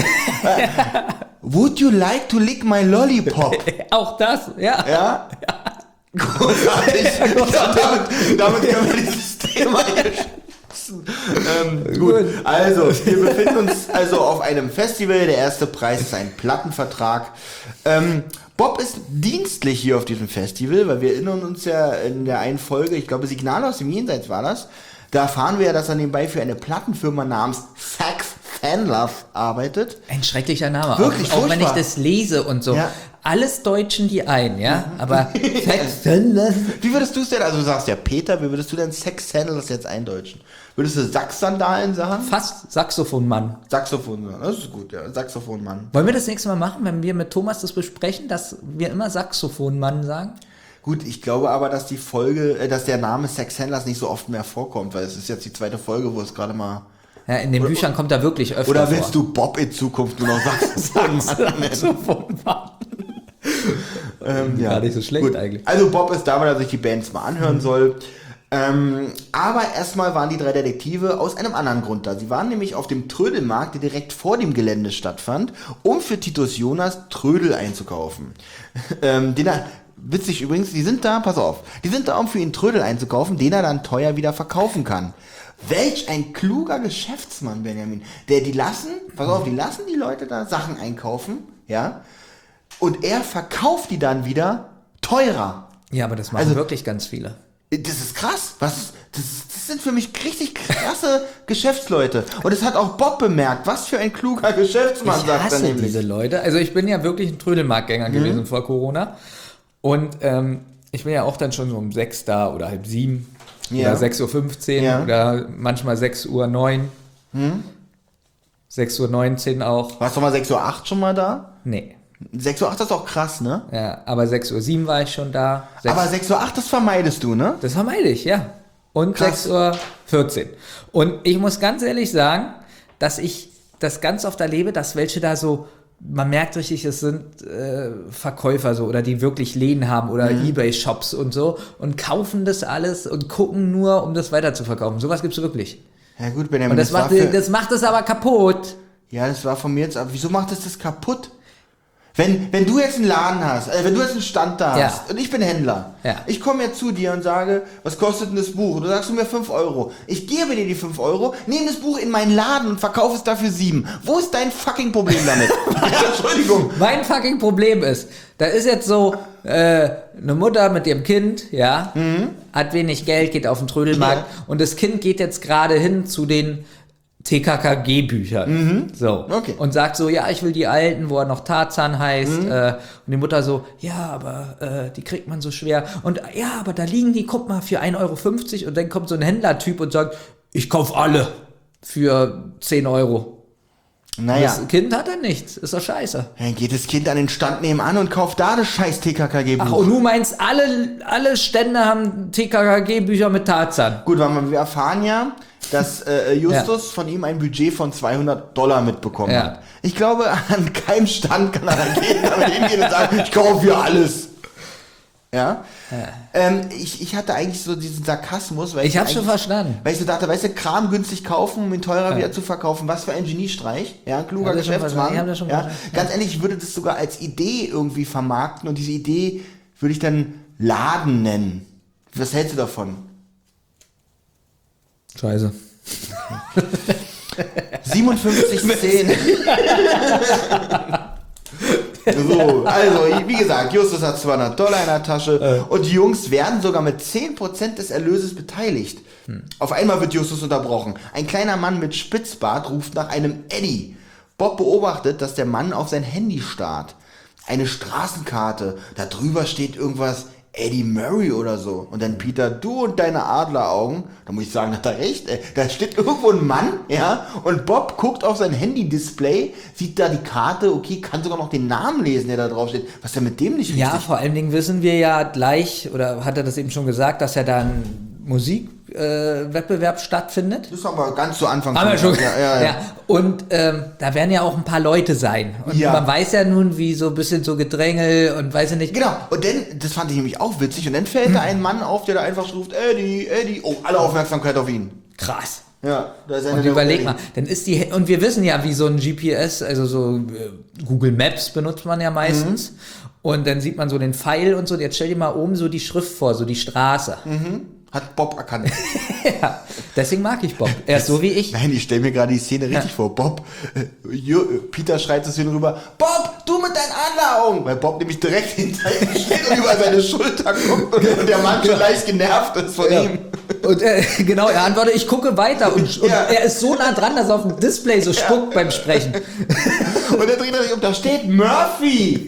Would you like to lick my lollipop? Auch das, ja. Ja? Großartig. Ich glaub, damit, damit können wir dieses Thema hier schließen. Ähm, gut. Gut. Also, wir befinden uns also auf einem Festival. Der erste Preis ist ein Plattenvertrag. Ähm, Bob ist dienstlich hier auf diesem Festival, weil wir erinnern uns ja in der einen Folge, ich glaube Signal aus dem Jenseits war das, da erfahren wir ja, dass er nebenbei für eine Plattenfirma namens Sax Fanlove arbeitet. Ein schrecklicher Name. Wirklich auch, auch wenn ich furchtbar. das lese und so. Ja. Alles deutschen die ein, ja. Aber Wie würdest du es denn, also du sagst ja Peter, wie würdest du denn Sex Sandals jetzt eindeutschen? Würdest du Saxsandalen sagen? fast Saxophonmann. Saxophon sagen, das ist gut, ja, Saxophonmann. Wollen wir das nächste Mal machen, wenn wir mit Thomas das besprechen, dass wir immer Saxophonmann sagen? Gut, ich glaube aber, dass die Folge, äh, dass der Name Sex Handlers nicht so oft mehr vorkommt, weil es ist jetzt die zweite Folge, wo es gerade mal... Ja, in den Büchern kommt er wirklich öfter Oder vor. willst du Bob in Zukunft nur noch Saxophonmann nennen? Saxophonmann. ähm, Gar nicht so schlecht Gut. eigentlich. Also Bob ist da, weil er sich die Bands mal anhören soll. Ähm, aber erstmal waren die drei Detektive aus einem anderen Grund da. Sie waren nämlich auf dem Trödelmarkt, der direkt vor dem Gelände stattfand, um für Titus Jonas Trödel einzukaufen. ähm, den er, witzig übrigens, die sind da, pass auf, die sind da, um für ihn Trödel einzukaufen, den er dann teuer wieder verkaufen kann. Welch ein kluger Geschäftsmann, Benjamin. Der, die lassen, pass auf, die lassen die Leute da Sachen einkaufen, ja, und er verkauft die dann wieder teurer. Ja, aber das machen Also- wirklich ganz viele. Das ist krass. Was, das, das sind für mich richtig krasse Geschäftsleute. Und das hat auch Bob bemerkt. Was für ein kluger Geschäftsmann, Ich sagt er hasse nämlich. diese Leute. Also ich bin ja wirklich ein Trödelmarktgänger gewesen vor Corona. Und ähm, ich bin ja auch dann schon so um sechs da oder halb sieben Ja. oder sechs Uhr fünfzehn Ja. oder manchmal sechs Uhr neun. sechs Uhr neunzehn auch. Warst du mal sechs Uhr acht schon mal da? Nee. sechs Uhr acht ist auch krass, ne? Ja, aber sechs Uhr sieben war ich schon da. Sechs- Aber sechs Uhr acht, das vermeidest du, ne? Das vermeide ich, ja. Und Krass. sechs Uhr vierzehn. Und ich muss ganz ehrlich sagen, dass ich das ganz oft erlebe, dass welche da so man merkt richtig, es sind äh, Verkäufer so oder die wirklich Läden haben oder mhm. Ebay-Shops und so und kaufen das alles und gucken nur, um das weiter zu verkaufen. Sowas gibt's wirklich. Ja gut, Benjamin, und das, das, macht, war für, das macht es aber kaputt. Ja, das war von mir jetzt, aber wieso macht es das kaputt? Wenn, wenn du jetzt einen Laden hast, äh, wenn du jetzt einen Stand da Ja. hast und ich bin Händler, Ja. ich komme jetzt zu dir und sage, was kostet denn das Buch? Und du sagst du mir fünf Euro. Ich gebe dir die fünf Euro, nehme das Buch in meinen Laden und verkaufe es dafür sieben. Wo ist dein fucking Problem damit? Entschuldigung. Mein fucking Problem ist, da ist jetzt so äh, eine Mutter mit ihrem Kind, ja, mhm. hat wenig Geld, geht auf den Trödelmarkt ja. und das Kind geht jetzt gerade hin zu den T K K G-Büchern. Mhm. So. Okay. Und sagt so, ja, ich will die alten, wo er noch Tarzan heißt. Mhm. Äh, und die Mutter so, ja, aber äh, die kriegt man so schwer. Und ja, aber da liegen die, guck mal, für ein Euro fünfzig. Und dann kommt so ein Händlertyp und sagt, ich kauf alle für zehn Euro. Naja. Das Kind hat dann nichts. Ist doch scheiße. Dann geht das Kind an den Stand nebenan und kauft da das scheiß T K K G-Buch. Ach, und du meinst, alle, alle Stände haben T K K G-Bücher mit Tarzan? Gut, weil wir erfahren ja, dass äh, Justus ja. von ihm ein Budget von zweihundert Dollar mitbekommen ja. hat. Ich glaube, an keinem Stand kann er dann gehen, damit hingehen und sagen, ich kaufe für alles. Ja? ja. Ähm, ich, ich hatte eigentlich so diesen Sarkasmus, weil ich, ich hab's schon verstanden. Weil ich so dachte, weißt du, Kram günstig kaufen, um ihn teurer ja. wieder zu verkaufen, was für ein Geniestreich, ja, kluger ja, Geschäftsmann. Ja, schon ja. Ganz ehrlich, ich würde das sogar als Idee irgendwie vermarkten und diese Idee würde ich dann Laden nennen. Was hältst du davon? Scheiße. siebenundfünfzig zehn. So, also, wie gesagt, Justus hat zweihundert Dollar in der Tasche äh. und die Jungs werden sogar mit zehn Prozent des Erlöses beteiligt. Hm. Auf einmal wird Justus unterbrochen. Ein kleiner Mann mit Spitzbart ruft nach einem Eddie. Bob beobachtet, dass der Mann auf sein Handy starrt. Eine Straßenkarte, da drüber steht irgendwas Eddie Murray oder so. Und dann Peter, du und deine Adleraugen. Da muss ich sagen, hat er recht. Ey. Da steht irgendwo ein Mann, ja, und Bob guckt auf sein Handy-Display, sieht da die Karte, okay, kann sogar noch den Namen lesen, der da drauf steht. Was ist denn mit dem nicht richtig? Ja, vor allen Dingen wissen wir ja gleich, oder hat er das eben schon gesagt, dass er da einen Musikwettbewerb äh, stattfindet. Das haben wir ganz zu Anfang Haben wir schon. Ja, ja, ja. ja. Und ähm, da werden ja auch ein paar Leute sein. Und ja. man weiß ja nun, wie so ein bisschen so Gedrängel und weiß ja nicht. Genau. Und dann, das fand ich nämlich auch witzig, und dann fällt hm. da ein Mann auf, der da einfach ruft, Eddie, Eddie. Oh, alle Aufmerksamkeit auf ihn. Krass. Ja, da ist einer. Und überleg mal, dann ist die, und wir wissen ja, wie so ein G P S, also so äh, Google Maps benutzt man ja meistens. Mhm. Und dann sieht man so den Pfeil und so. Jetzt stell dir mal oben so die Schrift vor, so die Straße. Mhm. Hat Bob erkannt. Ja, deswegen mag ich Bob. Er ist so wie ich. Nein, ich stelle mir gerade die Szene richtig ja. vor. Bob, äh, Jo, Peter schreit das hin rüber, Bob, du mit deinen Adleraugen! Weil Bob nämlich direkt hinter ihm steht und über seine Schulter guckt und, und der Mann schon leicht genervt ist von ja. ihm. Und äh, genau, er antwortet, ich gucke weiter. Und, und ja. er ist so nah dran, dass er auf dem Display so spuckt ja. beim Sprechen. Und er dreht sich um, da steht Murphy!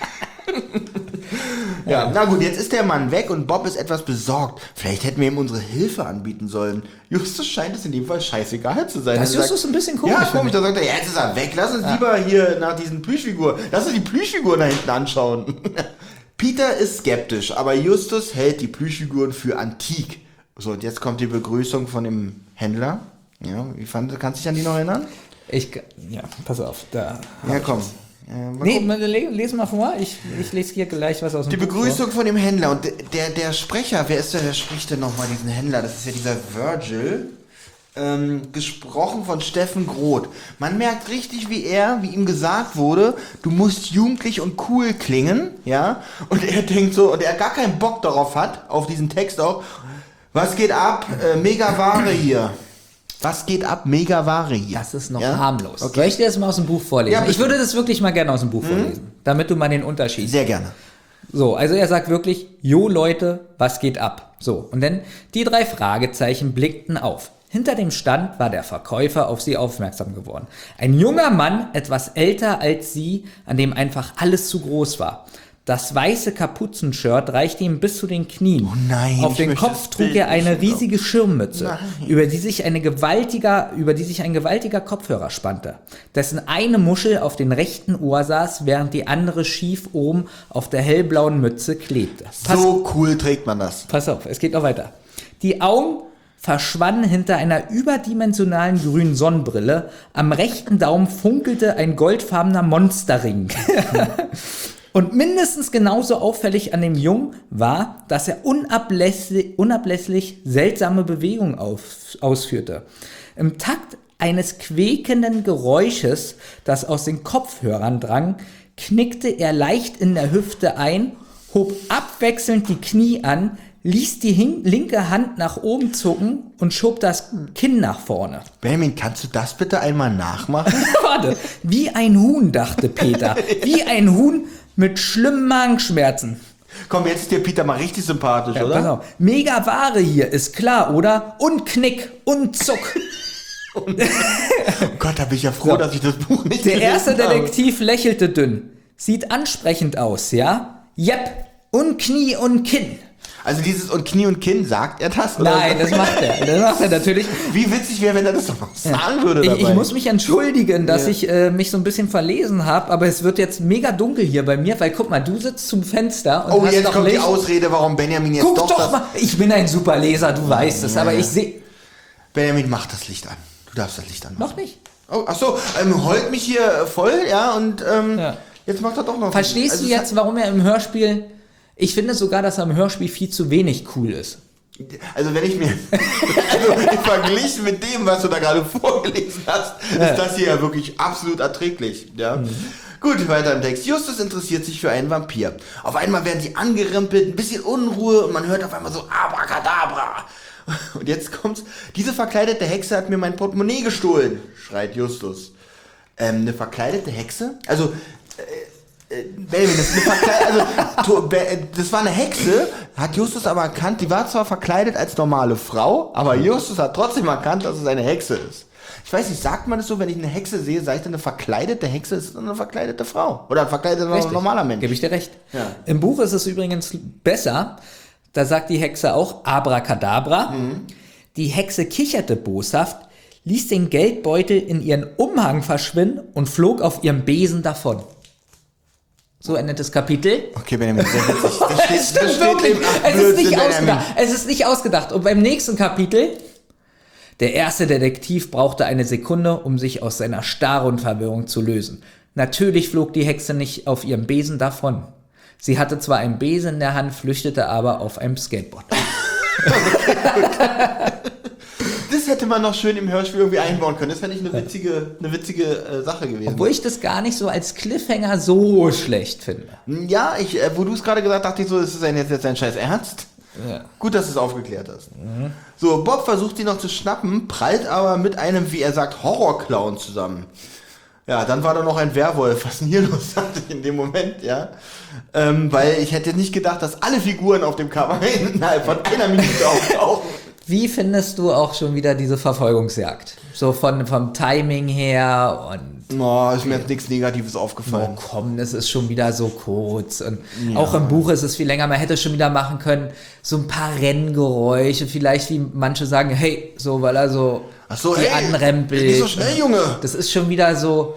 Ja, na gut, jetzt ist der Mann weg und Bob ist etwas besorgt. Vielleicht hätten wir ihm unsere Hilfe anbieten sollen. Justus scheint es in dem Fall scheißegal zu sein. Das ist Justus sagt, ein bisschen komisch. Ja, komisch. Da sagt er, ja, jetzt ist er weg. Lass uns ja. lieber hier nach diesen Plüschfiguren, lass uns die Plüschfiguren da hinten anschauen. Peter ist skeptisch, aber Justus hält die Plüschfiguren für antik. So, und jetzt kommt die Begrüßung von dem Händler. Ja, wie fand, kannst du dich an die noch erinnern? Ich, ja, pass auf, da. Ja, komm. Äh, nee, lese mal vor. Ich, ich lese hier gleich was aus dem Die Buch Begrüßung vor. von dem Händler. Und der, der Sprecher, wer ist der, der spricht denn nochmal diesen Händler? Das ist ja dieser Virgil. Ähm, gesprochen von Steffen Groth. Man merkt richtig, wie er, wie ihm gesagt wurde, du musst jugendlich und cool klingen, ja. Und er denkt so, und er gar keinen Bock darauf hat, auf diesen Text auch. Was geht ab? Äh, mega Ware hier. Was geht ab? Mega Ware hier. Das ist noch ja? harmlos. Okay. Soll ich dir das mal aus dem Buch vorlesen? Ja, ich würde das wirklich mal gerne aus dem Buch mhm. vorlesen, damit du mal den Unterschied. Sehr gerne. So, also er sagt wirklich, jo Leute, was geht ab? So, und dann die drei Fragezeichen blickten auf. Hinter dem Stand war der Verkäufer auf sie aufmerksam geworden. Ein junger Mann, etwas älter als sie, an dem einfach alles zu groß war. Das weiße Kapuzenshirt reichte ihm bis zu den Knien. Oh nein, Auf den Kopf trug er eine riesige Schirmmütze, nein. über die sich eine gewaltiger, über die sich ein gewaltiger Kopfhörer spannte, dessen eine Muschel auf den rechten Ohr saß, während die andere schief oben auf der hellblauen Mütze klebte. Pass, so cool trägt man das. Pass auf, es geht noch weiter. Die Augen verschwanden hinter einer überdimensionalen grünen Sonnenbrille. Am rechten Daumen funkelte ein goldfarbener Monsterring. Und mindestens genauso auffällig an dem Jungen war, dass er unablässlich, unablässig seltsame Bewegungen auf, ausführte. Im Takt eines quäkenden Geräusches, das aus den Kopfhörern drang, knickte er leicht in der Hüfte ein, hob abwechselnd die Knie an, ließ die hin- linke Hand nach oben zucken und schob das Kinn nach vorne. Benjamin, kannst du das bitte einmal nachmachen? Warte, wie ein Huhn, dachte Peter. Wie ein Huhn mit schlimmen Magenschmerzen. Komm, jetzt ist dir Peter mal richtig sympathisch, Ja, oder? pass auf. Mega Ware hier, ist klar, oder? Und Knick und Zuck. Oh Gott, da bin ich ja froh, So. dass ich das Buch nicht Der gelesen erste habe. Detektiv lächelte dünn. Sieht ansprechend aus, ja? Jep, und Knie und Kinn. Also dieses und Knie und Kinn, sagt er das? Oder? Nein, das macht er. Das macht er natürlich. Wie witzig wäre, wenn er das doch noch sagen würde dabei. Ich, ich muss mich entschuldigen, dass Ja. ich äh, mich so ein bisschen verlesen habe, aber es wird jetzt mega dunkel hier bei mir, weil guck mal, du sitzt zum Fenster und Oh, hast jetzt noch kommt Licht. die Ausrede, warum Benjamin jetzt Guck doch, doch das... mal, ich bin ein super Leser, du weißt es, Ja, aber ja. ich sehe... Benjamin, mach das Licht an. Du darfst das Licht anmachen. Noch nicht. Oh, ach so, ähm, heult mich hier voll, ja, und ähm, Ja. jetzt macht er doch noch... Verstehst Also du es jetzt, warum er im Hörspiel... Ich finde sogar, dass er im Hörspiel viel zu wenig cool ist. Hat, also wenn ich mir... also verglichen mit dem, was du da gerade vorgelesen hast, ist das hier ja wirklich absolut erträglich, ja. Mhm. Gut, weiter im Text. Justus interessiert sich für einen Vampir. Auf einmal werden sie angerempelt, ein bisschen Unruhe und man hört auf einmal so Abracadabra. Und jetzt kommt's. Diese verkleidete Hexe hat mir mein Portemonnaie gestohlen, schreit Justus. Ähm, eine verkleidete Hexe? Also, äh, äh, Benjamin, das ist eine verkleidete, also, to- Be- äh, das war eine Hexe, hat Justus aber erkannt, die war zwar verkleidet als normale Frau, aber Justus hat trotzdem erkannt, dass es eine Hexe ist. Ich weiß nicht, sagt man das so, wenn ich eine Hexe sehe, sage ich dann eine verkleidete Hexe, ist es eine verkleidete Frau? Oder ein verkleideter Richtig. normaler Mensch? Gebe ich dir recht. Ja. Im Buch ist es übrigens besser. Da sagt die Hexe auch Abracadabra. Mhm. Die Hexe kicherte boshaft, ließ den Geldbeutel in ihren Umhang verschwinden und flog auf ihrem Besen davon. So endet das Kapitel. Okay, Benjamin, sehr witzig. Das steht, Es stimmt das steht wirklich. im Ach, Es ist Blödsinn, nicht Benjamin. ausgedacht. Es ist nicht ausgedacht. Und beim nächsten Kapitel, der erste Detektiv brauchte eine Sekunde, um sich aus seiner Starre und Verwirrung zu lösen. Natürlich flog die Hexe nicht auf ihrem Besen davon. Sie hatte zwar einen Besen in der Hand, flüchtete aber auf einem Skateboard. Das hätte man noch schön im Hörspiel irgendwie einbauen können. Das fände ich eine witzige, eine witzige äh, Sache gewesen. Obwohl ich das gar nicht so als Cliffhanger so schlecht finde. Ja, ich, äh, wo du es gerade gesagt hast, dachte ich so, ist das ein, jetzt, jetzt ein scheiß Ernst? Ja. Gut, dass du es aufgeklärt hast. So, Bob versucht sie noch zu schnappen, prallt aber mit einem, wie er sagt, Horrorclown zusammen. Ja, dann war da noch ein Werwolf. Was ist denn hier los, dachte ich in dem Moment, ja. Ähm, weil ich hätte nicht gedacht, dass alle Figuren auf dem Cover innerhalb von einer Minute auftauchen. Wie findest du auch schon wieder diese Verfolgungsjagd? So von, vom Timing her und Oh, ist mir jetzt nichts Negatives oh aufgefallen. komm, das ist schon wieder so kurz. Und auch im Buch ist es viel länger. Man hätte schon wieder machen können, so ein paar Renngeräusche, vielleicht wie manche sagen, hey, so, weil er so Ach so, die hey, anrempelt. nicht so schnell, Junge. Das ist schon wieder so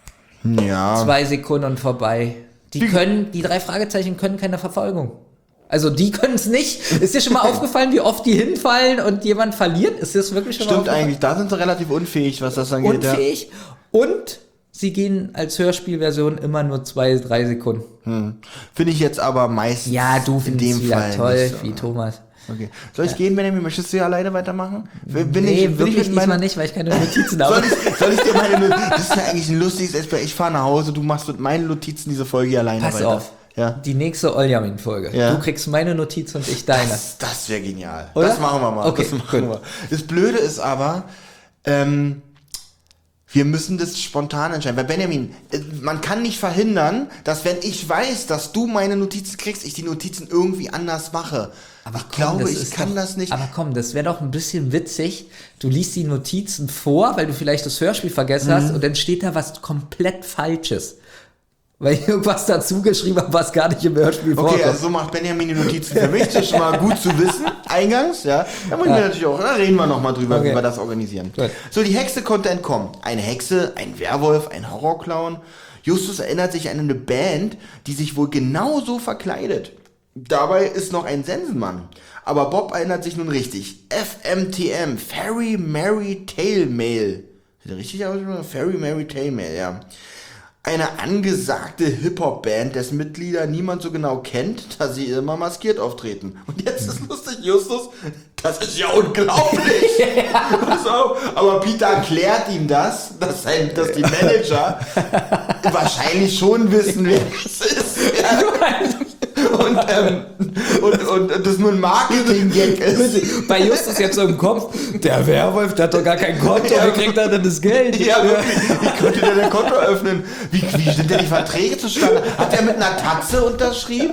Ja. zwei Sekunden und vorbei. Die können, die drei Fragezeichen können keine Verfolgung. Also die können es nicht. Ist dir schon mal aufgefallen, wie oft die hinfallen und jemand verliert? Ist das wirklich schon mal Stimmt aufgefallen? eigentlich, da sind sie relativ unfähig, was das angeht. Ja. Unfähig. Und sie gehen als Hörspielversion immer nur zwei, drei Sekunden. Hm. Finde ich jetzt aber meistens Ja, du in findest dem es wieder Fall toll, nicht so. wie Thomas. Okay. Soll ich gehen, Benjamin? Möchtest du ja alleine weitermachen? Bin nee, ich, bin wirklich ich mit diesmal meiner, nicht, weil ich keine Notizen habe. soll, ich, soll ich dir meine Notizen? Das ist ja eigentlich ein lustiges Aspekt. Ich fahre nach Hause, du machst mit meinen Notizen diese Folge hier alleine Pass weiter. auf. Ja. Die nächste Oljamin-Folge. Ja. Du kriegst meine Notiz und ich deine. Das, das wäre genial. Oder? Das machen wir mal. Okay, das machen gut. wir. Das Blöde ist aber, ähm, wir müssen das spontan entscheiden. Weil Benjamin, äh, man kann nicht verhindern, dass wenn ich weiß, dass du meine Notizen kriegst, ich die Notizen irgendwie anders mache. Aber ich komm, glaube, das ich ist kann doch, das nicht. Aber komm, das wäre doch ein bisschen witzig. Du liest die Notizen vor, weil du vielleicht das Hörspiel vergessen Mhm. hast und dann steht da was komplett Falsches. Weil ich irgendwas dazu geschrieben habe, was gar nicht im Hörspiel vorkommt. Okay, also so macht Benjamin die Notizen für mich. Das ist schon mal gut zu wissen, eingangs, ja. Da müssen wir natürlich auch, da reden wir nochmal drüber, Okay. wie wir das organisieren. Gut. So, die Hexe konnte entkommen. Eine Hexe, ein Werwolf, ein Horrorclown. Justus erinnert sich an eine Band, die sich wohl genauso verkleidet. Dabei ist noch ein Sensenmann. Aber Bob erinnert sich nun richtig. F M T M, Fairy Mary Tale Mail. Ist das richtig ausgesprochen? Fairy Mary Tale Mail, ja. Eine angesagte Hip-Hop-Band, dessen Mitglieder niemand so genau kennt, da sie immer maskiert auftreten. Und jetzt ist lustig, Justus, das ist ja unglaublich. Pass auf. Aber Peter erklärt ihm das, dass, sein, dass die Manager wahrscheinlich schon wissen, wer das ist. Ja. Und, ähm, und, und das nur ein Marketing-Gag ist. Bei Justus jetzt so im Kopf, der Werwolf, der hat doch gar kein Konto, Ja. wie kriegt er denn das Geld? Ja, wirklich. Wie könnte der denn Konto öffnen? Wie, wie sind denn die Verträge zustande? Hat er mit einer Tatze unterschrieben?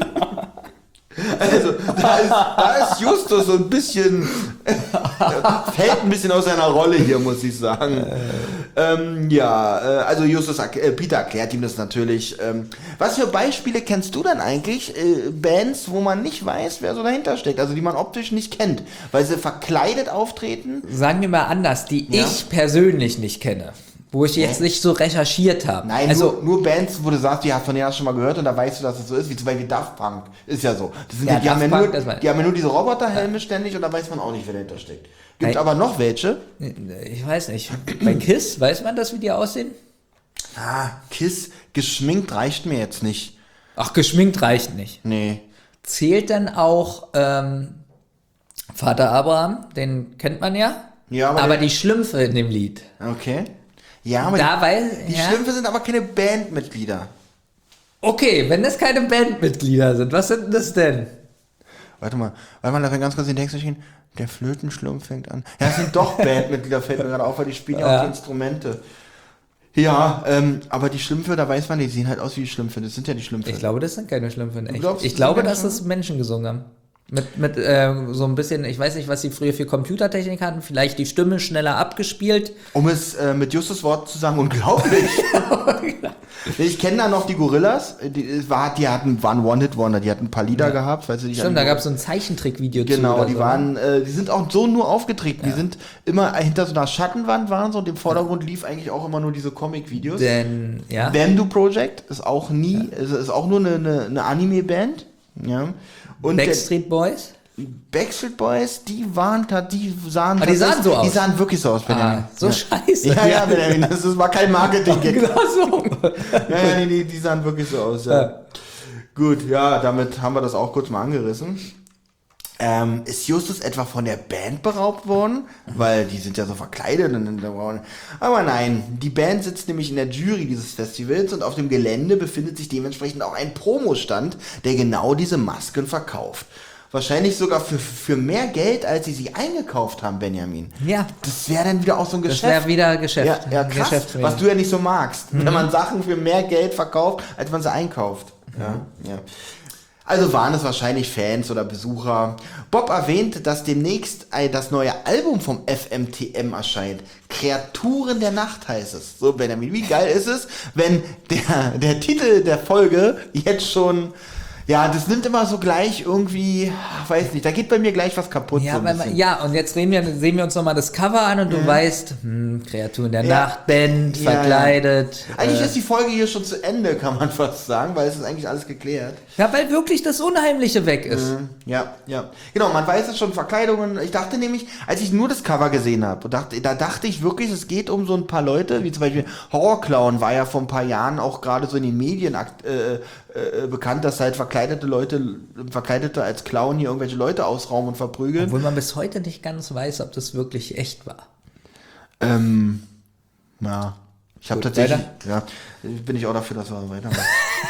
Also, da ist, da ist Justus so ein bisschen, fällt ein bisschen aus seiner Rolle hier, muss ich sagen. Ähm, ja, äh, also Justus, äh, Peter erklärt ihm das natürlich. Ähm, was für Beispiele kennst du denn eigentlich? Äh, Bands, wo man nicht weiß, wer so dahinter steckt, also die man optisch nicht kennt, weil sie verkleidet auftreten? Sagen wir mal anders, die Ja. ich persönlich nicht kenne. Wo ich jetzt Nee. nicht so recherchiert habe. Nein, also, nur, nur Bands, wo du sagst, die hast von denen hast du schon mal gehört und da weißt du, dass es so ist, wie zum Beispiel Daft Punk. Ist ja so. Das sind Ja, ja, die, haben ja Daft Punk, nur, das war- die haben ja nur diese Roboterhelme ständig und da weiß man auch nicht, wer dahinter steckt. Gibt Nein. aber noch welche. ich weiß nicht. Bei KISS, weiß man das, wie die aussehen? Ah, Kiss, geschminkt reicht mir jetzt nicht. Ach, geschminkt reicht nicht. Nee. Zählt dann auch ähm, Vater Abraham, den kennt man ja. Ja, aber aber der- die Schlümpfe in dem Lied. Okay. Ja, aber Da die, weiß, die ja. Schlümpfe sind aber keine Bandmitglieder. Okay, wenn das keine Bandmitglieder sind, was sind das denn? Warte mal, warte mal, lass mal ganz kurz den Text durchgehen. Der Flötenschlumpf fängt an. Ja, das sind doch Bandmitglieder, fällt mir gerade auf, weil die spielen ja auch Ja. die Instrumente. Ja, ähm, aber die Schlümpfe, da weiß man, die sehen halt aus wie die Schlümpfe. Das sind ja die Schlümpfe. Ich glaube, das sind keine Schlümpfe in echt. glaubst, Ich das glaube, sind keine dass das Menschen gesungen haben. Mit, mit äh, so ein bisschen, ich weiß nicht, was sie früher für Computertechnik hatten, vielleicht die Stimme schneller abgespielt. Um es äh, mit Justus Wort zu sagen, unglaublich. Ich kenne da noch die Gorillas. Die, es war, die hatten, waren One-Hit-Wonder, die hatten ein paar Lieder gehabt. Falls du dich Stimmt, an- da gab es so ein Zeichentrickvideo zu. Genau, oder die so. waren, äh, die sind auch so nur aufgetreten. Die sind immer hinter so einer Schattenwand waren so und im Vordergrund lief eigentlich auch immer nur diese Comic-Videos. Denn, ja. Bamboo Project ist auch nie, ist, ist auch nur eine, eine, eine Anime-Band. Ja. Und der- Backstreet Boys? Backstreet Boys, die waren da, die sahen, Ah, die sahen so Die aus? sahen wirklich so aus, Benjamin. Ah, so ja. scheiße. Ja, ja, Benjamin, das ist, war kein Marketing-Gag. Genau so. Ja, ja, nee, die, die sahen wirklich so aus, ja. Ja. Gut, ja, damit haben wir das auch kurz mal angerissen. Ähm, ist Justus etwa von der Band beraubt worden? Weil die sind ja so verkleidet. Und, aber nein, die Band sitzt nämlich in der Jury dieses Festivals und auf dem Gelände befindet sich dementsprechend auch ein Promostand, der genau diese Masken verkauft. Wahrscheinlich sogar für, für mehr Geld, als sie sie eingekauft haben, Benjamin. Ja. Das wäre dann wieder auch so ein Das Geschäft. wäre wieder Geschäft. Ja, ja krass, Geschäft was du ja nicht so magst, wenn man Sachen für mehr Geld verkauft, als man sie einkauft. Ja, ja. Also waren es wahrscheinlich Fans oder Besucher. Bob erwähnt, dass demnächst ein- das neue Album vom F M T M erscheint. Kreaturen der Nacht heißt es. So, Benjamin, wie geil ist es, wenn der, der Titel der Folge jetzt schon... Ja, das nimmt immer so gleich irgendwie, weiß nicht, da geht bei mir gleich was kaputt. Ja, so ein weil man, bisschen. ja, und jetzt reden wir, sehen wir uns nochmal das Cover an und du weißt, hm, Kreaturen der Ja. Nacht, Band, Ja, verkleidet. Eigentlich äh, ist die Folge hier schon zu Ende, kann man fast sagen, weil es ist eigentlich alles geklärt. ja, weil wirklich das Unheimliche weg ist. Ja, ja. Genau, man weiß es schon, Verkleidungen. Ich dachte nämlich, als ich nur das Cover gesehen habe, dachte, da dachte ich wirklich, es geht um so ein paar Leute, wie zum Beispiel Horrorclown war ja vor ein paar Jahren auch gerade so in den Medien akt- äh, äh, bekannt, dass halt verkleidete Leute, Verkleidete als Clown hier irgendwelche Leute ausrauben und verprügeln. Obwohl man bis heute nicht ganz weiß, ob das wirklich echt war. Ähm, ja. Ich habe Gut, tatsächlich, weiter? ja, bin ich auch dafür, dass wir weitermachen.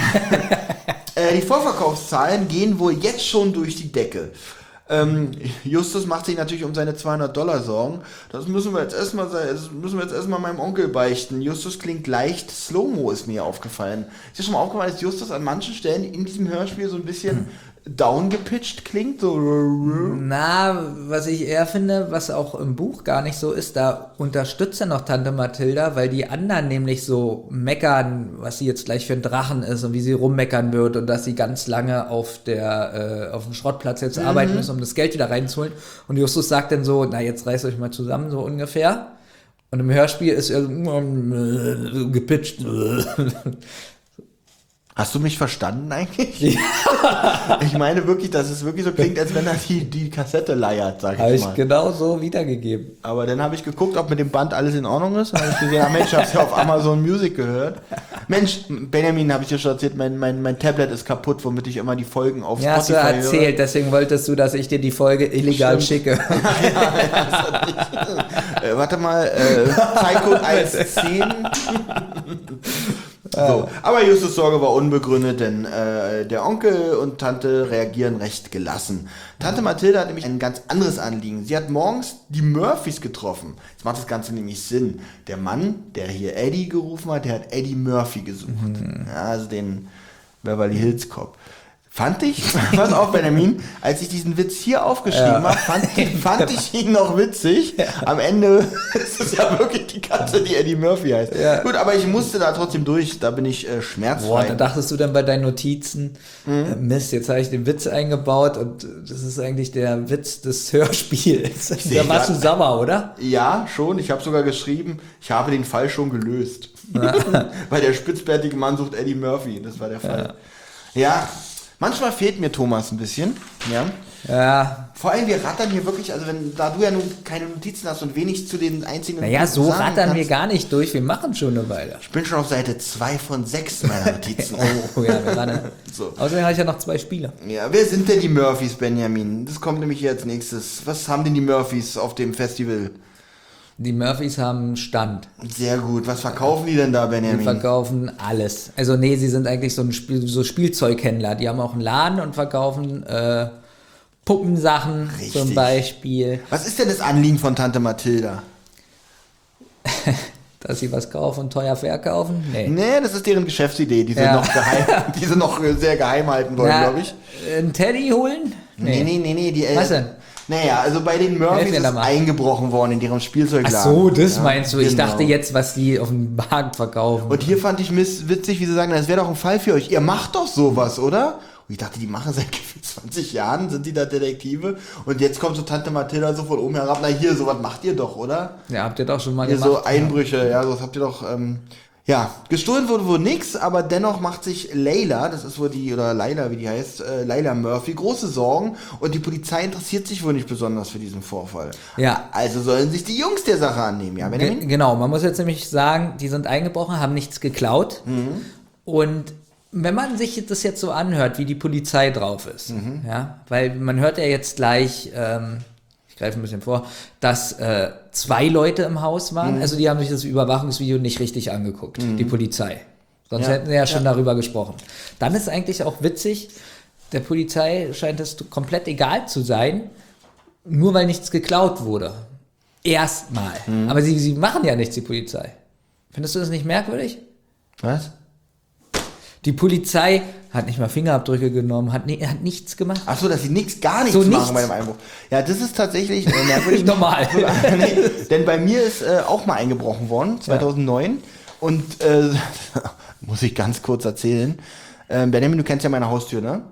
äh, die Vorverkaufszahlen gehen wohl jetzt schon durch die Decke. Ähm, Justus macht sich natürlich um seine zweihundert Dollar Sorgen. Das müssen wir jetzt erstmal, das müssen wir jetzt erstmal meinem Onkel beichten. Justus klingt leicht Slow-Mo, ist mir aufgefallen. Ist dir schon mal aufgefallen, dass Justus an manchen Stellen in diesem Hörspiel so ein bisschen downgepitcht klingt? So. Na, was ich eher finde, was auch im Buch gar nicht so ist, da unterstützt er noch Tante Mathilda, weil die anderen nämlich so meckern, was sie jetzt gleich für ein Drachen ist und wie sie rummeckern wird und dass sie ganz lange auf der äh, auf dem Schrottplatz jetzt arbeiten müssen, um das Geld wieder reinzuholen. Und Justus sagt dann so, na jetzt reißt euch mal zusammen, so ungefähr. Und im Hörspiel ist er so, gepitcht. Hast du mich verstanden eigentlich? Ja. Ich meine wirklich, dass es wirklich so klingt, als wenn er die, die Kassette leiert, sag Habe ich ich mal. genau so wiedergegeben. Aber dann habe ich geguckt, ob mit dem Band alles in Ordnung ist. Dann habe ich gesehen, ja Mensch, ich habe es ja auf Amazon Music gehört. Mensch, Benjamin, habe ich dir schon erzählt, mein, mein, mein Tablet ist kaputt, womit ich immer die Folgen auf Ja, hast du Spotify erzählt, höre. deswegen wolltest du, dass ich dir die Folge illegal Stimmt. schicke. äh, warte mal, äh, Zeitcode eins zehn. So. Aber Justus Sorge war unbegründet, denn äh, der Onkel und Tante reagieren recht gelassen. Tante Mathilde hat nämlich ein ganz anderes Anliegen. Sie hat morgens die Murphys getroffen. Jetzt macht das Ganze nämlich Sinn. Der Mann, der hier Eddie gerufen hat, der hat Eddie Murphy gesucht. Mhm. Ja, also den Beverly Hills Cop. Fand ich, pass auf Benjamin, als ich diesen Witz hier aufgeschrieben Ja. habe, fand, fand ich ihn noch witzig. Ja. Am Ende ist es ja wirklich die Katze, die Eddie Murphy heißt. Ja. Gut, aber ich musste da trotzdem durch, da bin ich äh, schmerzfrei. Boah, da dachtest du dann bei deinen Notizen, mhm. äh, Mist, jetzt habe ich den Witz eingebaut und das ist eigentlich der Witz des Hörspiels. Da warst du sauer, oder? Ja, schon. Ich habe sogar geschrieben, ich habe den Fall schon gelöst. Weil der spitzbärtige Mann sucht Eddie Murphy, das war der Fall. Ja. ja. Manchmal fehlt mir Thomas ein bisschen, ja. Ja. Vor allem, wir rattern hier wirklich, also wenn, da du ja nun keine Notizen hast und wenig zu den einzigen Naja, so sagen rattern kannst, wir gar nicht durch, wir machen schon eine Weile. Ich bin schon auf Seite zwei von sechs meiner Notizen. oh, ja, wir rattern. So. Außerdem habe ich ja noch zwei Spieler. Ja, wer sind denn die Murphys, Benjamin? Das kommt nämlich hier als nächstes. Was haben denn die Murphys auf dem Festival? Die Murphys haben einen Stand. Sehr gut. Was verkaufen die denn da, Benjamin? Die verkaufen alles. Also nee, sie sind eigentlich so ein Spiel, so Spielzeughändler. Die haben auch einen Laden und verkaufen äh, Puppensachen. Richtig. Zum Beispiel. Was ist denn das Anliegen von Tante Mathilda? Dass sie was kaufen und teuer verkaufen? Nee. Nee, das ist deren Geschäftsidee, die sie, Ja. noch, geheim, die sie noch sehr geheim halten wollen, glaube ich. Einen Teddy holen? Nee, nee, nee, nee. Die, Was denn? Naja, also bei den Murphys ist eingebrochen worden in ihrem Spielzeugladen. Ach so, das ja, meinst du. Ich genau. dachte jetzt, was die auf dem Markt verkaufen. Und hier fand ich miss witzig, wie sie sagen, das wäre doch ein Fall für euch. Ihr macht doch sowas, oder? Und ich dachte, die machen seit zwanzig Jahren, sind die da Detektive. Und jetzt kommt so Tante Mathilda so von oben herab. Na hier, sowas macht ihr doch, oder? Ja, habt ihr doch schon mal hier gemacht. so Einbrüche, ja, ja sowas habt ihr doch... Ähm, ja, gestohlen wurde wohl nix, aber dennoch macht sich Layla, das ist wohl die, oder Layla, wie die heißt, äh, Layla Murphy, große Sorgen und die Polizei interessiert sich wohl nicht besonders für diesen Vorfall. Ja. Also sollen sich die Jungs der Sache annehmen, ja, Benjamin? Ge- Genau, man muss jetzt nämlich sagen, die sind eingebrochen, haben nichts geklaut Mhm. und wenn man sich das jetzt so anhört, wie die Polizei drauf ist, Mhm. ja, weil man hört ja jetzt gleich, ähm, ich greife ein bisschen vor, dass äh, zwei Leute im Haus waren, Mhm. also die haben sich das Überwachungsvideo nicht richtig angeguckt, die Polizei. Sonst Ja. hätten sie ja schon Ja. darüber gesprochen. Dann ist eigentlich auch witzig, der Polizei scheint es komplett egal zu sein, nur weil nichts geklaut wurde. Erstmal. Mhm. Aber sie, sie machen ja nichts, die Polizei. Findest du das nicht merkwürdig? Was? Die Polizei hat nicht mal Fingerabdrücke genommen, hat, ni- hat nichts gemacht. Ach so, dass sie nichts, gar nichts So machen nichts? bei dem Einbruch. Ja, das ist tatsächlich äh, merkwürdig. Normal. nee, denn bei mir ist äh, auch mal eingebrochen worden, zweitausendneun. Und äh, muss ich ganz kurz erzählen. Äh, Benjamin, du kennst ja meine Haustür, ne?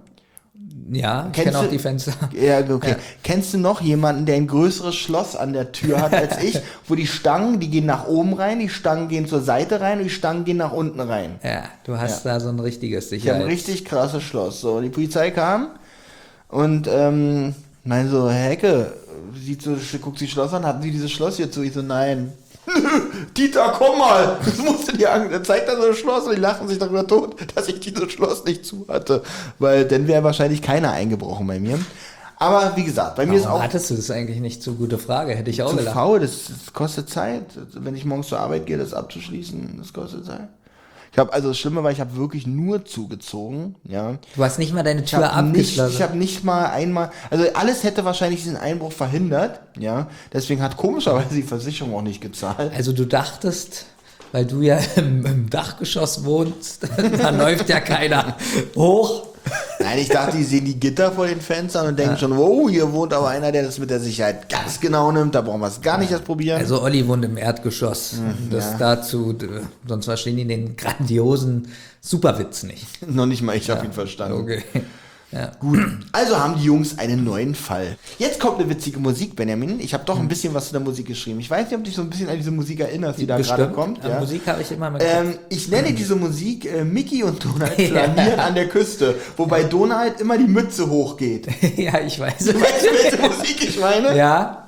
Ja, ich Kennst kenne auch du- die Fenster. Ja, okay. Ja. Kennst du noch jemanden, der ein größeres Schloss an der Tür hat als ich, wo die Stangen, die gehen nach oben rein, die Stangen gehen zur Seite rein und die Stangen gehen nach unten rein. Ja, du hast da so ein richtiges Ich habe Sicherheit. ein richtig krasses Schloss. So, die Polizei kam und ähm, meinte so, Herr Hecke, sieht so, guckt sich das Schloss an, hatten Sie dieses Schloss hier zu? Ich so, nein. Dieter, komm mal! Das musst du dir an. Er zeigt dann so ein Schloss und die lachen sich darüber tot, dass ich dieses Schloss nicht zu hatte. Weil dann wäre wahrscheinlich keiner eingebrochen bei mir. Aber wie gesagt, bei mir ist Warum auch hattest du das eigentlich nicht so gute Frage? Hätte ich auch zu gelacht. faul, das, das kostet Zeit. Wenn ich morgens zur Arbeit gehe, das abzuschließen, das kostet Zeit. Ich habe also das Schlimme war, ich habe wirklich nur zugezogen, ja. Du hast nicht mal deine Ich Tür habe nicht, abgeschlossen. ich habe nicht mal einmal, also alles hätte wahrscheinlich diesen Einbruch verhindert, ja. Deswegen hat komischerweise die Versicherung auch nicht gezahlt. Also du dachtest, weil du ja im, im Dachgeschoss wohnst, da läuft ja keiner hoch. Nein, ich dachte, die sehen die Gitter vor den Fenstern und denken schon, wow, hier wohnt aber einer, der das mit der Sicherheit ganz genau nimmt, da brauchen wir es gar nicht erst probieren. Also Olli wohnt im Erdgeschoss. Das ja. dazu, d- sonst verstehen die den grandiosen Superwitz nicht. Noch nicht mal ich habe ihn verstanden. Okay. Ja. Gut, also haben die Jungs einen neuen Fall. Jetzt kommt eine witzige Musik, Benjamin. Ich habe doch ein bisschen was zu der Musik geschrieben. Ich weiß nicht, ob du dich so ein bisschen an diese Musik erinnerst, die da Bestimmt. gerade kommt. An Ja. Musik habe ich immer mal Ähm, ich nenne diese Musik äh, Mickey und Donald flanieren an der Küste, wobei Donald immer die Mütze hochgeht. Ja, ich weiß. Weißt du, welche Musik ich meine? Ja,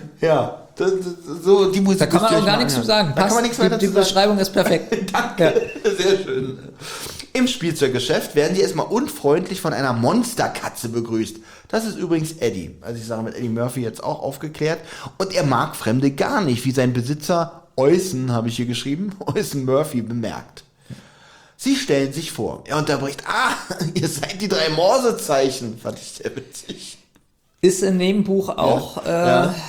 Ja. Das, das, so die Musik da kann man müsst ihr auch euch gar mal nichts zu anhören. sagen. Da kann man Passt. nichts weiter die, die zu sagen. Beschreibung ist perfekt. Danke, Ja. sehr schön. Im Spielzeuggeschäft werden sie erstmal unfreundlich von einer Monsterkatze begrüßt. Das ist übrigens Eddie. Also ich sage mit Eddie Murphy jetzt auch aufgeklärt. Und er mag Fremde gar nicht, wie sein Besitzer Eusen, habe ich hier geschrieben, Eusen Murphy bemerkt. Sie stellen sich vor. Er unterbricht, ah, ihr seid die drei Morsezeichen. Fand ich sehr witzig. Ist in dem Buch auch, Ja. äh,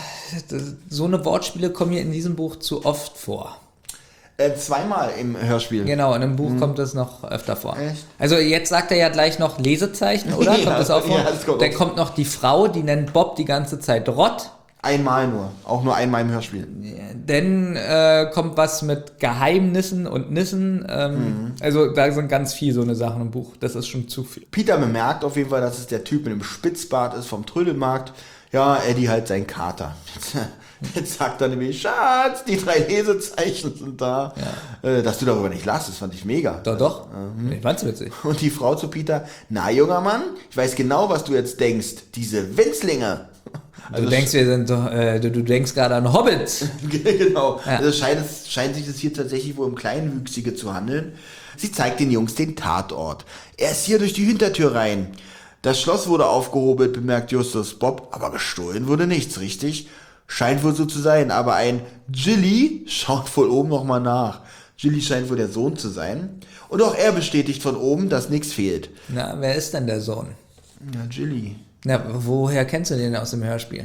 so eine Wortspiele kommen mir in diesem Buch zu oft vor. Äh, zweimal im Hörspiel. Genau, in einem Buch kommt das noch öfter vor. Echt? Also jetzt sagt er ja gleich noch Lesezeichen, oder? Ja, Kommt das auch vor? ja, das kommt Dann auch. kommt noch die Frau, die nennt Bob die ganze Zeit Rott. Einmal nur. Auch nur einmal im Hörspiel. Dann äh, kommt was mit Geheimnissen und Nissen. Ähm, Mhm. Also da sind ganz viel so eine Sachen im Buch. Das ist schon zu viel. Peter bemerkt auf jeden Fall, dass es der Typ mit dem Spitzbart ist vom Trödelmarkt. Ja, Eddie halt sein Kater. Jetzt sagt er nämlich, Schatz, die drei Lesezeichen sind da. Äh, dass du darüber nicht lachst, das fand ich mega. Doch, doch. Ich fand's witzig. Und die Frau zu Peter, na junger Mann, ich weiß genau, was du jetzt denkst. Diese Winzlinge. Du denkst, wir sind doch, äh, du, du denkst gerade an Hobbits. Genau. Ja. Also scheint, es, scheint sich das hier tatsächlich wohl um Kleinwüchsige zu handeln. Sie zeigt den Jungs den Tatort. Er ist hier durch die Hintertür rein. Das Schloss wurde aufgehobelt, bemerkt Justus. Bob, aber gestohlen wurde nichts, richtig? Scheint wohl so zu sein, aber ein Gilly schaut wohl oben nochmal nach. Gilly scheint wohl der Sohn zu sein. Und auch er bestätigt von oben, dass nichts fehlt. Na, wer ist denn der Sohn? Ja, Gilly. Na, woher kennst du den aus dem Hörspiel?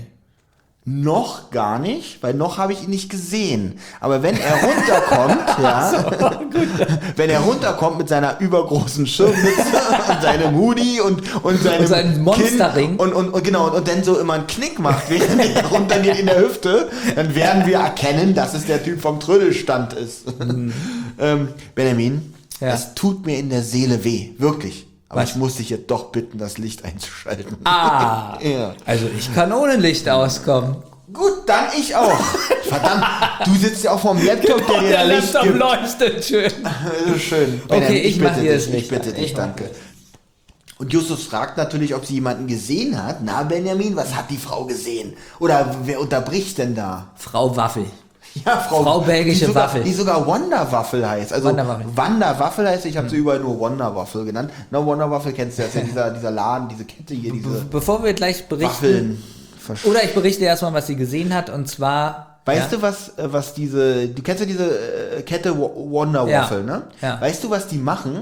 Noch gar nicht, weil noch habe ich ihn nicht gesehen. Aber wenn er runterkommt, ja, wenn er runterkommt mit seiner übergroßen Schirmmütze und seinem Hoodie und, und seinem Und seinem Monsterring. Kinn und, und, und genau, und, und dann so immer einen Knick macht, während er runtergeht in der Hüfte, dann werden wir erkennen, dass es der Typ vom Trödelstand ist. ähm, Benjamin, Ja. es tut mir in der Seele weh, wirklich. Aber Was? ich muss dich jetzt doch bitten, das Licht einzuschalten. Ah, Ja. also ich kann ohne Licht auskommen. Gut, dann ich auch. Verdammt, du sitzt ja auch vorm Laptop, der dir da Licht gibt. leuchtet schön. Also schön. Okay, Benjamin, ich mach bitte hier dich, das Licht Ich bitte an. dich, Ich mach danke. Und Justus fragt natürlich, ob sie jemanden gesehen hat. Na, Benjamin, was hat die Frau gesehen? Oder wer unterbricht denn da? Frau Waffel. Ja, Frau, Frau belgische die sogar, Waffel. Die sogar Wonder Waffel heißt. Also Wonder Waffel. Wonder Waffel heißt, ich habe sie überall nur Wonder Waffel genannt. Na, Wonder Waffel kennst du, das ist ja dieser, dieser Laden, diese Kette hier, diese Be bevor wir gleich berichten, Waffeln. Versch- oder ich berichte erstmal, was sie gesehen hat, und zwar... Weißt ja, du, was, äh, was diese, du kennst ja diese äh, Kette Wo- Wonder Ja. Waffel, ne? Ja. Weißt du, was die machen?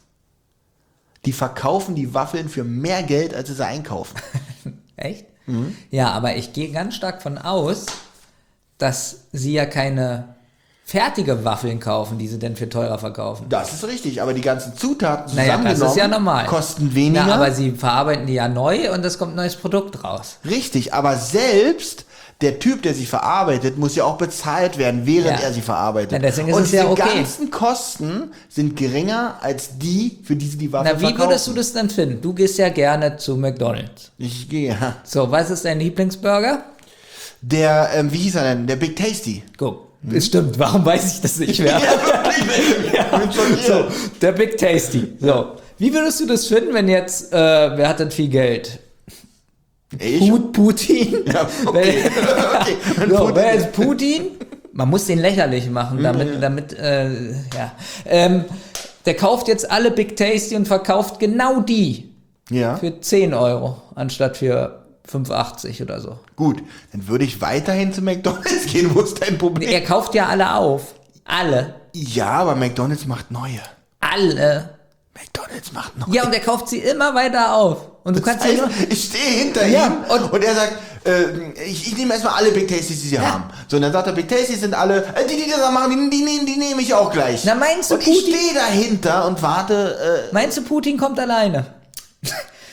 Die verkaufen die Waffeln für mehr Geld, als sie sie einkaufen. Echt? Mhm. Ja, aber ich gehe ganz stark von aus, dass sie ja keine fertige Waffeln kaufen, die sie denn für teurer verkaufen. Das ist richtig, aber die ganzen Zutaten Naja, zusammengenommen das ist ja normal. kosten weniger. Na, aber sie verarbeiten die ja neu und es kommt ein neues Produkt raus. Richtig, aber selbst der Typ, der sie verarbeitet, muss ja auch bezahlt werden, während Ja. er sie verarbeitet. Na, deswegen ist und es ja die okay. ganzen Kosten sind geringer als die, für die sie die Waffe Na, wie verkaufen. würdest du das denn finden? Du gehst ja gerne zu McDonald's. Ich gehe, ja. So, was ist dein Lieblingsburger? Der, ähm, wie hieß er denn? Der Big Tasty. Guck, es stimmt. Warum weiß ich das nicht mehr? Ja, bin schon So, hier. der Big Tasty. So, wie würdest du das finden, wenn jetzt, äh, wer hat denn viel Geld? Ich? Put Putin? Ja, okay. okay. Wenn So, Putin- wer ist Putin? Man muss den lächerlich machen, damit, damit, äh, ja. Ähm, der kauft jetzt alle Big Tasty und verkauft genau die Ja, für zehn Euro, anstatt für fünf achtzig oder so. gut. Dann würde ich weiterhin zu McDonalds gehen. Wo ist dein Problem? Er kauft ja alle auf. Alle. Ja, aber McDonalds macht neue. Alle. McDonalds macht neue. Ja, und er kauft sie immer weiter auf. Und du Das kannst ja nur... heißt, ich stehe hinter Ja, ihm und, und- er sagt, äh, ich, ich nehme erstmal alle Big Tasties, die sie haben. So, und dann sagt er, Big Tasties sind alle, äh, die, die das machen, die, die, nehm- die nehme ich auch gleich. Na, meinst du, und ich Putin- stehe dahinter und warte, äh, Meinst du, Putin kommt alleine?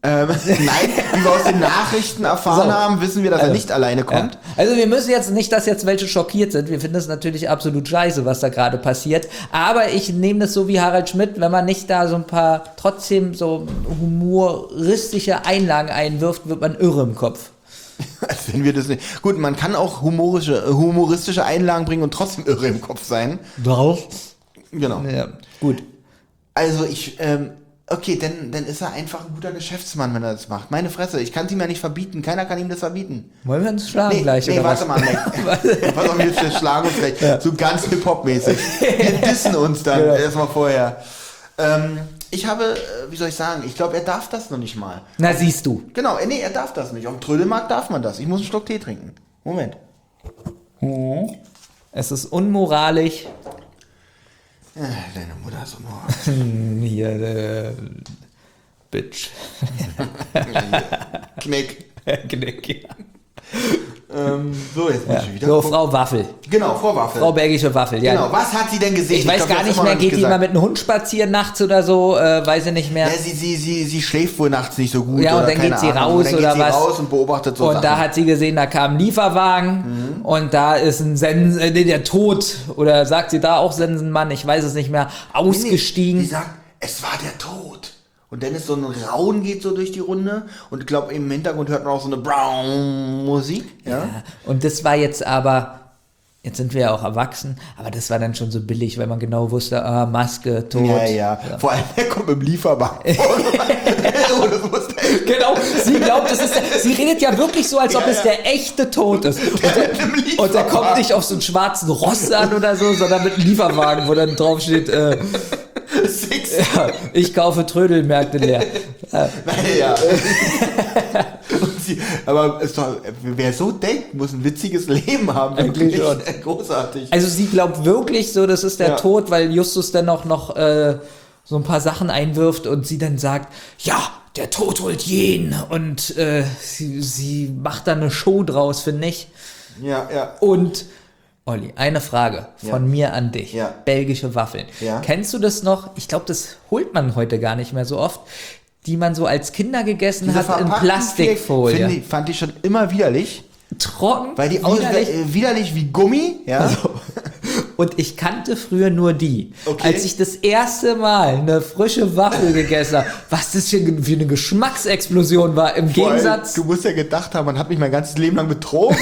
Ähm, nein, wie wir aus den Nachrichten erfahren So. haben, wissen wir, dass Also, er nicht alleine kommt. Ja. Also wir müssen jetzt nicht, dass jetzt welche schockiert sind. Wir finden es natürlich absolut scheiße, was da gerade passiert. Aber ich nehme das so wie Harald Schmidt, wenn man nicht da so ein paar trotzdem so humoristische Einlagen einwirft, wird man irre im Kopf. Als wenn wir das nicht. Gut, man kann auch humorische, humoristische Einlagen bringen und trotzdem irre im Kopf sein. Drauf? Genau. Ja, gut. Also ich, ähm, okay, dann, dann ist er einfach ein guter Geschäftsmann, wenn er das macht. Meine Fresse, ich kann es ihm ja nicht verbieten. Keiner kann ihm das verbieten. Wollen wir uns schlagen gleich? Nee, oder warte was? mal, nee. Pass auf, wir schlagen uns gleich. Ja. So ganz Hip-Hop-mäßig. Wir dissen uns dann Ja. erstmal vorher. Ähm, ich habe, äh, wie soll ich sagen, ich glaube, er darf das noch nicht mal. Na, siehst du. Genau, äh, nee, er darf das nicht. Auf dem Trödelmarkt darf man das. Ich muss einen Schluck Tee trinken. Moment. Es ist unmoralisch. Äh, deine Mutter ist unmoralisch. Hier, äh, Bitch. Knick. Knick. Ähm, so, jetzt muss Ja. ich wieder So, gucken. Frau Waffel. Genau, Frau Waffel. Frau Belgische Waffel, ja. Genau, was hat sie denn gesehen? Ich weiß glaub, gar das nicht haben wir mehr, noch geht die gesagt. mal mit einem Hund spazieren nachts oder so, äh, weiß ich nicht mehr. Ja, sie, sie, sie, sie schläft wohl nachts nicht so gut. Ja, und oder dann keine geht sie Ahnung. raus und dann oder geht sie was. raus und beobachtet so Und Sachen. da hat sie gesehen, da kam ein Lieferwagen und da ist ein Sen äh, nee, der Tod, oder sagt sie da auch Sensenmann, ich weiß es nicht mehr, ausgestiegen. Nee, nee, die sagt, es war der Tod. Und dann ist so ein Rauen geht so durch die Runde und ich glaube im Hintergrund hört man auch so eine Brown-Musik. Ja? Ja, und das war jetzt aber, jetzt sind wir ja auch erwachsen, aber das war dann schon so billig, weil man genau wusste, ah, Maske, Tod. Ja, ja, vor allem der kommt mit dem Lieferwagen. Oh, das muss der- Genau, sie glaubt, das ist der, sie redet ja wirklich so, als ob Ja, es ja. der echte Tod ist. Und mit dem der, und der Lieferwagen. kommt nicht auf so einen schwarzen Ross an oder so, sondern mit einem Lieferwagen, wo dann drauf steht, äh, Six. ja, ich kaufe Trödelmärkte leer. Naja. Und sie, aber ist doch, wer so denkt, muss ein witziges Leben haben. Eigentlich Wirklich schon. großartig. Also sie glaubt wirklich so, das ist der Ja. Tod, weil Justus dann auch noch äh, so ein paar Sachen einwirft und sie dann sagt, ja, der Tod holt jeden. Und äh, sie, sie macht da eine Show draus, finde ich. Ja, ja. Und Olli, eine Frage von Ja. mir an dich. Ja. Belgische Waffeln. Ja. Kennst du das noch? Ich glaube, das holt man heute gar nicht mehr so oft. Die man so als Kinder gegessen Diese hat in verpackten Plastikfolie. Finde ich- fand ich schon immer widerlich. Trocken, Weil die aus, widerlich. äh, widerlich wie Gummi, ja. Also, und ich kannte früher nur die. Okay. Als ich das erste Mal eine frische Waffel gegessen habe, was das für, für eine Geschmacksexplosion war, im Vor allem, Gegensatz. du musst ja gedacht haben, man hat mich mein ganzes Leben lang betrogen.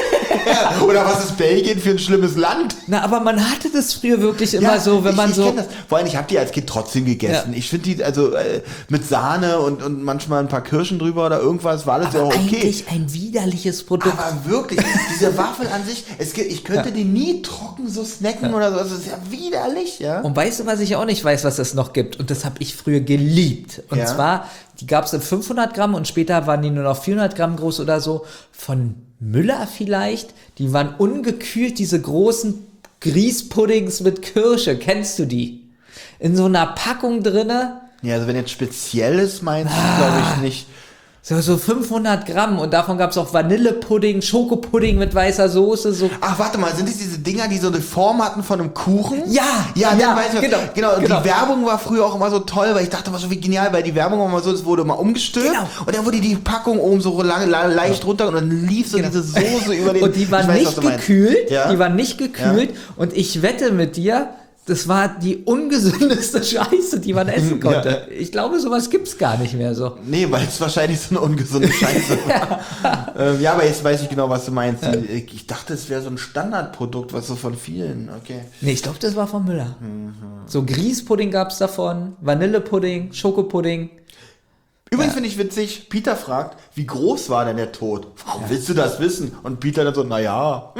Ja, oder was ist Belgien für ein schlimmes Land? Na, aber man hatte das früher wirklich immer Ja, so, wenn ich, man ich so. kenn das. Vor allem, ich habe die als Kind trotzdem gegessen. Ja. Ich finde die, also äh, mit Sahne und, und manchmal ein paar Kirschen drüber oder irgendwas, war alles ja Aber auch okay. eigentlich ein widerliches Produkt. Aber wirklich, diese Waffel an sich, es, gibt- ich könnte Ja. die nie trocken so snacken oder so. Also, das ist ja widerlich, ja. Und weißt du, was ich auch nicht weiß, was es noch gibt? Und das habe ich früher geliebt. Und Ja. zwar, die gab es in fünfhundert Gramm und später waren die nur noch vierhundert Gramm groß oder so. Von Müller vielleicht. Die waren ungekühlt, diese großen Grießpuddings mit Kirsche. Kennst du die? In so einer Packung drinne. Ja, also wenn jetzt Spezielles meinst, glaube ich nicht. So, so fünfhundert Gramm. Und davon gab es auch Vanillepudding, Schokopudding mit weißer Soße. So. Ach, warte mal, sind das diese Dinger, die so eine Form hatten von einem Kuchen? Ja, ja, dann ja, weiß ich, genau, genau. Und genau. die Werbung war früher auch immer so toll, weil ich dachte immer so, wie genial, weil die Werbung war immer so, es wurde mal umgestülpt Genau. und dann wurde die Packung oben so lange, le- leicht runter und dann lief so Genau. diese Soße über den... Und die waren ich weiß, was nicht du meinst. gekühlt. Ja? Die waren nicht gekühlt. Und ich wette mit dir, das war die ungesündeste Scheiße, die man essen konnte. Ich glaube, sowas gibt's gar nicht mehr so. Nee, weil es wahrscheinlich so eine ungesunde Scheiße war. ähm, ja, aber jetzt weiß ich genau, was du meinst. Ich ich dachte, es wäre so ein Standardprodukt, was so von vielen, okay. Nee, ich glaube, das war von Müller. So Grießpudding gab's davon, Vanillepudding, Schokopudding. Übrigens finde ich witzig, Peter fragt, wie groß war denn der Tod? Warum willst du das wissen? Und Peter dann so, naja,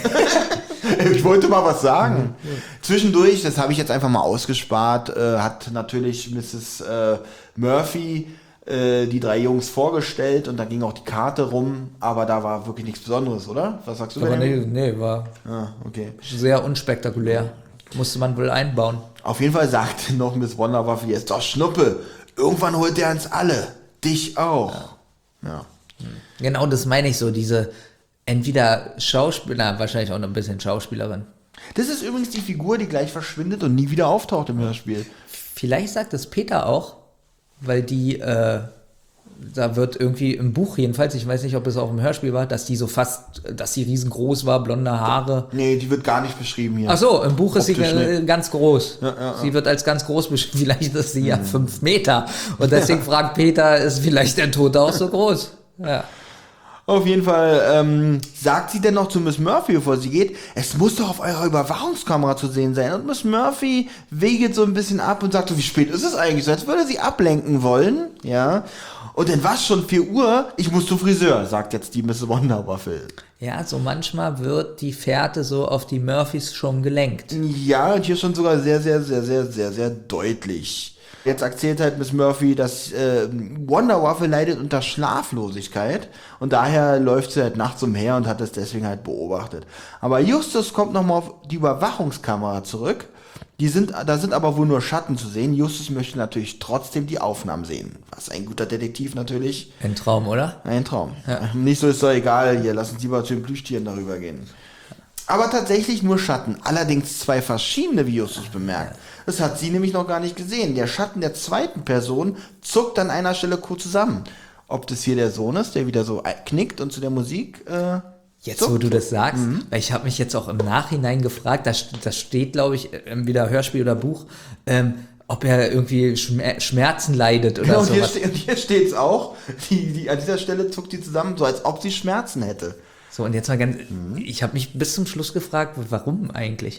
ich wollte mal was sagen. Zwischendurch, das habe ich jetzt einfach mal ausgespart, äh, hat natürlich Misses Äh, Murphy äh, die drei Jungs vorgestellt und da ging auch die Karte rum, aber da war wirklich nichts Besonderes, oder? Was sagst du? Aber Benjamin? nee, nee, war Ah, okay. sehr unspektakulär. Musste man wohl einbauen. Auf jeden Fall sagte noch Miss Wonderwaffe, jetzt doch Schnuppe, irgendwann holt er uns alle, dich auch. Ja. Genau, das meine ich so, diese entweder Schauspieler, wahrscheinlich auch noch ein bisschen Schauspielerin. Das ist übrigens die Figur, die gleich verschwindet und nie wieder auftaucht im Hörspiel. Vielleicht sagt es Peter auch, weil die, äh, Da wird irgendwie im Buch jedenfalls, ich weiß nicht, ob es auch im Hörspiel war, dass die so fast, dass sie riesengroß war, blonde Haare. Nee, die wird gar nicht beschrieben hier. Ach so, im Buch ist sie Optisch äh, nicht. ganz groß. Ja, ja, ja. Sie wird als ganz groß beschrieben. Vielleicht ist sie ja fünf Meter. Und deswegen fragt Peter, ist vielleicht der Tote auch so groß? Ja. Auf jeden Fall ähm, sagt sie denn noch zu Miss Murphy, bevor sie geht, es muss doch auf eurer Überwachungskamera zu sehen sein. Und Miss Murphy wegelt so ein bisschen ab und sagt so, wie spät ist es eigentlich? So, als würde sie ablenken wollen, ja. Und dann war es schon vier Uhr, ich muss zum Friseur, sagt jetzt die Miss Wonderwaffel. Ja, so manchmal wird die Fährte so auf die Murphys schon gelenkt. Ja, und hier schon sogar sehr, sehr, sehr, sehr, sehr, sehr deutlich. Jetzt erzählt halt Miss Murphy, dass äh, Wonderwaffel leidet unter Schlaflosigkeit und daher läuft sie halt nachts umher und hat das deswegen halt beobachtet. Aber Justus kommt nochmal auf die Überwachungskamera zurück. Die sind, da sind aber wohl nur Schatten zu sehen. Justus möchte natürlich trotzdem die Aufnahmen sehen. Was ein guter Detektiv natürlich. Ein Traum, oder? Ein Traum. Ja. Nicht so, ist doch egal, hier, lass uns lieber zu den Plüschtieren darüber gehen. Aber tatsächlich nur Schatten. Allerdings zwei verschiedene, wie Justus bemerkt. Das hat sie nämlich noch gar nicht gesehen. Der Schatten der zweiten Person zuckt an einer Stelle kurz zusammen. Ob das hier der Sohn ist, der wieder so knickt und zu der Musik äh, Jetzt, zuckt. wo du das sagst, weil ich habe mich jetzt auch im Nachhinein gefragt, das, das steht, glaube ich, entweder Hörspiel oder Buch, ähm, ob er irgendwie Schmer- Schmerzen leidet oder Genau, und hier, sowas. ste- und hier steht es auch. Die, die, an dieser Stelle zuckt die zusammen, so als ob sie Schmerzen hätte. So, und jetzt mal ganz, ich habe mich bis zum Schluss gefragt, warum eigentlich?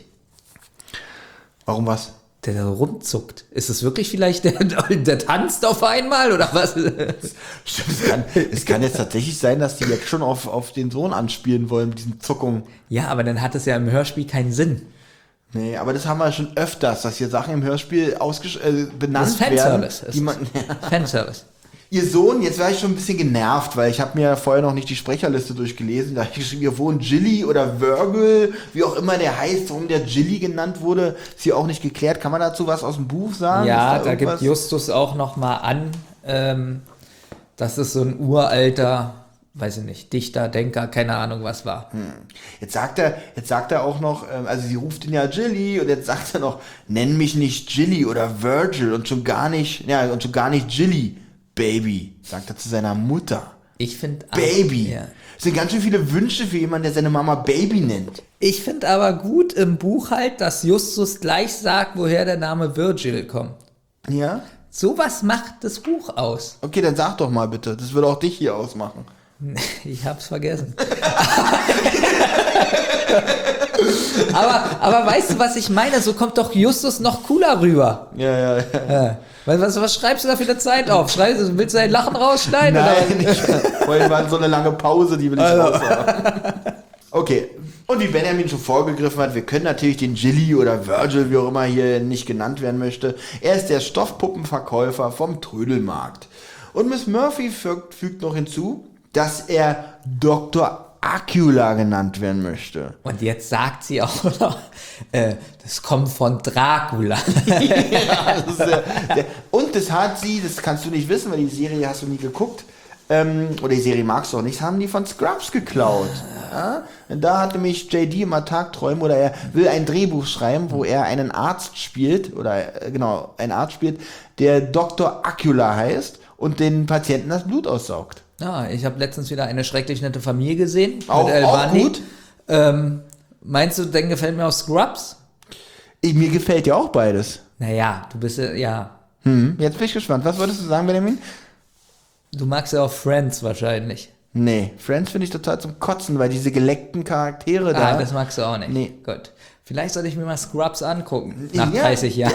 Warum was? Der da rumzuckt. Ist es wirklich vielleicht der, der tanzt auf einmal oder was? Stimmt, es kann, es kann jetzt tatsächlich sein, dass die jetzt schon auf, auf den Sohn anspielen wollen mit diesen Zuckungen. Ja, aber dann hat es ja im Hörspiel keinen Sinn. Nee, aber das haben wir schon öfters, dass hier Sachen im Hörspiel ausgesch äh, benannt Das ist Fanservice. werden. Ist Die es. man, Fanservice. Ihr Sohn, jetzt war ich schon ein bisschen genervt, weil ich habe mir vorher noch nicht die Sprecherliste durchgelesen. Da habe ich geschrieben, ihr wohnt Gilly oder Virgil, wie auch immer der heißt, warum der Gilly genannt wurde, ist hier auch nicht geklärt. Kann man dazu was aus dem Buch sagen? Ja, Ist da gibt irgendwas? Justus auch noch mal an, ähm, dass es so ein uralter, weiß ich nicht, Dichter, Denker, keine Ahnung was war. Jetzt sagt er, jetzt sagt er auch noch, ähm, also sie ruft ihn ja Gilly und jetzt sagt er noch, nenn mich nicht Gilly oder Virgil und schon gar nicht, ja, und schon gar nicht Gilly, Baby, sagt er zu seiner Mutter. Ich finde Baby. Ja. Das sind ganz schön viele Wünsche für jemanden, der seine Mama Baby nennt. Ich finde aber gut im Buch halt, dass Justus gleich sagt, woher der Name Virgil kommt. Ja? Sowas macht das Buch aus. Okay, dann sag doch mal bitte. Das würde auch dich hier ausmachen. Ich hab's vergessen. aber, aber weißt du, was ich meine? So kommt doch Justus noch cooler rüber. Ja, ja, ja. Ja. Was, was, was schreibst du da für eine Zeit auf? Schreibst, du- willst du dein Lachen rausschneiden? Nein, oder? nicht. Vorhin war so eine lange Pause, die will ich raus haben. Okay. Und wie Benjamin schon vorgegriffen hat, wir können natürlich den Gilly oder Virgil, wie auch immer hier nicht genannt werden möchte. Er ist der Stoffpuppenverkäufer vom Trödelmarkt. Und Miss Murphy fügt, fügt noch hinzu, dass er Doktor Acula genannt werden möchte. Und jetzt sagt sie auch noch, äh, das kommt von Dracula. Ja, das ist, äh, der, und das hat sie, das kannst du nicht wissen, weil die Serie hast du nie geguckt, ähm, oder die Serie magst du auch nicht, haben die von Scrubs geklaut. Ja? Und da hat nämlich J D immer Tagträume oder er will ein Drehbuch schreiben, wo er einen Arzt spielt, oder äh, genau, einen Arzt spielt, der Doktor Acula heißt und den Patienten das Blut aussaugt. Ja, ich habe letztens wieder eine schrecklich nette Familie gesehen. Auch- mit El auch Bandi. gut. Ähm, meinst du, denn gefällt mir auch Scrubs? Ich, mir gefällt ja auch beides. Naja, du bist ja, ja, Hm, jetzt bin ich gespannt. Was wolltest du sagen, Benjamin? du magst ja auch Friends wahrscheinlich. Nee, Friends finde ich total zum Kotzen, weil diese geleckten Charaktere da... Ah, das magst du auch nicht. Nee. Gut. Vielleicht sollte ich mir mal Scrubs angucken. Nach Ja. dreißig Jahren.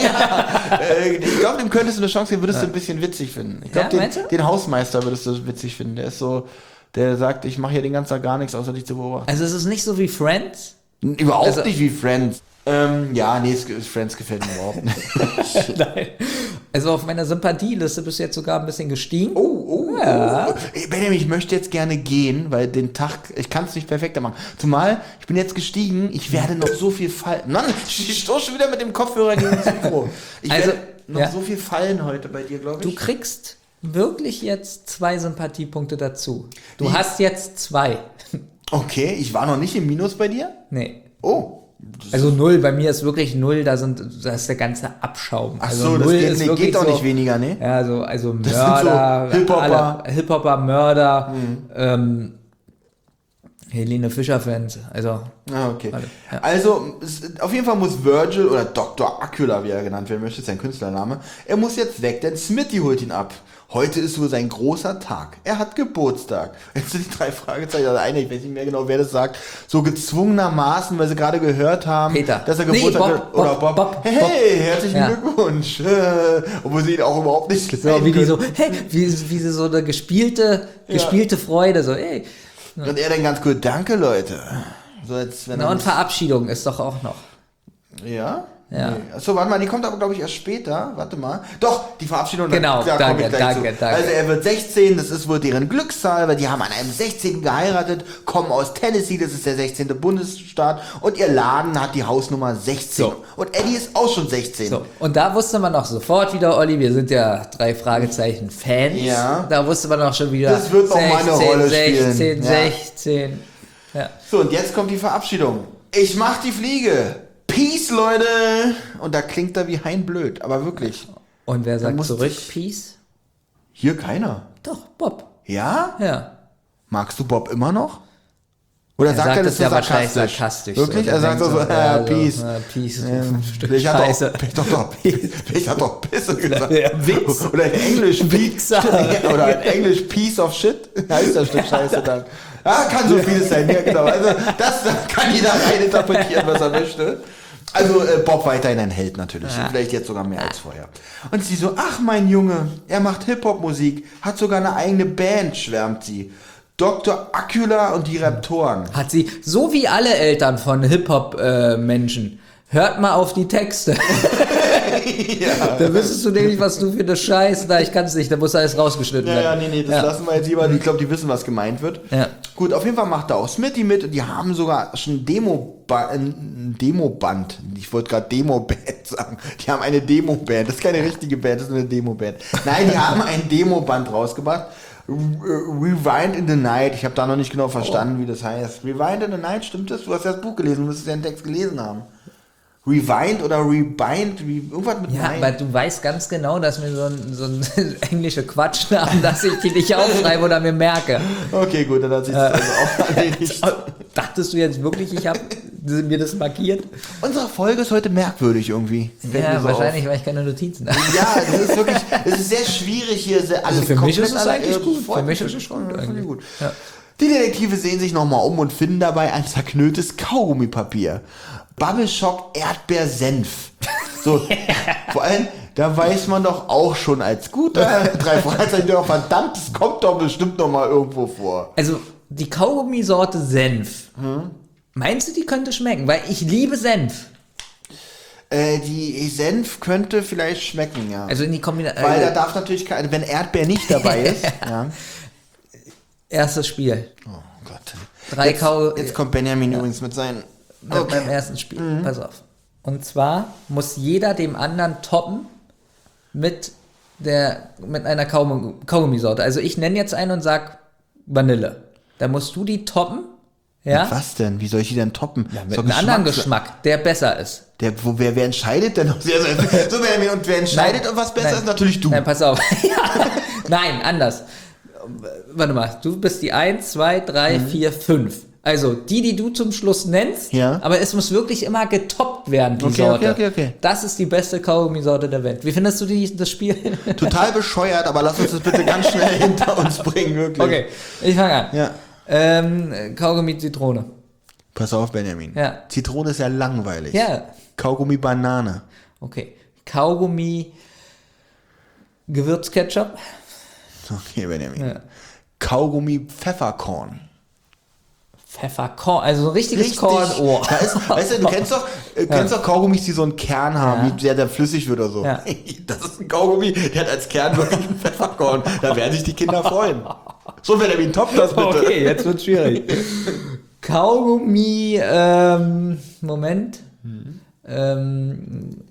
ja, äh, ich glaube, dem könntest du eine Chance geben, würdest du ein bisschen witzig finden. Ich glaube, Ja, meinst den, du? den Hausmeister würdest du witzig finden. Der ist so, der sagt, ich mache hier den ganzen Tag gar nichts, außer dich zu beobachten. Also es ist nicht so wie Friends. Überhaupt also- nicht wie Friends. Ähm, ja, nee, es- Friends gefällt mir überhaupt nicht. Nein. Also auf meiner Sympathieliste bist du jetzt sogar ein bisschen gestiegen. Oh, oh, Ja. oh. Ey, Benjamin, ich möchte jetzt gerne gehen, weil den Tag, ich kann es nicht perfekter machen. Zumal, ich bin jetzt gestiegen, ich werde noch so viel fallen. Mann, ich stoße schon wieder mit dem Kopfhörer gegen das Mikro. Ich Also, werde noch ja. so viel fallen heute bei dir, glaube Du ich. kriegst wirklich jetzt zwei Sympathiepunkte dazu. Du Wie? hast jetzt zwei. Okay, ich war noch nicht im Minus bei dir. Nee. Oh, Also null, bei mir ist wirklich null, da sind, da ist der ganze Abschaum. Ach also so, das null geht, ist nee, wirklich geht doch so, nicht weniger, ne? Ja, so, also Das Mörder, sind so Hip-Hopper. alle- Hip-Hopper, Mörder, ähm, Helene Fischer-Fans, also Ah, okay. Alle, ja. Also, es, auf jeden Fall muss Virgil, oder Doktor Acula, wie er genannt werden möchte, ist sein Künstlername, er muss jetzt weg, denn Smitty holt ihn ab. Heute ist wohl sein großer Tag. Er hat Geburtstag. Jetzt sind die drei Fragezeichen, also eine, ich weiß nicht mehr genau, wer das sagt, so gezwungenermaßen, weil sie gerade gehört haben, Peter. dass er Nee, Geburtstag Bob, hat. Oder Bob, Bob. Bob, hey, Bob. herzlichen Ja. Glückwunsch. Äh, obwohl sie ihn auch überhaupt nicht so, wie die so, hey, wie, wie sie so eine gespielte, gespielte Freude, so, ey. Und er dann ganz cool, danke Leute. So, als wenn Na, er und Verabschiedung ist doch auch noch. Ja? Ja. Nee. Achso, warte mal, die kommt aber, glaube ich, erst später. Warte mal. Doch, die Verabschiedung. Genau, da danke, komme ich gleich danke, zu. danke. Also er wird sechzehn, das ist wohl deren Glückszahl, weil die haben an einem sechzehnten geheiratet, kommen aus Tennessee, das ist der sechzehnte Bundesstaat, und ihr Laden hat die Hausnummer sechzehn. So. Und Eddie ist auch schon sechzehn. So, und da wusste man auch sofort wieder, Olli, wir sind ja drei Fragezeichen Fans. Ja. Da wusste man auch schon wieder. Das wird noch mal eine Rolle spielen. sechzehn, Ja. sechzehn. Ja. So, und jetzt kommt die Verabschiedung. Ich mach die Fliege. Peace, Leute. Und da klingt er wie Hein Blöd, aber wirklich. Und wer sagt musste zurück, ich- Peace? Hier keiner. Doch, Bob. Ja? Ja. Magst du Bob immer noch? Oder Er sagt, sagt er das es so ja wahrscheinlich sarkastisch? sarkastisch. Wirklich? So, Er sagt so, denkt so, ja, äh, Peace. Ja, Peace. Ähm, Stück Ich hatte Scheiße. auch, ich doch doch, ich hatte doch Pisse gesagt. Ja, Witz. Oder in Englisch Wichser. Oder in Englisch Piece of Shit. Heißt das Stück Scheiße dann. Ja, kann so vieles sein, ja genau. Also das kann jeder rein interpretieren, was er möchte. Also äh, Bob weiterhin ein Held natürlich. Ja. Vielleicht jetzt sogar mehr als vorher. Und sie so, ach mein Junge, er macht Hip-Hop-Musik, hat sogar eine eigene Band, schwärmt sie. Doktor Acula und die Raptoren. Hat sie, so wie alle Eltern von Hip-Hop-Menschen, hört mal auf die Texte. Ja. Da wüsstest du nämlich, was du für eine Scheiße, da ich kann es nicht, da muss alles rausgeschnitten Ja, werden. ja, nee, nee, das Ja. lassen wir jetzt lieber. Ich glaube, die wissen, was gemeint wird. Ja. Gut, auf jeden Fall macht da auch Smitty mit und die haben sogar schon ein Demo-Ba- ein Demoband. Ich wollte gerade Demo-Band sagen. Die haben eine Demo-Band. Das ist keine richtige Band, das ist nur eine Demo-Band. Nein, die haben ein Demo-Band rausgebracht. Rewind in the Night. Ich habe da noch nicht genau verstanden, wie das heißt. Rewind in the Night, stimmt das? Du hast ja das Buch gelesen, du müsstest ja den Text gelesen haben. Rewind oder Rebind, wie, irgendwas mit Ja, Nein. aber du weißt ganz genau, dass mir so ein, so ein englische Quatschnamen, dass ich die nicht aufschreibe oder mir merke. Okay, gut, dann hat sich das also auch erledigt. Dachtest du jetzt wirklich, ich habe mir das markiert? Unsere Folge ist heute merkwürdig irgendwie. Fällt mir Ja, so wahrscheinlich, weil ich keine Notizen habe. auf. Ja, das ist wirklich, es ist sehr schwierig hier. Sehr, Also für mich ist es alle- eigentlich äh, gut. voll- Für mich ist es schon voll- voll eigentlich. gut. Ja. Die Detektive sehen sich nochmal um und finden dabei ein zerknülltes Kaugummipapier. Bubble Shock Erdbeersenf. So, vor allem, da weiß man doch auch schon als guter drei Fragezeichen, doch verdammt, das kommt doch bestimmt noch mal irgendwo vor. Also die Kaugummisorte Senf. Meinst du, die könnte schmecken? Weil ich liebe Senf. Äh, die Senf könnte vielleicht schmecken, ja. Also in die Kombination. Weil da darf natürlich, kein, wenn Erdbeer nicht dabei ist. Ja. Erstes Spiel. Oh Gott. Drei jetzt, Kau- jetzt kommt Benjamin übrigens mit seinen. Mit meinem ersten Spiel. Pass auf. Und zwar muss jeder dem anderen toppen mit der mit einer Kaugummi- Kaugummisorte. Also ich nenne jetzt einen und sag Vanille. Da musst du die toppen. Ja? Mit was denn? Wie soll ich die denn toppen? Ja, mit So einem anderen Geschmacks- Geschmack, der besser ist. Der, wo, wer, wer entscheidet denn? So, wer, und wer entscheidet, Nein, und was besser nein. ist? Natürlich du. Nein, pass auf. Ja. Nein, anders. Warte mal, du bist die eins, zwei, drei, vier, fünf. Also die, die du zum Schluss nennst, Ja. aber es muss wirklich immer getoppt werden, die Okay, Sorte. okay, okay, okay. Das ist die beste Kaugummisorte der Welt. Wie findest du die, das Spiel? Total bescheuert, aber lass uns das bitte ganz schnell hinter uns bringen, wirklich. Okay, ich fange an. Ja. Ähm, Kaugummi Zitrone. Pass auf, Benjamin. Ja. Zitrone ist ja langweilig. Ja, Kaugummi Banane. okay. Kaugummi Gewürzketchup. Okay, Benjamin. Ja. Kaugummi Pfefferkorn. Pfefferkorn, also so ein richtiges Korn. Oh. Da ist, weißt du, du kennst doch, äh, kennst doch Kaugummis, die so einen Kern haben, Ja. wie der, der flüssig wird oder so. Ja. Das ist ein Kaugummi, der hat als Kern wirklich ein Pfefferkorn. Da werden sich die Kinder freuen. So, Benjamin, top das bitte. Okay, jetzt wird schwierig. Kaugummi, ähm, Moment. Ähm,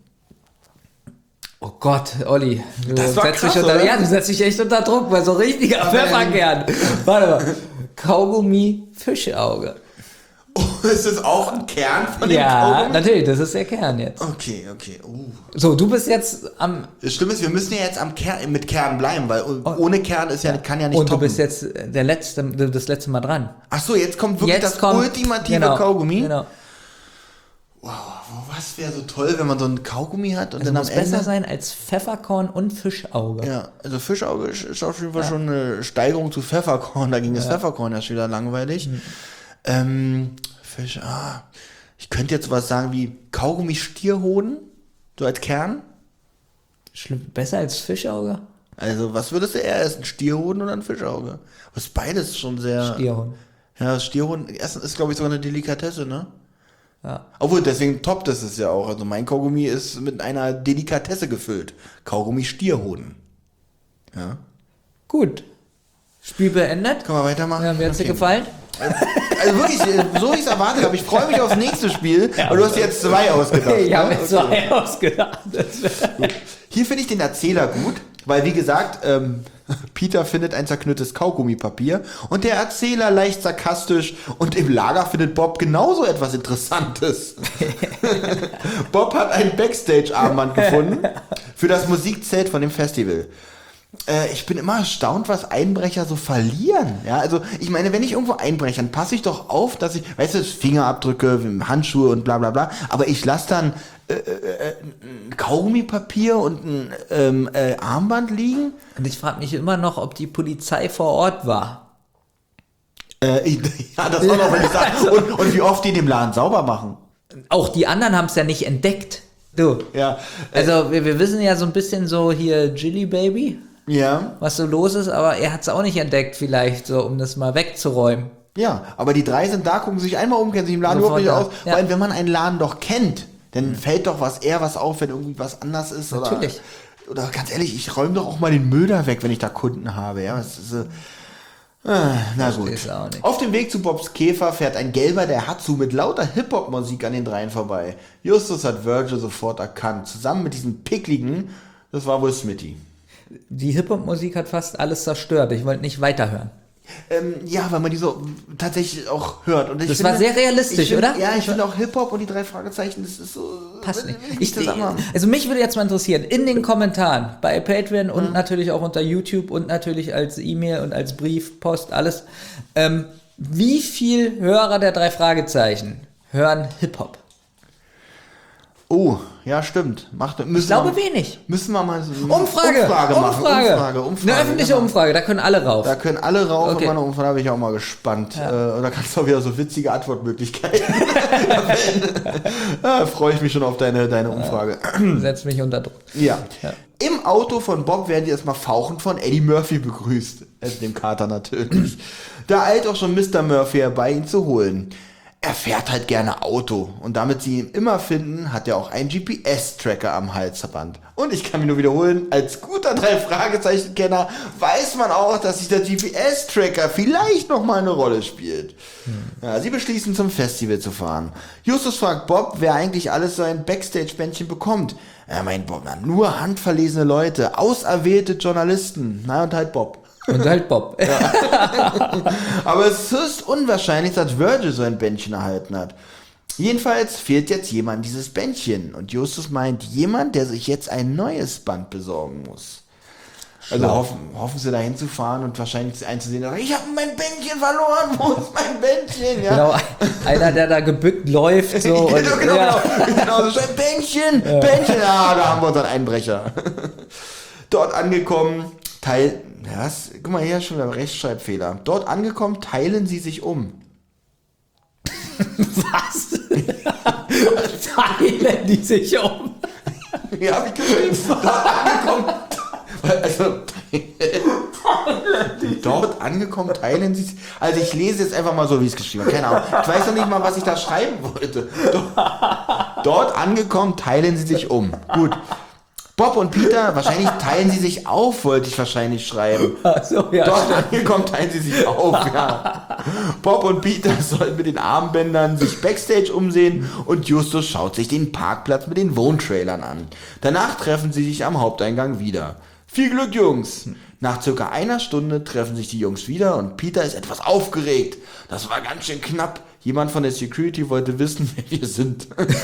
oh Gott, Olli, du Das war setzt krass, mich unter, oder? ja, du setzt dich echt unter Druck, weil so richtiger Pfefferkern. Warte mal. Kaugummi Fischauge. ist das auch ein Kern von dem Ja, Kaugummi? natürlich, das ist der Kern jetzt. Okay, okay. Uh. So, du bist jetzt am... Das Schlimme ist, wir müssen ja jetzt am Kern, mit Kern bleiben, weil ohne Kern ist ja, kann ja nicht Und du toppen. bist jetzt der letzte, das letzte Mal dran. Ach so, jetzt kommt wirklich Jetzt das kommt, ultimative genau, Kaugummi. Genau. Wow, was wäre so toll, wenn man so ein Kaugummi hat und Also dann muss am Ende... besser sein als Pfefferkorn und Fischauge. Ja, also Fischauge ist ist auf jeden Fall schon eine Steigerung zu Pfefferkorn. Dagegen ist Pfefferkorn ja schon wieder langweilig. Mhm. Ähm, Fisch, ah. Ich könnte jetzt was sagen wie Kaugummi-Stierhoden, so als Kern. Schlimm, besser als Fischauge? Also, was würdest du eher essen? Stierhoden oder ein Fischauge? Das ist beides schon sehr... Stierhund. Ja, das Stierhoden Essen ist, glaube ich, sogar eine Delikatesse, ne? Ja. Obwohl, deswegen toppt es es ja auch. Also mein Kaugummi ist mit einer Delikatesse gefüllt. Kaugummi Stierhoden. Ja. Gut. Spiel beendet. Können wir weitermachen? Ja, mir hat's dir Okay. gefallen? Also wirklich, so wie ich es erwartet habe. Ich freue mich aufs nächste Spiel, weil du hast jetzt zwei ausgedacht. Ich habe ne? mir zwei ausgedacht. Hier finde ich den Erzähler gut, weil wie gesagt, ähm, Peter findet ein zerknülltes Kaugummipapier und der Erzähler leicht sarkastisch und im Lager findet Bob genauso etwas Interessantes. Bob hat ein Backstage-Armband gefunden für das Musikzelt von dem Festival. Äh, ich bin immer erstaunt, was Einbrecher so verlieren. Ja, also ich meine, wenn ich irgendwo einbreche, dann passe ich doch auf, dass ich, weißt du, Fingerabdrücke, Handschuhe und bla bla bla, aber ich lasse dann äh, äh, ein Kaugummipapier und ein ähm, äh, Armband liegen. Und ich frage mich immer noch, ob die Polizei vor Ort war. Äh, ich, ja, das war noch, wenn ich sage. Und, und wie oft die den Laden sauber machen. Auch die anderen haben es ja nicht entdeckt. Du. Ja, Also wir, wir wissen ja so ein bisschen so hier Jilly Baby, ja, was so los ist, aber er hat es auch nicht entdeckt vielleicht, so um das mal wegzuräumen. ja, aber die drei sind da, gucken sich einmal um, kennen sich im Laden Sofort überhaupt nicht da. aus. Ja. Weil wenn man einen Laden doch kennt, dann fällt doch was eher was auf, wenn irgendwie was anders ist. Natürlich. Oder, oder ganz ehrlich, ich räume doch auch mal den Müll da weg, wenn ich da Kunden habe. Ja, das ist, äh, ah, na gut. Versteh's auch nicht. Auf dem Weg zu Bobs Käfer fährt ein gelber Daihatsu mit lauter Hip-Hop-Musik an den dreien vorbei. Justus hat Virgil sofort erkannt. Zusammen mit diesem pickligen, das war wohl Smitty. Die Hip-Hop-Musik hat fast alles zerstört. Ich wollte nicht weiterhören. Ähm, ja, weil man die so tatsächlich auch hört. Und ich Das finde, war sehr realistisch, ich finde, oder? Ja, ich finde auch Hip-Hop und die drei Fragezeichen, das ist so... Passt nicht. Ich, Ich, zusammen. also mich würde jetzt mal interessieren, in den Kommentaren bei Patreon und natürlich auch unter YouTube und natürlich als E-Mail und als Brief, Post, alles. Ähm, wie viel Hörer der drei Fragezeichen hören Hip-Hop? Oh, ja, stimmt. Macht, müssen Ich glaube wir, wenig. Müssen wir mal so eine Umfrage, Umfrage machen. Umfrage. Umfrage, Umfrage. Eine öffentliche genau. Umfrage, da können alle rauf. Da können alle rauf, Okay. und meine Umfrage, da bin ich auch mal gespannt. Ja. Äh, und da kannst du auch wieder so witzige Antwortmöglichkeiten. Da freue ich mich schon auf deine, deine Umfrage. Setz mich unter Druck. Ja. Ja. Im Auto von Bob werden die erstmal fauchend von Eddie Murphy begrüßt. Also dem Kater natürlich. Da eilt auch schon Mister Murphy herbei, ihn zu holen. Er fährt halt gerne Auto und damit sie ihn immer finden, hat er auch einen G P S-Tracker am Halsband. Und ich kann mich nur wiederholen, als guter Drei-Fragezeichen-Kenner weiß man auch, dass sich der G P S-Tracker vielleicht noch mal eine Rolle spielt. Hm. Ja, sie beschließen, zum Festival zu fahren. Justus fragt Bob, wer eigentlich alles so ein Backstage-Bändchen bekommt. Er meint Bob, na, nur handverlesene Leute, auserwählte Journalisten. Na, und halt Bob. Und halt Bob. Aber es ist unwahrscheinlich, dass Virgil so ein Bändchen erhalten hat. Jedenfalls fehlt jetzt jemand dieses Bändchen. Und Justus meint, jemand, der sich jetzt ein neues Band besorgen muss. Also Schlau. hoffen, hoffen sie da hinzufahren und wahrscheinlich einzusehen, ich habe mein Bändchen verloren, wo ist mein Bändchen? Ja. Genau, einer, der da gebückt läuft. So, und, genau, genau, ja. genau. genau so ein Bändchen, Bändchen, ja, da haben wir unseren Einbrecher. Dort angekommen, teil, ja, was? Guck mal, hier schon wieder Rechtschreibfehler. Dort angekommen, teilen sie sich um. Was? Teilen die sich um? Ja, hab ich geschrieben. Dort angekommen, also, dort angekommen, teilen sie sich. Also ich lese jetzt einfach mal so, wie ich es geschrieben habe. Keine Ahnung. Ich weiß noch nicht mal, was ich da schreiben wollte. Dort, dort angekommen, teilen sie sich um. Gut. Bob und Peter, wahrscheinlich teilen sie sich auf, wollte ich wahrscheinlich schreiben. Ach so, ja. Dort angekommen, teilen sie sich auf, ja. Bob und Peter sollen mit den Armbändern sich Backstage umsehen und Justus schaut sich den Parkplatz mit den Wohntrailern an. Danach treffen sie sich am Haupteingang wieder. Viel Glück, Jungs! Nach circa einer Stunde treffen sich die Jungs wieder und Peter ist etwas aufgeregt. Das war ganz schön knapp. Jemand von der Security wollte wissen, wer wir sind.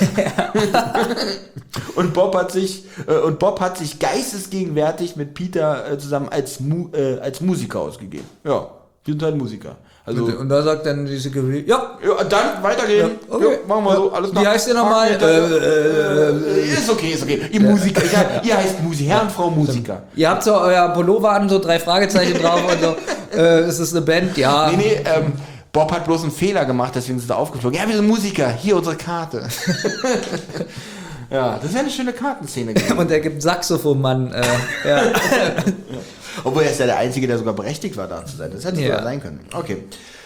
und Bob hat sich äh, und Bob hat sich geistesgegenwärtig mit Peter äh, zusammen als Mu- äh, als Musiker ausgegeben. Ja, wir sind halt Musiker. Also Und da sagt dann die Security, ja, ja, dann weitergehen. Ja, okay. Ja, machen wir so. Alles Wie heißt ihr nochmal? Äh, äh, ist okay, ist okay. Ihr Musiker. Ich hab, ihr heißt Musiker. Herr und Frau Musiker. ihr habt so euer Pullover an, so drei Fragezeichen drauf und so. Äh, ist das eine Band? Ja. Nee, nee, ähm, Bob hat bloß einen Fehler gemacht, deswegen ist er aufgeflogen. Ja, wir sind Musiker. Hier unsere Karte. Ja, das wäre eine schöne Kartenszene gewesen. Und der gibt Saxophonmann. Äh, ja. Obwohl er ist ja der Einzige, der sogar berechtigt war, da zu sein. Das hätte Ja. sogar sein können. Okay.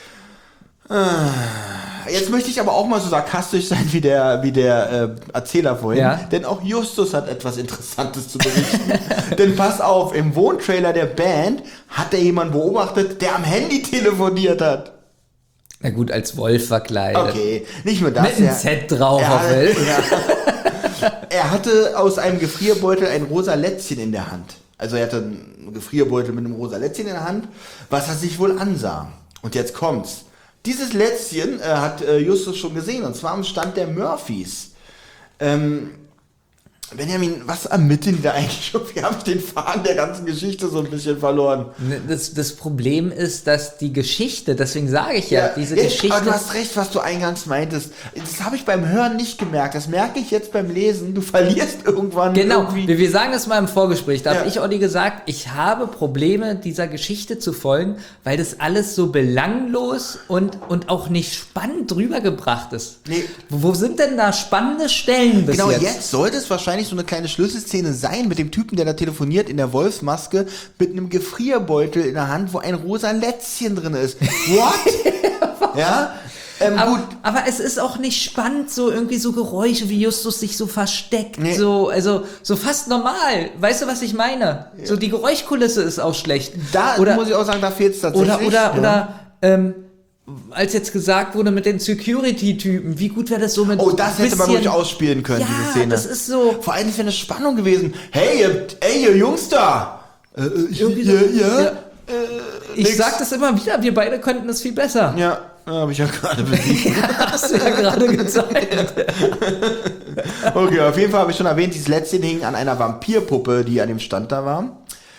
Jetzt möchte ich aber auch mal so sarkastisch sein wie der, wie der äh, Erzähler vorhin, Ja. denn auch Justus hat etwas Interessantes zu berichten. Denn pass auf, im Wohntrailer der Band hat er jemanden beobachtet, der am Handy telefoniert hat. Na gut, als Wolf verkleidet. Okay, nicht nur das. Mit einem er- Z drauf er, auf Welt. ja. Er hatte aus einem Gefrierbeutel ein rosa Lätzchen in der Hand. Also er hatte einen Gefrierbeutel mit einem rosa Lätzchen in der Hand, was er sich wohl ansah. Und jetzt kommt's. Dieses Lätzchen äh, hat äh, Justus schon gesehen, und zwar am Stand der Murphys. Ähm, Benjamin, was ermitteln die da eigentlich schon? Wir haben den Faden der ganzen Geschichte so ein bisschen verloren. Das, das Problem ist, dass die Geschichte, deswegen sage ich ja, diese jetzt, Geschichte. Aber du hast recht, was du eingangs meintest. Das habe ich beim Hören nicht gemerkt. Das merke ich jetzt beim Lesen. Du verlierst irgendwann Genau, irgendwie. wir, wir sagen das mal im Vorgespräch. Da Ja. habe ich Olli gesagt, ich habe Probleme, dieser Geschichte zu folgen, weil das alles so belanglos und, und auch nicht spannend rübergebracht ist. Nee. Wo, wo sind denn da spannende Stellen bis Genau, jetzt? jetzt sollte es wahrscheinlich so eine kleine Schlüsselszene sein mit dem Typen, der da telefoniert in der Wolfsmaske mit einem Gefrierbeutel in der Hand, wo ein rosa Lätzchen drin ist. What? Ja? Ähm, gut. Aber, aber es ist auch nicht spannend, so irgendwie so Geräusche, wie Justus sich so versteckt, Nee. so, also so fast normal. Weißt du, was ich meine? So die Geräuschkulisse ist auch schlecht. Da oder, muss ich auch sagen, da fehlt es tatsächlich. Oder, oder, ja. oder, ähm, als jetzt gesagt wurde mit den Security-Typen, wie gut wäre das so mit Oh, das hätte man bisschen- ruhig ausspielen können, Ja, diese Szene. das ist so. Vor allem, es wäre eine Spannung gewesen. Hey, ihr, ey, ihr Jungs da! Äh, äh, Irgendwie ja, so- ja, ja. Ich nix. sag das immer wieder, wir beide könnten es viel besser. Ja, habe ich ja gerade besiegt. Hast du ja gerade gezeigt. Okay, auf jeden Fall habe ich schon erwähnt, dieses Lätzchen hing an einer Vampirpuppe, die an dem Stand da war.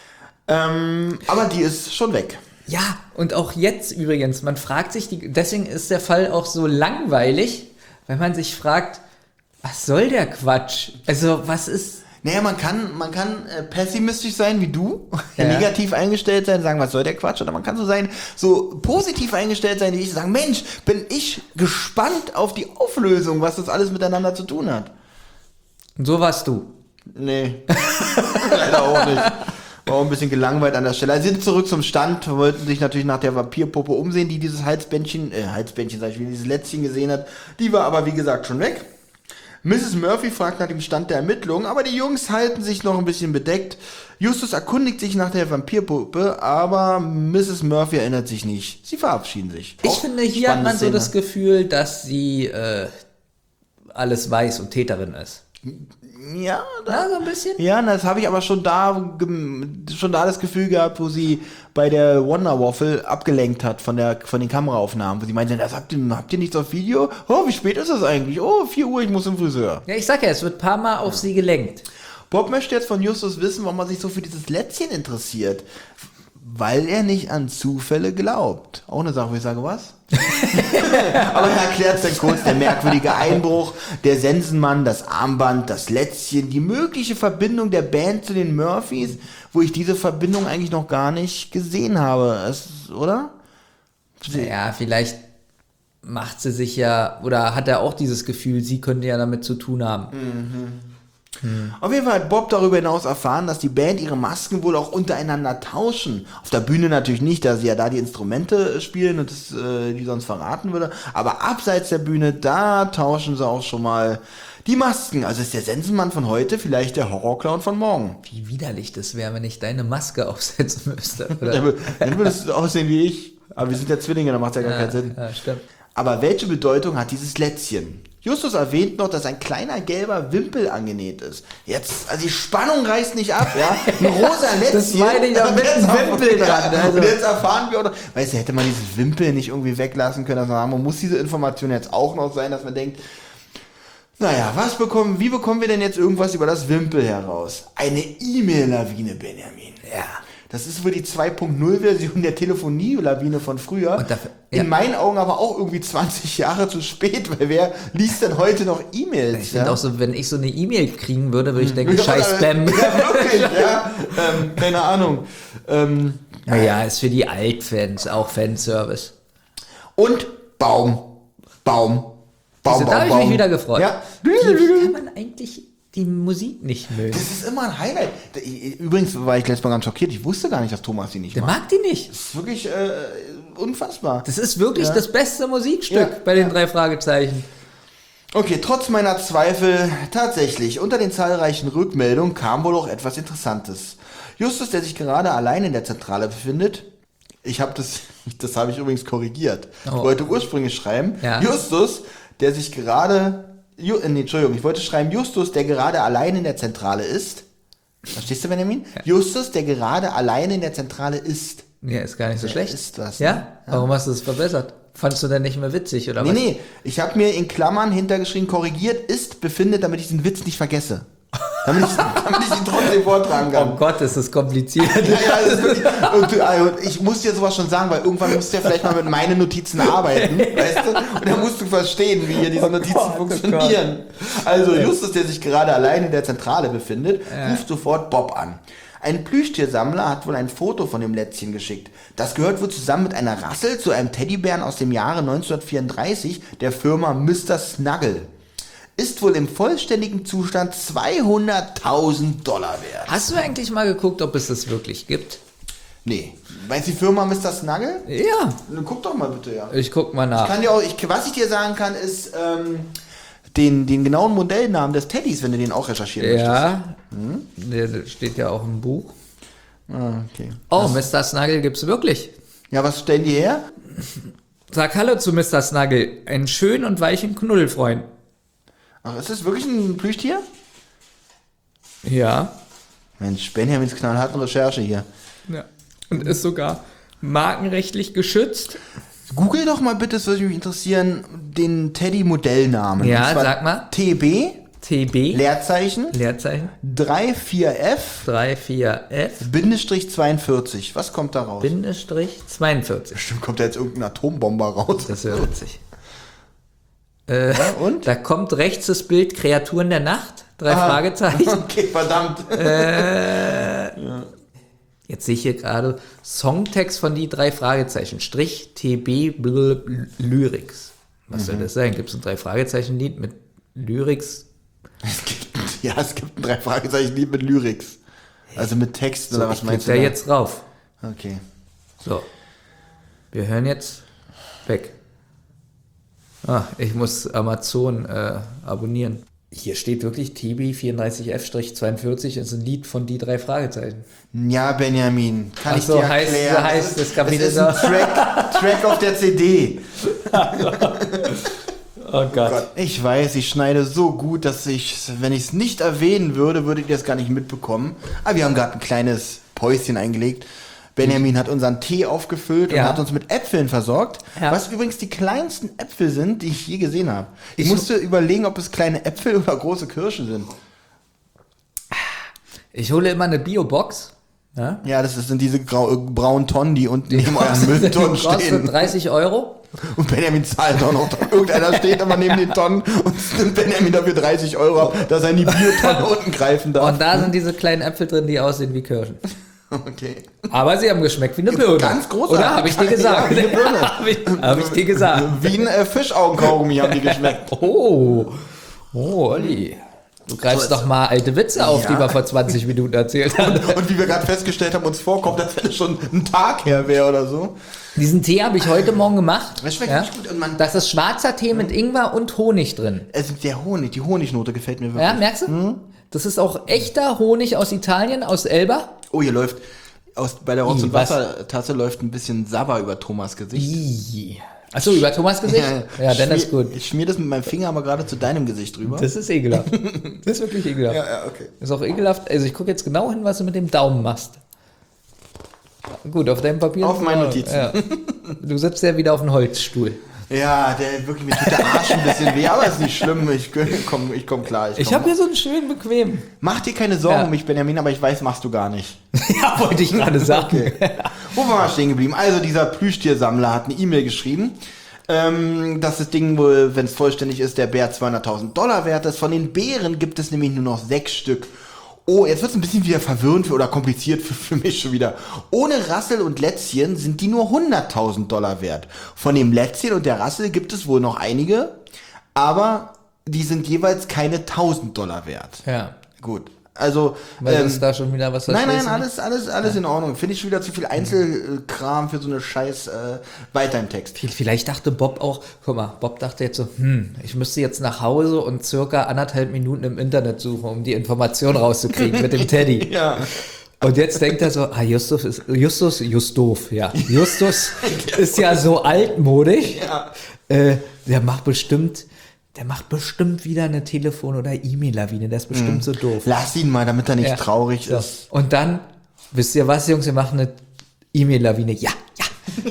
Ähm, aber die ist schon weg. Ja, und auch jetzt übrigens, man fragt sich, die, deswegen ist der Fall auch so langweilig, wenn man sich fragt, was soll der Quatsch? Also, was ist... Naja, man kann, man kann äh, pessimistisch sein wie du, Ja. negativ eingestellt sein, sagen, was soll der Quatsch? Oder man kann so sein, so positiv eingestellt sein, wie ich sagen, Mensch, bin ich gespannt auf die Auflösung, was das alles miteinander zu tun hat. Und so warst du. Nee, leider auch nicht. War auch ein bisschen gelangweilt an der Stelle. Also sind zurück zum Stand, wollten sich natürlich nach der Vampirpuppe umsehen, die dieses Halsbändchen, äh, Halsbändchen, sag ich, wie dieses Lätzchen gesehen hat. Die war aber, wie gesagt, schon weg. Misses Murphy fragt nach dem Stand der Ermittlungen, aber die Jungs halten sich noch ein bisschen bedeckt. Justus erkundigt sich nach der Vampirpuppe, aber Misses Murphy erinnert sich nicht. Sie verabschieden sich. Ich Auch finde, hier hat spannende man so Szene. das Gefühl, dass sie äh, alles weiß und Täterin ist. Ja, da, Ja, so ein bisschen. Ja, das habe ich aber schon da gem- schon da das Gefühl gehabt, wo sie bei der Wonder Waffle abgelenkt hat von der von den Kameraaufnahmen, wo sie meinte, das habt ihr, habt ihr nichts auf Video? Oh, wie spät ist das eigentlich? Oh, vier Uhr, ich muss zum Friseur. Ja, ich sag ja, es wird ein paar Mal auf sie gelenkt. Bob möchte jetzt von Justus wissen, warum er sich so für dieses Lätzchen interessiert. Weil er nicht an Zufälle glaubt. Auch eine Sache, wo ich sage, was? Aber er erklärt es dann kurz, der merkwürdige Einbruch, der Sensenmann, das Armband, das Lätzchen, die mögliche Verbindung der Band zu den Murphys, wo ich diese Verbindung eigentlich noch gar nicht gesehen habe, es, oder? Ja, vielleicht macht sie sich ja, oder hat er auch dieses Gefühl, sie könnte ja damit zu tun haben. Auf jeden Fall hat Bob darüber hinaus erfahren, dass die Band ihre Masken wohl auch untereinander tauschen. Auf der Bühne natürlich nicht, da sie ja da die Instrumente spielen und das, äh, die sonst verraten würde. Aber abseits der Bühne, da tauschen sie auch schon mal die Masken. Also ist der Sensenmann von heute vielleicht der Horrorclown von morgen. Wie widerlich das wäre, wenn ich deine Maske aufsetzen müsste. Dann Oder? wür- dann würdest du aussehen wie ich. Aber wir sind ja Zwillinge, da macht ja gar keinen Sinn. Ja, stimmt. Aber welche Bedeutung hat dieses Lätzchen? Justus erwähnt noch, dass ein kleiner gelber Wimpel angenäht ist. Jetzt, also die Spannung reißt nicht ab, ja. Ein rosa Lätzchen. Das meine ich auch mit einem Wimpel dran. Also. Und jetzt erfahren wir auch noch, weißt du, hätte man dieses Wimpel nicht irgendwie weglassen können, dass man, man muss diese Information jetzt auch noch sein, dass man denkt, naja, was bekommen, wie bekommen wir denn jetzt irgendwas über das Wimpel heraus? Eine E-Mail-Lawine, Benjamin. Ja. Das ist wohl die zwei Punkt null Version der Telefonie-Lawine von früher. Und dafür, ja. In meinen Augen aber auch irgendwie zwanzig Jahre zu spät, weil wer liest denn heute noch E-Mails? Ich finde ja? auch so, wenn ich so eine E-Mail kriegen würde, würde ich denken, Ja, scheiß Spam. Ja, wirklich, ja. Ähm, keine Ahnung. Ähm, Naja, ist für die Altfans auch Fanservice. und Baum. Baum. Baum, Siehste, da habe ich mich wieder gefreut. Ja. Wie, wie kann man eigentlich die Musik nicht mögen? Das ist immer ein Highlight. Übrigens war ich letztes Mal ganz schockiert. Ich wusste gar nicht, dass Thomas die nicht Der mag. mag die nicht. Das ist wirklich äh, unfassbar. Das ist wirklich Ja. das beste Musikstück Ja. bei den drei Fragezeichen. Okay, trotz meiner Zweifel, tatsächlich, unter den zahlreichen Rückmeldungen kam wohl auch etwas Interessantes. Justus, der sich gerade allein in der Zentrale befindet, ich habe das, das habe ich übrigens korrigiert. Ich Oh. wollte ursprünglich schreiben, Ja. Justus, der sich gerade, Ju, äh, nee, Entschuldigung, ich wollte schreiben, Justus, der gerade allein in der Zentrale ist. Verstehst du, Benjamin? Ja. Justus, der gerade allein in der Zentrale ist. Ja, ist gar nicht so Der schlecht. ist was, ja? ne? Warum hast du es verbessert? Fandst du denn nicht mehr witzig, oder Nee, was? nee, ich habe mir in Klammern hintergeschrieben, korrigiert ist, befindet, damit ich den Witz nicht vergesse. Damit ich, damit ich ihn trotzdem vortragen kann. Oh Gott, ist das kompliziert. Ja, ja, das ist wirklich, und, du, also, ich muss dir sowas schon sagen, weil irgendwann musst du ja vielleicht mal mit meinen Notizen arbeiten, weißt du? Und dann musst du verstehen, wie hier diese Notizen Gott, oh funktionieren. Also Justus, der sich gerade allein in der Zentrale befindet, Ja. ruft sofort Bob an. Ein Plüschtiersammler hat wohl ein Foto von dem Lätzchen geschickt. Das gehört wohl zusammen mit einer Rassel zu einem Teddybären aus dem Jahre neunzehnhundertvierunddreißig der Firma Mister Snuggle. Ist wohl im vollständigen Zustand zweihunderttausend Dollar wert. Hast du eigentlich mal geguckt, ob es das wirklich gibt? Nee. Meinst du die Firma Mister Snuggle? Ja, Dann guck doch mal bitte, ja. ich guck mal nach. Kann dir auch, ich, was ich dir sagen kann, ist ähm, den, den genauen Modellnamen des Teddys, wenn du den auch recherchieren Ja, der steht ja auch im Buch. möchtest. Ah, okay. Oh, Mister Snuggle gibt's wirklich. Ja, was stellen die her? Sag Hallo zu Mister Snuggle, einen schönen und weichen Knuddelfreund. Ach, ist das wirklich ein Plüschtier? Ja. Mensch, Benjamins knallharten Recherche hier. ja. Und ist sogar markenrechtlich geschützt. Google doch mal bitte, das würde mich interessieren, den Teddy-Modellnamen. Ja, Und zwar sag mal. T B, T B, Leerzeichen, Leerzeichen, drei vier F, drei vier F, Bindestrich zweiundvierzig. Was kommt da raus? Bindestrich zweiundvierzig. Bestimmt kommt da jetzt irgendein Atombomber raus. Das wäre witzig. Äh, Ja, und? Da kommt rechts das Bild Kreaturen der Nacht, drei Aha. Fragezeichen. Okay, verdammt. Jetzt sehe ich hier gerade Songtext von die drei Fragezeichen, Strich T B Bl Lyrics. Was soll das sein? Gibt es ein drei Fragezeichen Lied mit Lyrics? Es gibt, ja, es gibt ein Drei-Fragezeichen-Lied mit Lyrics. Also mit Text oder So, was ich meinst klick du? da da? jetzt drauf. Okay. So. Wir hören jetzt weg. Ah, ich muss Amazon äh, abonnieren. Hier steht wirklich T B vierunddreißig F zweiundvierzig ist ein Lied von die drei Fragezeichen. Ja, Benjamin, kann Ach ich so, dir heißt- erklären. so heißt das Kapitel ist ein da. Track, Track auf der C D. Oh Gott. Gott, ich weiß, ich schneide so gut, dass ich, wenn ich es nicht erwähnen würde, würdet ihr es gar nicht mitbekommen. Aber wir haben gerade ein kleines Päuschen eingelegt. Benjamin hat unseren Tee aufgefüllt Ja. und hat uns mit Äpfeln versorgt, Ja. was übrigens die kleinsten Äpfel sind, die ich je gesehen habe. Ich, Ich- musste überlegen, ob es kleine Äpfel oder große Kirschen sind. Ich hole immer eine Bio-Box. Ja? Ja, das sind diese grau, äh, braunen Tonnen, die unten neben euren Mülltonnen Die kostet stehen. dreißig Euro. Und Benjamin zahlt auch noch. Irgendeiner steht immer neben den Tonnen und nimmt Benjamin dafür dreißig Euro ab, dass er in die Biotonne unten greifen darf. Und da sind diese kleinen Äpfel drin, die aussehen wie Kirschen. Okay. Aber sie haben geschmeckt wie eine Birne. Ganz großartig. Oder? Habe ich dir gesagt? Ja, wie eine Birne. Habe ich, hab ich dir gesagt. Wie ein äh, Fischaugenkaugummi haben die geschmeckt. Oh. Oh, Olli. Du greifst doch mal alte Witze auf, Ja. die wir vor zwanzig Minuten erzählt haben. Und wie wir gerade festgestellt haben, uns vorkommt, als wenn es schon ein Tag her wäre oder so. Diesen Tee habe ich heute Morgen gemacht. Das schmeckt richtig gut. Und man, Das ist schwarzer Tee mit Ingwer und Honig drin. es ist der Honig, die Honignote gefällt mir wirklich. Ja, merkst du? Das ist auch echter Honig aus Italien, aus Elba. Oh, hier läuft, aus, bei der Rotz- Ih, und was? Wassertasse läuft ein bisschen Sabber über Thomas Gesicht. Ih, Achso, über Thomas Gesicht? Ja, dann schmier, ist gut. Ich schmier das mit meinem Finger aber gerade zu deinem Gesicht drüber. Das ist ekelhaft. Das ist wirklich ekelhaft. Ja, ja, okay. Ist auch ekelhaft. Also ich gucke jetzt genau hin, was du mit dem Daumen machst. Gut, auf deinem Papier. Auf meinen Notizen. Ja. Du sitzt ja wieder auf einem Holzstuhl. Ja, der wirklich, mir tut der Arsch ein bisschen weh, aber ist nicht schlimm. Ich komme ich komm klar. Ich, Ich komm. habe hier so einen schönen bequem. Mach dir keine Sorgen Ja. um mich, Benjamin, aber ich weiß, machst du gar nicht. Ja, wollte ich gerade sagen. Okay. Wo waren wir stehen geblieben? Also dieser Plüschtiersammler hat eine E-Mail geschrieben, ähm, dass das Ding wohl, wenn es vollständig ist, der Bär zweihunderttausend Dollar wert ist. Von den Bären gibt es nämlich nur noch sechs Stück. Oh, jetzt wird es ein bisschen wieder verwirrend für, oder kompliziert für, für mich schon wieder. Ohne Rassel und Lätzchen sind die nur hunderttausend Dollar wert. Von dem Lätzchen und der Rassel gibt es wohl noch einige, aber die sind jeweils keine tausend Dollar wert. Ja. Gut. Also, Weil ähm, ist da schon wieder was nein, nein, verstehst du alles, alles, alles in Ordnung. Finde ich schon wieder zu viel Einzelkram für so eine scheiß äh, weiter im Text. nicht? Vielleicht dachte Bob auch, guck mal, Bob dachte jetzt so, hm, ich müsste jetzt nach Hause und circa anderthalb Minuten im Internet suchen, um die Information rauszukriegen mit dem Teddy. Ja. Und jetzt denkt er so, ah, Justus ist, Justus, Justov, ja. Justus ist ja so altmodisch. Ja. Äh, der macht bestimmt, der macht bestimmt wieder eine Telefon- oder E-Mail-Lawine. Der ist bestimmt Mhm. so doof. Lass ihn mal, damit er nicht Ja. traurig So. ist. Und dann, wisst ihr was, Jungs, wir machen eine E-Mail-Lawine. Ja, ja.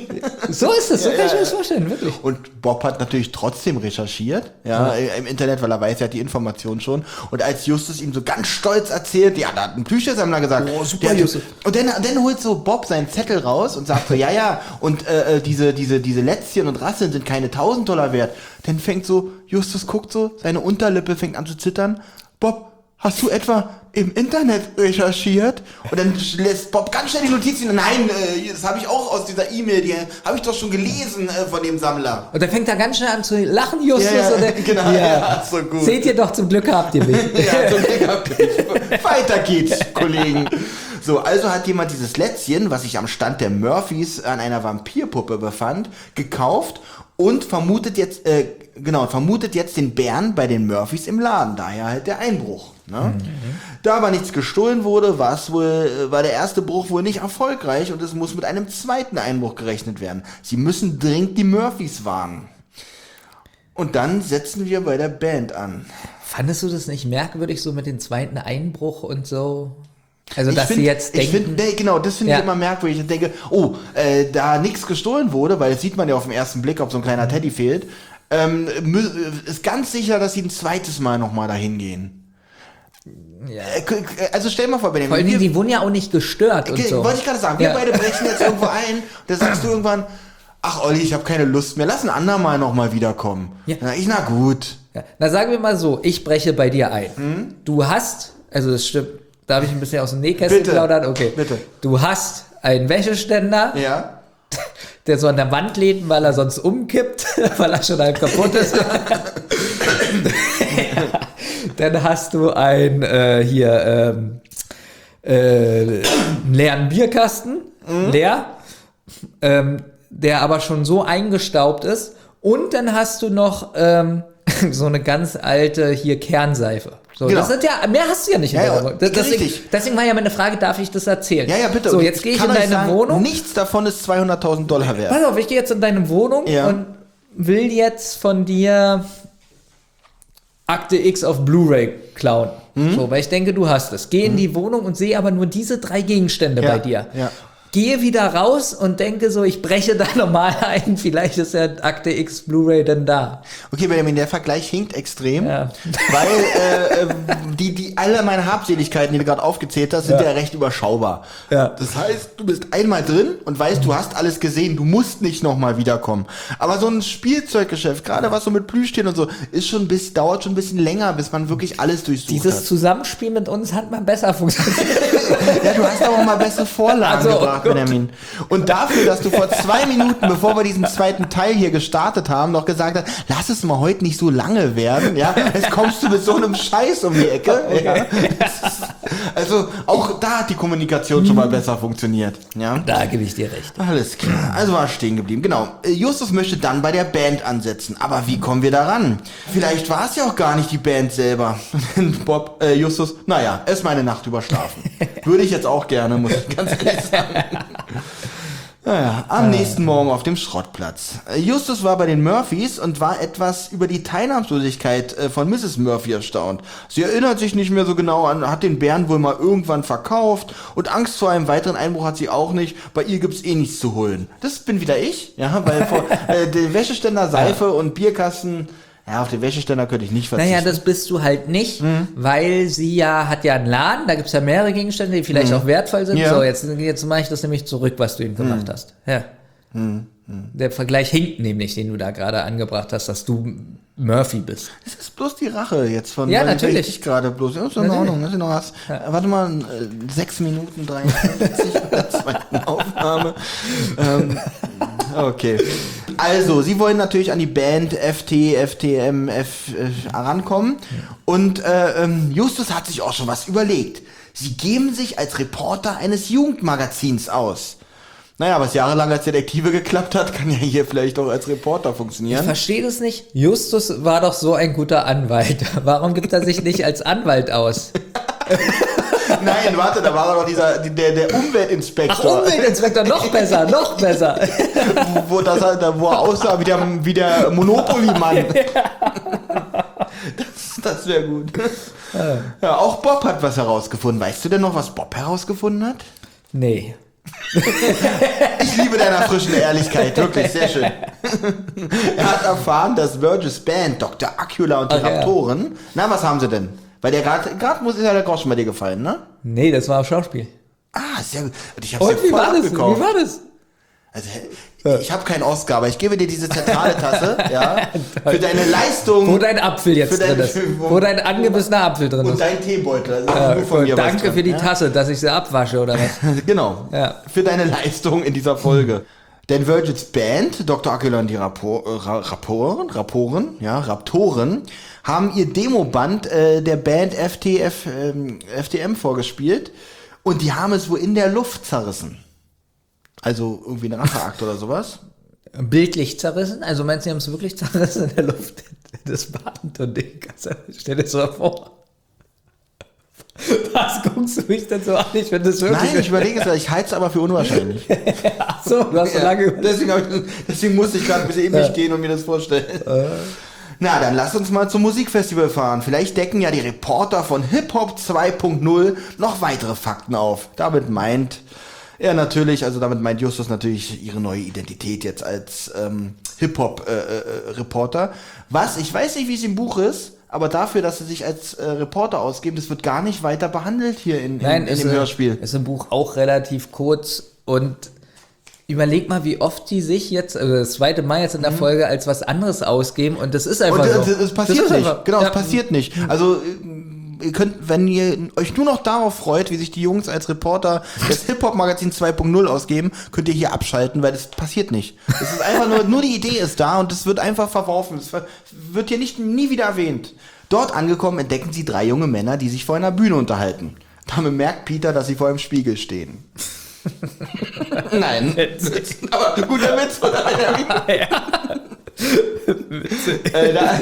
So ist es, so kann ich mir das vorstellen, wirklich. Und Bob hat natürlich trotzdem recherchiert, ja, Ja. im Internet, weil er weiß, er hat die Information schon. Und als Justus ihm so ganz stolz erzählt, ja, da hat ein Plüschsammler gesagt. Oh, super, der hat- Justus. Und dann, dann holt so Bob seinen Zettel raus und sagt so, ja, ja, und äh, äh, diese, diese, diese Lätzchen und Rasseln sind keine tausend Dollar wert. Dann fängt so, Justus guckt so, seine Unterlippe fängt an zu zittern. Bob, hast du etwa im Internet recherchiert? Und dann lässt Bob ganz schnell die Notizen. Nein, äh, das habe ich auch aus dieser E-Mail, die habe ich doch schon gelesen äh, von dem Sammler. Und dann fängt er ganz schnell an zu lachen, Justus. Ja, ja, und er, genau, ja, so gut. Seht ihr doch, zum Glück habt ihr mich. Ja, zum Glück habt ihr mich. Weiter geht's, Kollegen. So, also hat jemand dieses Lätzchen, was sich am Stand der Murphys an einer Vampirpuppe befand, gekauft und vermutet jetzt, äh, genau, vermutet jetzt den Bären bei den Murphys im Laden. Daher halt der Einbruch. Ne? Mhm. Da aber nichts gestohlen wurde, war es wohl, war der erste Bruch wohl nicht erfolgreich und es muss mit einem zweiten Einbruch gerechnet werden. Sie müssen dringend die Murphys warnen. Und dann setzen wir bei der Band an. Fandest du das nicht merkwürdig, so mit dem zweiten Einbruch und so? Also, Ich dass find, sie jetzt ich denken... find, nee, genau, das finde Ja. ich immer merkwürdig. Ich denke, oh, äh, da nichts gestohlen wurde, weil das sieht man ja auf den ersten Blick, ob so ein kleiner Teddy fehlt, ähm, mü- ist ganz sicher, dass sie ein zweites Mal nochmal dahin gehen. Ja. Äh, k- k- Also stell mal vor, Benjamin, Vor allem, wir- die wurden ja auch nicht gestört und Ge- so. Wollte ich gerade sagen, wir Ja. beide brechen jetzt irgendwo ein, da sagst du irgendwann, ach Olli, ich habe keine Lust mehr, lass ein andermal nochmal wiederkommen. Ja. Na, ich, na gut. Ja. Na, sagen wir mal so, ich breche bei dir ein. Hm? Du hast, also das stimmt, darf ich ein bisschen aus dem Nähkästchen Bitte. plaudern? Okay. Bitte. Du hast einen Wäscheständer, Ja. der so an der Wand lädt, weil er sonst umkippt, weil er schon halb kaputt ist. Dann hast du ein, äh, hier, ähm, äh, einen leeren Bierkasten, Mhm. leer, ähm, der aber schon so eingestaubt ist. Und dann hast du noch ähm, so eine ganz alte hier Kernseife. So, Genau. das sind ja, mehr hast du ja nicht in Ja, der ja, Wohnung. Das, deswegen, richtig. deswegen war ja meine Frage, darf ich das erzählen? Ja, ja, bitte. So, Und jetzt ich gehe ich kann in euch deine sagen, Wohnung. Nichts davon ist zweihunderttausend Dollar wert. Pass auf, ich gehe jetzt in deine Wohnung Ja. und will jetzt von dir Akte X auf Blu-ray klauen. Mhm. So, weil ich denke, du hast es. Gehe in die Wohnung und sehe aber nur diese drei Gegenstände Ja, bei dir. ja. Gehe wieder raus und denke so, ich breche da normal ein, vielleicht ist ja Akte X Blu-ray denn da. Okay, Benjamin, der Vergleich hinkt extrem, Ja. weil äh, äh, die, die alle meine Habseligkeiten, die du gerade aufgezählt hast, sind ja. Ja. recht überschaubar. Ja. Das heißt, du bist einmal drin und weißt, du hast alles gesehen, du musst nicht nochmal wiederkommen. Aber so ein Spielzeuggeschäft, gerade was so mit Plüschtieren und so, ist schon bis, dauert schon ein bisschen länger, bis man wirklich alles durchsucht Dieses hat. Zusammenspiel mit uns hat mal besser funktioniert. Ja, du hast aber mal bessere Vorlagen Also, oh gebracht, Gott. Benjamin. Und dafür, dass du vor zwei Minuten, bevor wir diesen zweiten Teil hier gestartet haben, noch gesagt hast, lass es mal heute nicht so lange werden, ja, jetzt kommst du mit so einem Scheiß um die Ecke. Ja. Also auch da hat die Kommunikation schon mal besser funktioniert. Ja. Da gebe ich dir recht. Alles klar, also war stehen geblieben. Genau, Justus möchte dann bei der Band ansetzen. Aber wie kommen wir daran? Vielleicht war es ja auch gar nicht die Band selber. Bob, äh, Justus, naja, erst mal eine Nacht überschlafen. Würde ich jetzt auch gerne, muss ich ganz ehrlich sagen. Naja, am nächsten Morgen auf dem Schrottplatz. Justus war bei den Murphys und war etwas über die Teilnahmslosigkeit von Misses Murphy erstaunt. Sie erinnert sich nicht mehr so genau an, hat den Bären wohl mal irgendwann verkauft und Angst vor einem weiteren Einbruch hat sie auch nicht. Bei ihr gibt's eh nichts zu holen. Das bin wieder ich, ja, weil vor, äh, der Wäscheständer, Seife und Bierkasten. Ja, auf den Wäscheständer könnte ich nicht verzichten. Naja, das bist du halt nicht, mhm. weil sie ja, hat ja einen Laden, da gibt's ja mehrere Gegenstände, die vielleicht mhm. auch wertvoll sind. Ja. So, jetzt, jetzt mache ich das nämlich zurück, was du ihm gemacht mhm. hast. Ja. Mhm. Der Vergleich hinkt nämlich, den du da gerade angebracht hast, dass du Murphy bist. Das ist bloß die Rache jetzt von... Ja, natürlich. Ich gerade bloß. Ja, ist in Ordnung. Ist noch was. Ja. Warte mal, sechs Minuten dreiundfünfzig bei der zweiten Aufnahme. ähm, okay. Also, sie wollen natürlich an die Band F T, F T M, F äh, rankommen. Und äh, ähm, Justus hat sich auch schon was überlegt. Sie geben sich als Reporter eines Jugendmagazins aus. Naja, was jahrelang als Detektive geklappt hat, kann ja hier vielleicht auch als Reporter funktionieren. Ich verstehe das nicht. Justus war doch so ein guter Anwalt. Warum gibt er sich nicht als Anwalt aus? Nein, warte, da war doch dieser, der, der Umweltinspektor. Ach, Umweltinspektor, noch besser, noch besser. wo, wo, das halt, wo er aussah wie der, wie der Monopoly-Mann. Das, das wäre gut. Ja, auch Bob hat was herausgefunden. Weißt du denn noch, was Bob herausgefunden hat? Nee. Ich liebe deine frischen Ehrlichkeit, wirklich, sehr schön. Er hat erfahren, dass Virgis Band, Doktor Acula und die Ach, Raptoren, ja. na, was haben sie denn? Weil der gerade, gerade muss ist ja der Groschen bei dir gefallen, ne? Nee, das war auf Schauspiel. Ah, sehr gut. Und ich hab's Und ja wie voll war das? abgekauft. Wie war das? Also, ich habe keinen Oscar, aber ich gebe dir diese zentrale Tasse, ja, für deine Leistung. Wo dein Apfel jetzt dein, drin ist. Wo, wo dein angebissener Apfel drin ist. Und dein Teebeutel. Also ja, nur von mir danke drin, für die ja? Tasse, dass ich sie abwasche, oder was? Genau. Ja. Für deine Leistung in dieser Folge. Denn Virgils Band, Doktor Acula und die Rapor, äh, Raporen, Raporen, ja, Raptoren, haben ihr Demoband äh, der Band F T F, ähm, F T M vorgespielt und die haben es wohl in der Luft zerrissen. Also irgendwie ein Racheakt oder sowas. Bildlich zerrissen? Also meinst du, die haben es wirklich zerrissen in der Luft? Das Band und Ding. Stell dir das mal vor. Was guckst du mich denn so an? Ich finde das wirklich... Nein, ich überlege es, ich halte es aber für unwahrscheinlich. Ach so, du hast so lange... Ja, deswegen, ich, deswegen musste ich gerade ein bisschen in mich ja. gehen und mir das vorstellen. Äh. Na, dann lass uns mal zum Musikfestival fahren. Vielleicht decken ja die Reporter von Hip-Hop zwei Punkt null noch weitere Fakten auf. Damit meint er natürlich, also damit meint Justus natürlich ihre neue Identität jetzt als ähm, Hip-Hop-Reporter. Äh, äh, Was, ich weiß nicht, wie es im Buch ist, aber dafür, dass sie sich als äh, Reporter ausgeben, das wird gar nicht weiter behandelt hier in, in, Nein, in dem ein, Hörspiel. Ist im Buch auch relativ kurz und überleg mal, wie oft die sich jetzt, also das zweite Mal jetzt in der Folge, als was anderes ausgeben und das ist einfach und, so. Das, das passiert das nicht, einfach, genau, ja. das passiert nicht. Also ihr könnt, wenn ihr euch nur noch darauf freut, wie sich die Jungs als Reporter des Hip-Hop-Magazin zwei Punkt null ausgeben, könnt ihr hier abschalten, weil das passiert nicht. Es ist einfach nur, nur die Idee ist da und es wird einfach verworfen. Es wird hier nicht, nie wieder erwähnt. Dort angekommen entdecken sie drei junge Männer, die sich vor einer Bühne unterhalten. Da bemerkt Peter, dass sie vor einem Spiegel stehen. Nein. Aber guter Witz, oder? Ja. äh, da,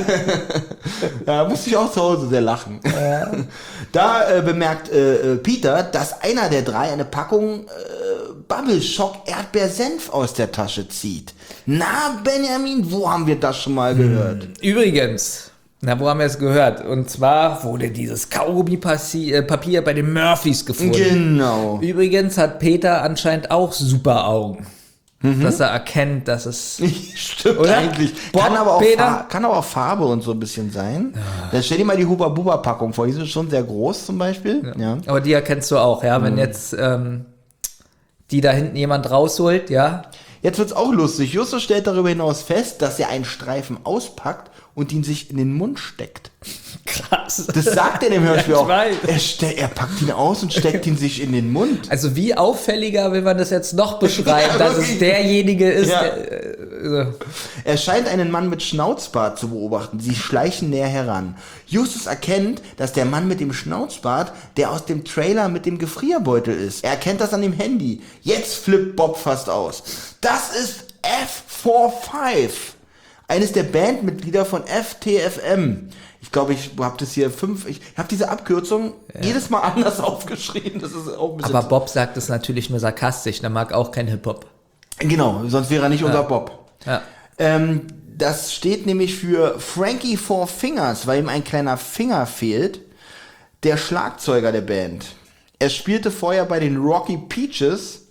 da musste ich auch zu Hause sehr lachen. Ja. Da äh, bemerkt äh, Peter, dass einer der drei eine Packung äh, Bubble Shock Erdbeersenf aus der Tasche zieht. Na, Benjamin, wo haben wir das schon mal gehört? Übrigens, na, wo haben wir es gehört? Und zwar wurde dieses Kaugummi-Papier bei den Murphys gefunden. Genau. Übrigens hat Peter anscheinend auch super Augen. Mhm. Dass er erkennt, dass es... Stimmt oder? eigentlich. Bob, kann, aber auch Peter? kann aber auch Farbe und so ein bisschen sein. Ja. Dann stell dir mal die Huba-Buba-Packung vor. Die sind schon sehr groß zum Beispiel. Ja. Ja. Aber die erkennst du auch, ja. Wenn mhm. jetzt ähm, die da hinten jemand rausholt, ja. Jetzt wird's auch lustig. Justus stellt darüber hinaus fest, dass er einen Streifen auspackt und ihn sich in den Mund steckt. Krass. Das sagt er in dem Hörspiel ja, auch. Er, ste- er packt ihn aus und steckt ihn sich in den Mund. Also wie auffälliger will man das jetzt noch beschreiben, ja, dass es derjenige ist, ja. der, äh, Er scheint einen Mann mit Schnauzbart zu beobachten. Sie schleichen näher heran. Justus erkennt, dass der Mann mit dem Schnauzbart der aus dem Trailer mit dem Gefrierbeutel ist. Er erkennt das an dem Handy. Jetzt flippt Bob fast aus. Das ist F fünfundvierzig. Eines der Bandmitglieder von F T F M. Ich glaube, ich habe das hier fünf. Ich habe diese Abkürzung ja. jedes Mal anders aufgeschrieben. Das ist auch ein bisschen. Aber Bob sagt es natürlich nur sarkastisch. Der mag auch kein Hip-Hop. Genau, sonst wäre er nicht unser Bob. Ja. Ähm, das steht nämlich für Frankie Four Fingers, weil ihm ein kleiner Finger fehlt. Der Schlagzeuger der Band. Er spielte vorher bei den Rocky Peaches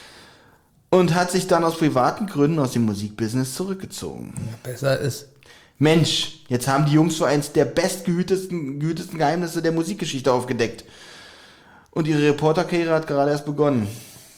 und hat sich dann aus privaten Gründen aus dem Musikbusiness zurückgezogen. Besser ist. Mensch, jetzt haben die Jungs so eins der bestgehütesten gehütesten Geheimnisse der Musikgeschichte aufgedeckt. Und ihre Reporterkarriere hat gerade erst begonnen.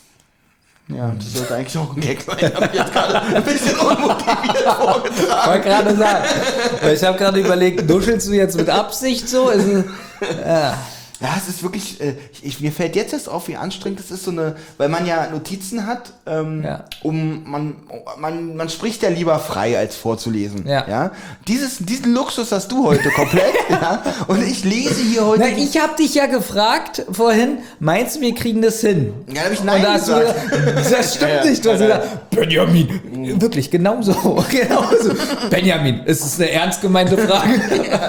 Ja, das sollte eigentlich auch ein Gag sein. Hab ich jetzt gerade ein bisschen unmotiviert vorgetragen. Ich wollte gerade sagen, weil ich habe gerade überlegt, duschelst du jetzt mit Absicht so? Ist es, ja. Ja, es ist wirklich, äh, ich, mir fällt jetzt erst auf, wie anstrengend es ist, so eine, weil man ja Notizen hat, ähm, Ja. um, man, man, man spricht ja lieber frei, als vorzulesen. Ja. Ja? Dieses, diesen Luxus hast du heute komplett, ja, und ich lese hier heute. Na, ich habe dich ja gefragt vorhin, meinst du, wir kriegen das hin? Ja, da hab ich Und Nein da hast du gesagt. gesagt, das stimmt Ja, ja. nicht. Du hast Ja, ja. gesagt, Benjamin, wirklich, genauso, genauso. Benjamin, es ist eine ernst gemeinte Frage.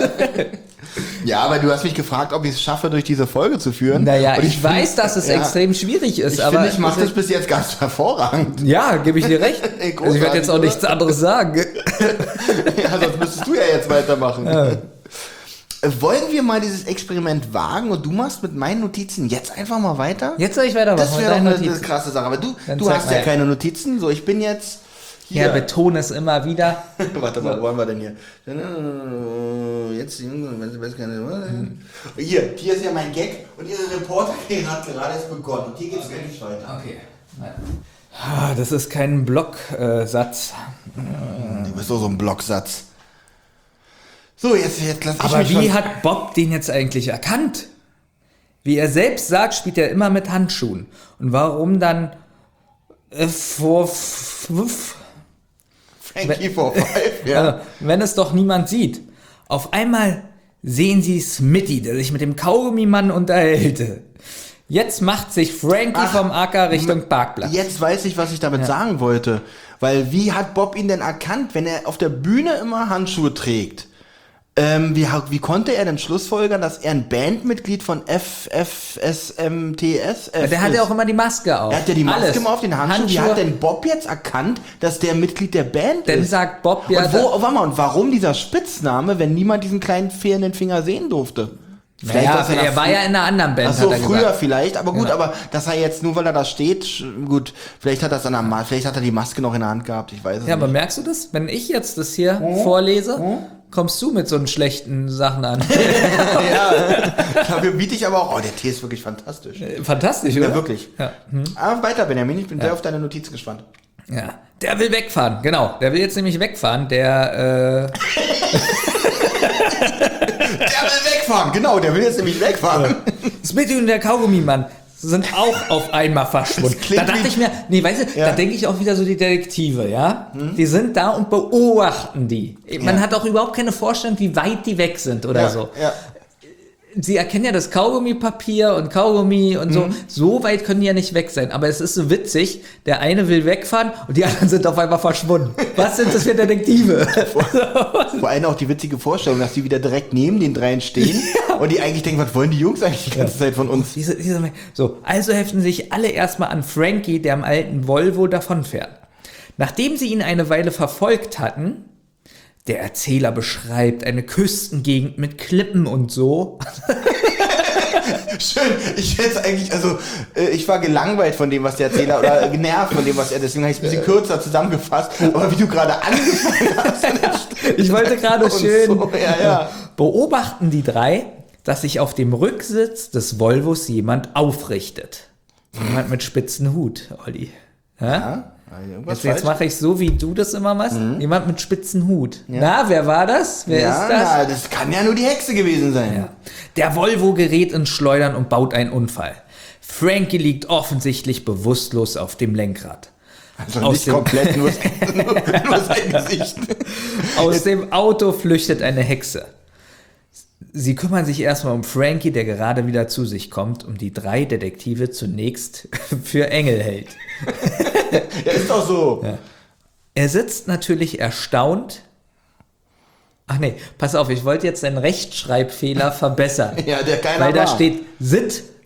Ja, aber du hast mich gefragt, ob ich es schaffe, durch diese Folge zu führen. Naja, Und ich, find- weiß, dass es ja, extrem schwierig ist, Ich aber... finde, ich mache das bis jetzt ganz hervorragend. Ja, gebe ich dir recht. Ey, Also ich werde jetzt auch großartig, nichts anderes sagen. Ja, sonst müsstest du ja jetzt weitermachen. Äh, Wollen wir mal dieses Experiment wagen und du machst mit meinen Notizen jetzt einfach mal weiter? Jetzt soll ich weitermachen. Das mit wäre doch deinen eine, eine Notizen. krasse Sache. Aber du, Dann du zeig hast mal. ja keine Notizen. So, ich bin jetzt hier. Ja, betone es immer wieder. Warte mal, wo waren wir denn hier? Jetzt, weiß keine. Hier, hier ist ja mein Gag und ihre Reporterkarriere hat gerade erst begonnen. Und hier geht es okay. endlich weiter. Okay. Ah, das ist kein Blocksatz. Du bist doch so ein Blocksatz. So, jetzt, jetzt lass ich Aber mich wie von- hat Bob den jetzt eigentlich erkannt? Wie er selbst sagt, spielt er immer mit Handschuhen. Und warum dann äh, vor f- f- Frankie for Five, ja. also, wenn es doch niemand sieht? Auf einmal sehen sie Smitty, der sich mit dem Kaugummimann unterhält. Jetzt macht sich Frankie Ach, vom Acker Richtung Parkplatz. Jetzt weiß ich, was ich damit sagen wollte. Weil wie hat Bob ihn denn erkannt, wenn er auf der Bühne immer Handschuhe trägt? Ähm, wie, wie konnte er denn schlussfolgern, dass er ein Bandmitglied von F F S M T S ist? Der hat ja auch immer die Maske auf. Er hat ja die Maske Alles. immer auf den Handschuhen. Wie Handschuhe. hat denn Bob jetzt erkannt, dass der Mitglied der Band Dann ist? sagt Bob ja... und, wo, oh, warte mal, und warum dieser Spitzname, wenn niemand diesen kleinen fehlenden Finger sehen durfte? Naja, aus einer er war frü- ja in einer anderen Band, Ach so, hat er früher gesagt. vielleicht, aber gut, Genau. aber dass er jetzt, nur weil er da steht, sch- gut, vielleicht hat er es an der Ma- vielleicht hat er die Maske noch in der Hand gehabt, ich weiß es Ja, aber nicht. merkst du das? Wenn ich jetzt das hier vorlese, kommst du mit so einen schlechten Sachen an. Ja, dafür biete ich aber auch, oh, der Tee ist wirklich fantastisch. Fantastisch, oder? Ja, wirklich. Ja. Aber weiter, Benjamin, ich bin sehr auf deine Notizen gespannt. Ja. Der will wegfahren, genau. Der will jetzt nämlich wegfahren. Der, Der will wegfahren, genau, der will jetzt nämlich wegfahren. äh, Smitty und der Kaugummimann sind auch auf einmal verschwunden. Das klingt Da dachte wie- ich mir, nee, weißt du, Ja. da denke ich auch wieder so die Detektive, ja? Die sind da und beobachten die. Man Ja. hat auch überhaupt keine Vorstellung, wie weit die weg sind oder Ja, so. ja. Sie erkennen ja das Kaugummipapier und Kaugummi und so. So weit können die ja nicht weg sein. Aber es ist so witzig, der eine will wegfahren und die anderen sind auf einmal verschwunden. Was sind das für Detektive? Vor allem auch die witzige Vorstellung, dass die wieder direkt neben den dreien stehen und die eigentlich denken, was wollen die Jungs eigentlich die ganze Zeit von uns? Diese, diese, so, also heften sich alle erstmal an Frankie, der am alten Volvo davonfährt. Nachdem sie ihn eine Weile verfolgt hatten, der Erzähler beschreibt eine Küstengegend mit Klippen und so. Schön, ich hätte eigentlich, also äh, ich war gelangweilt von dem, was der Erzähler, oder genervt von dem, was er, deswegen habe ich es ein bisschen kürzer zusammengefasst, aber wie du gerade angefangen hast. Ich wollte gerade und schön So, ja, ja. beobachten die drei, dass sich auf dem Rücksitz des Volvos jemand aufrichtet. Jemand mit spitzen Hut, Olli. Ja? Ja, irgendwas Jetzt, jetzt falsch? mache ich so, wie du das immer machst. Jemand mit spitzen Hut. Na, wer war das? Wer ja, ist das? Na, das kann ja nur die Hexe gewesen sein. Ja. Der Volvo gerät ins Schleudern und baut einen Unfall. Frankie liegt offensichtlich bewusstlos auf dem Lenkrad. Also Aus nicht dem- komplett, nur, nur, nur sein Gesicht. Aus dem Auto flüchtet eine Hexe. Sie kümmern sich erstmal um Frankie, der gerade wieder zu sich kommt, um die drei Detektive zunächst für Engel hält. Ja, ist doch so. Er sitzt natürlich erstaunt. Ach nee, pass auf, ich wollte jetzt einen Rechtschreibfehler verbessern. Ja, der keiner Weil da war. steht Sit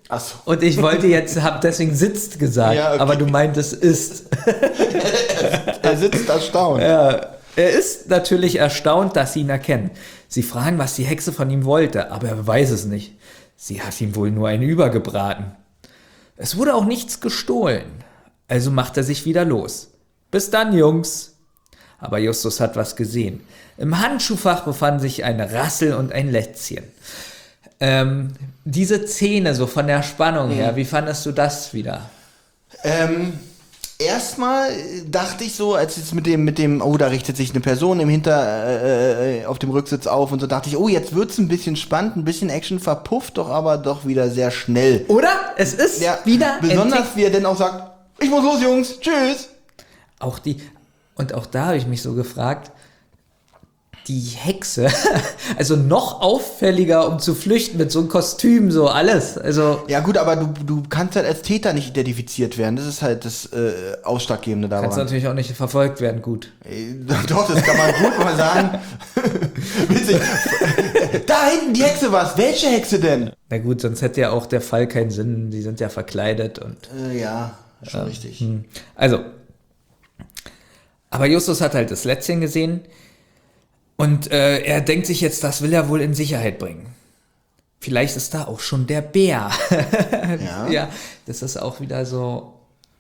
Ach so. Und ich wollte jetzt, habe deswegen sitzt gesagt, Ja, okay. aber du meintest ist. Er sitzt erstaunt. Ja, er ist natürlich erstaunt, dass sie ihn erkennen. Sie fragen, was die Hexe von ihm wollte, aber er weiß es nicht. Sie hat ihm wohl nur einen übergebraten. Es wurde auch nichts gestohlen, also macht er sich wieder los. Bis dann, Jungs. Aber Justus hat was gesehen. Im Handschuhfach befanden sich ein Rassel und ein Lätzchen. Ähm, diese Szene, so von der Spannung her, Mhm. wie fandest du das wieder? Ähm, erstmal dachte ich so, als jetzt mit dem, mit dem, oh, da richtet sich eine Person im Hinter, äh, auf dem Rücksitz auf und so, dachte ich, oh, jetzt wird's ein bisschen spannend, ein bisschen Action, verpufft doch aber doch wieder sehr schnell. Oder? Es ist Ja, wieder besonders ein Tick- wie er dann auch sagt, ich muss los, Jungs, tschüss. Auch die, und auch da habe ich mich so gefragt, die Hexe, also noch auffälliger, um zu flüchten mit so einem Kostüm, so alles. Also, Ja gut, aber du, du kannst halt als Täter nicht identifiziert werden, das ist halt das äh, Ausschlaggebende kannst daran. natürlich auch nicht verfolgt werden, gut. Äh, Doch, das kann man gut mal sagen. Witzig. Da hinten die Hexe was, welche Hexe denn? Na gut, sonst hätte ja auch der Fall keinen Sinn, die sind ja verkleidet und. Äh, ja, schon richtig. Also, aber Justus hat halt das Lätzchen gesehen und äh, er denkt sich jetzt, das will er wohl in Sicherheit bringen. Vielleicht ist da auch schon der Bär. Ja. Ja, das ist auch wieder so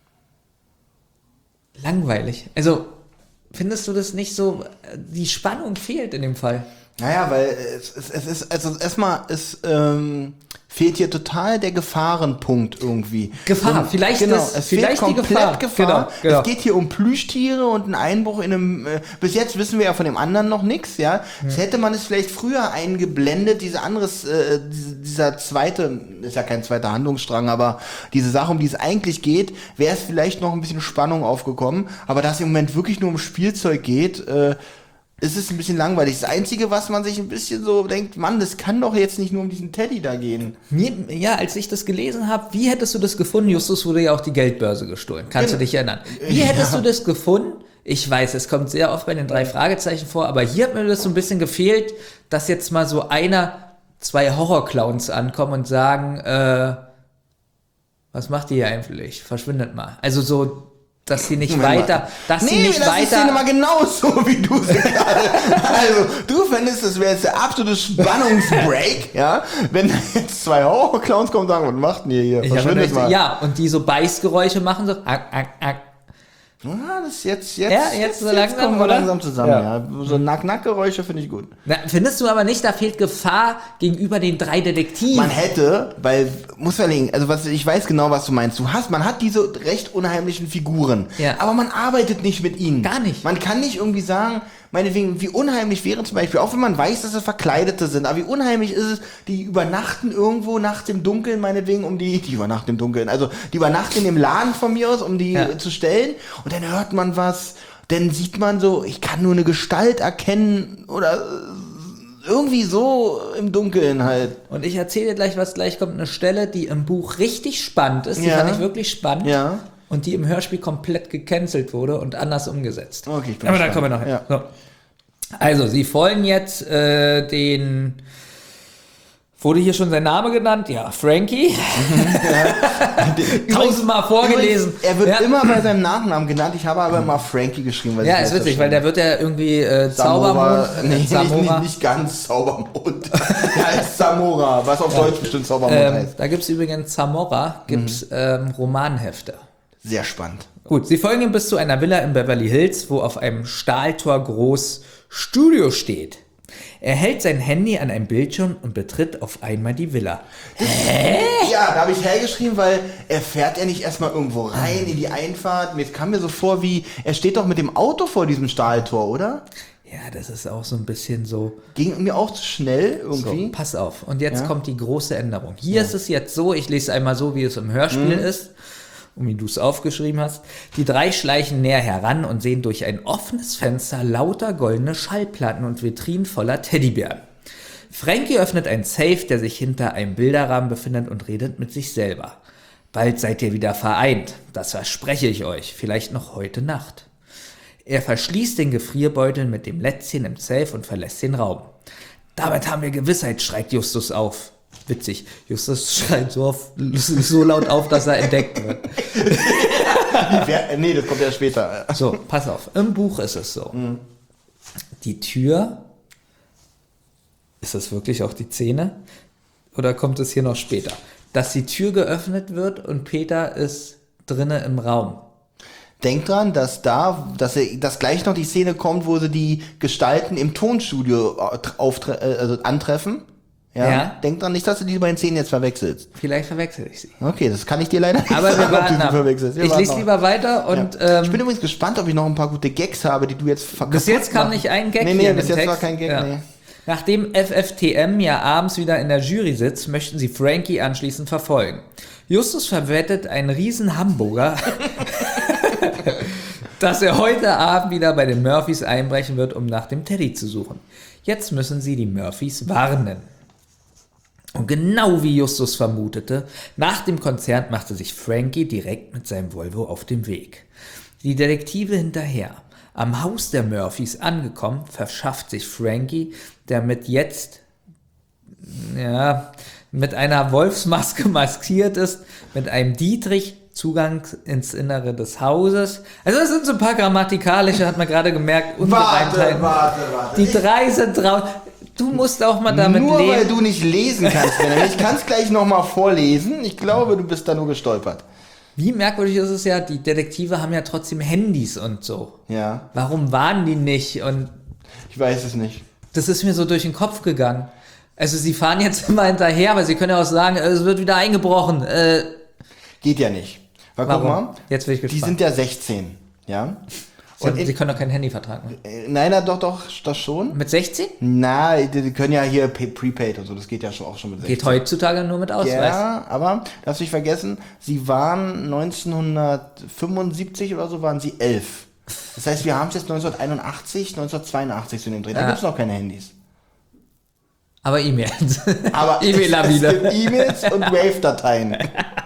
langweilig. Also, findest du das nicht so, die Spannung fehlt in dem Fall? Naja, weil es, es, es ist, also erstmal, es ähm, fehlt hier total der Gefahrenpunkt irgendwie. Gefahr, Und, vielleicht genau, ist- es vielleicht die fehlt komplett Gefahr. Gefahr. Genau, genau. Es geht hier um Plüschtiere und einen Einbruch in einem, äh, bis jetzt wissen wir ja von dem anderen noch nichts, ja. Das hätte man es vielleicht früher eingeblendet, diese anderes, äh, diese, dieser zweite, ist ja kein zweiter Handlungsstrang, aber diese Sache, um die es eigentlich geht, wäre es vielleicht noch ein bisschen Spannung aufgekommen, aber da es im Moment wirklich nur um Spielzeug geht, äh, es ist ein bisschen langweilig. Das Einzige, was man sich ein bisschen so denkt, Mann, das kann doch jetzt nicht nur um diesen Teddy da gehen. Mir, ja, als ich das gelesen habe, wie hättest du das gefunden? Justus wurde ja auch die Geldbörse gestohlen. Kannst Genau. du dich erinnern? Wie hättest du das gefunden? Ich weiß, es kommt sehr oft bei den drei Fragezeichen vor, aber hier hat mir das so ein bisschen gefehlt, dass jetzt mal so einer, zwei Horrorclowns ankommen und sagen, äh, was macht ihr hier eigentlich? Verschwindet mal. Also so, dass sie nicht Moment weiter, mal. dass nee, sie nicht das ist Szene mal weiter. genauso, wie du sie gerade. Also, du fändest, das wäre jetzt der absolute Spannungsbreak, ja, wenn jetzt zwei Horrorclowns kommen und sagen, was macht denn ihr hier? Ich hab Verschwindet gedacht, mal. ja, und die so Beißgeräusche machen, so, ak, ak, ak. Ja, das ist jetzt, jetzt, Ja, jetzt so langsam, kommen wir oder? langsam zusammen, Ja. ja. So Nack-Nack-Geräusche finde ich gut. Na, findest du aber nicht, da fehlt Gefahr gegenüber den drei Detektiven? Man hätte, weil, muss man legen, also was, ich weiß genau, was du meinst. Du hast, man hat diese recht unheimlichen Figuren. Ja. Aber man arbeitet nicht mit ihnen. Gar nicht. Man kann nicht irgendwie sagen, meinetwegen, wie unheimlich wäre zum Beispiel, auch wenn man weiß, dass es Verkleidete sind, aber wie unheimlich ist es, die übernachten irgendwo nachts im Dunkeln, meinetwegen, um die, die übernachten im Dunkeln, also die übernachten im Laden von mir aus, um die Ja. äh, zu stellen, und dann hört man was, dann sieht man so, ich kann nur eine Gestalt erkennen, oder äh, irgendwie so im Dunkeln halt. Und ich erzähle dir gleich, was gleich kommt. Eine Stelle, die im Buch richtig spannend ist. Die Ja. fand ich wirklich spannend. Ja. Und die im Hörspiel komplett gecancelt wurde und anders umgesetzt. Okay, ich bin Aber da gespannt. kommen wir noch hin. Ja. So. Also, sie folgen jetzt äh, den... Wurde hier schon sein Name genannt? Ja, Frankie. Tausendmal vorgelesen. Übrigens, er wird ja. immer bei seinem Nachnamen genannt. Ich habe aber immer Frankie geschrieben. Weil Ja, ich ist weiß, witzig, das weil der wird ja irgendwie äh, Zamora, Zaubermond. nee, äh, nicht, Zamora. nicht, nicht ganz Zaubermond. Der heißt Zamora, was auf Deutsch bestimmt Zaubermond Ähm, heißt. da gibt es übrigens Zamora, gibt es ähm, Romanhefte. Sehr spannend. Gut, sie folgen ihm bis zu einer Villa in Beverly Hills, wo auf einem Stahltor groß Studio steht. Er hält sein Handy an ein Bildschirm und betritt auf einmal die Villa. Ja, da habe ich hergeschrieben, weil er fährt ja nicht erstmal irgendwo rein in die Einfahrt. Mir kam mir so vor, wie er steht doch mit dem Auto vor diesem Stahltor, oder? Ja, das ist auch so ein bisschen so, Ging mir auch zu schnell so irgendwie. pass auf. Und jetzt Ja. kommt die große Änderung. Hier ist es jetzt so, ich lese einmal so, wie es im Hörspiel ist, und wie du es aufgeschrieben hast. Die drei schleichen näher heran und sehen durch ein offenes Fenster lauter goldene Schallplatten und Vitrinen voller Teddybären. Frankie öffnet ein Safe, der sich hinter einem Bilderrahmen befindet, und redet mit sich selber. Bald seid ihr wieder vereint, das verspreche ich euch, vielleicht noch heute Nacht. Er verschließt den Gefrierbeutel mit dem Lätzchen im Safe und verlässt den Raum. Damit haben wir Gewissheit, schreit Justus auf. Witzig. Justus schreit so, auf, so laut auf, dass er entdeckt wird. Wer, nee, das kommt ja später. So, pass auf. Im Buch ist es so. Mhm. Die Tür, ist das wirklich auch die Szene? Oder kommt es hier noch später? Dass die Tür geöffnet wird und Peter ist drinnen im Raum. Denk dran, dass da, dass, er, dass gleich noch die Szene kommt, wo sie die Gestalten im Tonstudio auftre- also antreffen. Ja? Ja. Denk dran nicht, dass du die beiden Szenen jetzt verwechselst. Vielleicht verwechsel ich sie. Okay, das kann ich dir leider nicht Aber sagen, wir ob du warten sie ab. verwechselst. Wir Ich warten lese ab. lieber weiter und Ja. ähm, Ich bin übrigens gespannt, ob ich noch ein paar gute Gags habe, die du jetzt verkaufst. bis jetzt kam nicht ein Gag Nee, hier nee, in bis dem jetzt Text. war kein Gag, Ja. nee. Nachdem F F T M ja abends wieder in der Jury sitzt, möchten sie Frankie anschließend verfolgen. Justus verwettet einen riesen Hamburger, dass er heute Abend wieder bei den Murphys einbrechen wird, um nach dem Teddy zu suchen. Jetzt müssen sie die Murphys warnen. Und genau wie Justus vermutete, nach dem Konzert machte sich Frankie direkt mit seinem Volvo auf den Weg. Die Detektive hinterher. Am Haus der Murphys angekommen, verschafft sich Frankie, der mit jetzt, ja, mit einer Wolfsmaske maskiert ist, mit einem Dietrich Zugang ins Innere des Hauses. Also das sind so ein paar grammatikalische, hat man gerade gemerkt, Ungereimtheiten. Warte, warte, warte. Die drei sind draußen. Du musst auch mal damit nur leben. weil du nicht lesen kannst, Benjamin. Ich kann es gleich nochmal vorlesen. Ich glaube, du bist da nur gestolpert. Wie merkwürdig ist es ja, die Detektive haben ja trotzdem Handys und so. Ja. Warum waren die nicht? Und Ich weiß es nicht. das ist mir so durch den Kopf gegangen. Also sie fahren jetzt immer hinterher, aber sie können ja auch sagen, äh, es wird wieder eingebrochen. Äh, Geht ja nicht. Weil, guck warum? mal, Jetzt bin ich die gespannt. sind ja sechzehn. Ja. Sie, Und sie in, können doch keinen Handyvertrag machen. äh, nein, na, doch, doch, das schon. Mit sechzehn? Na, die, die können ja hier Pay- Prepaid und so, das geht ja schon auch schon mit sechzehn. Geht heutzutage nur mit Ausweis. Ja, aber, darfst du nicht vergessen, sie waren neunzehnhundertfünfundsiebzig oder so, waren sie elf. Das heißt, wir haben es jetzt neunzehnhunderteinundachtzig, neunzehnhundertzweiundachtzig zu dem Dreh. Da Ja. gibt es noch keine Handys. Aber E-Mails. Aber es, es E-Mail-Lawine. gibt E-Mails und Wave-Dateien.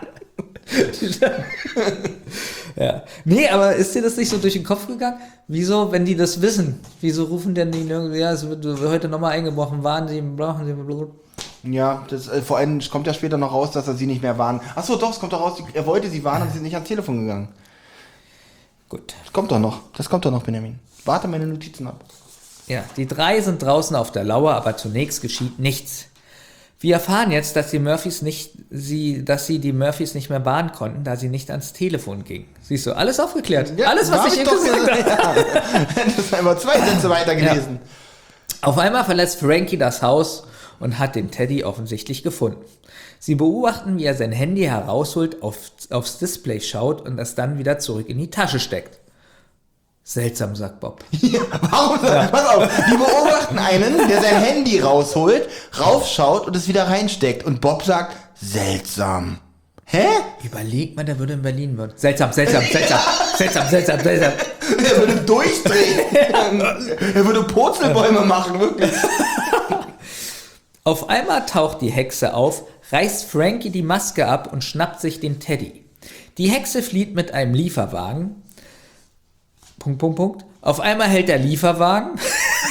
Ja. Nee, aber ist dir das nicht so durch den Kopf gegangen? Wieso, wenn die das wissen, wieso rufen denn die irgendwie, ja, es wird heute nochmal eingebrochen, waren sie, brauchen sie, blablabla. Ja, das, äh, vor allem kommt ja später noch raus, dass er sie nicht mehr warnen. Achso, doch, es kommt doch raus, die- er wollte sie warnen, aber sie sind nicht ans Telefon gegangen. Gut. Das kommt doch noch, das kommt doch noch, Benjamin. Warte meine Notizen ab. Ja, die drei sind draußen auf der Lauer, aber zunächst geschieht nichts. Wir erfahren jetzt, dass die Murphys nicht, sie, dass sie die Murphys nicht mehr bahnen konnten, da sie nicht ans Telefon gingen. Siehst du, alles aufgeklärt. alles, was hab ich hier doch gesagt habe. Ja. Das ist einfach zwei Sätze weiter gelesen. Auf einmal verlässt Frankie das Haus und hat den Teddy offensichtlich gefunden. Sie beobachten, wie er sein Handy herausholt, auf, aufs Display schaut und es dann wieder zurück in die Tasche steckt. Seltsam, sagt Bob. Ja, warum? Pass auf, die beobachten einen, der sein Handy rausholt, raufschaut und es wieder reinsteckt. Und Bob sagt, seltsam. Hä? Überleg mal, der würde in Berlin wohnen. Seltsam, seltsam, seltsam, seltsam, seltsam, seltsam. Er würde durchdrehen. Er würde Purzelbäume machen, wirklich. Auf einmal taucht die Hexe auf, reißt Frankie die Maske ab und schnappt sich den Teddy. Die Hexe flieht mit einem Lieferwagen. Punkt, Punkt, Punkt. Auf einmal hält der Lieferwagen.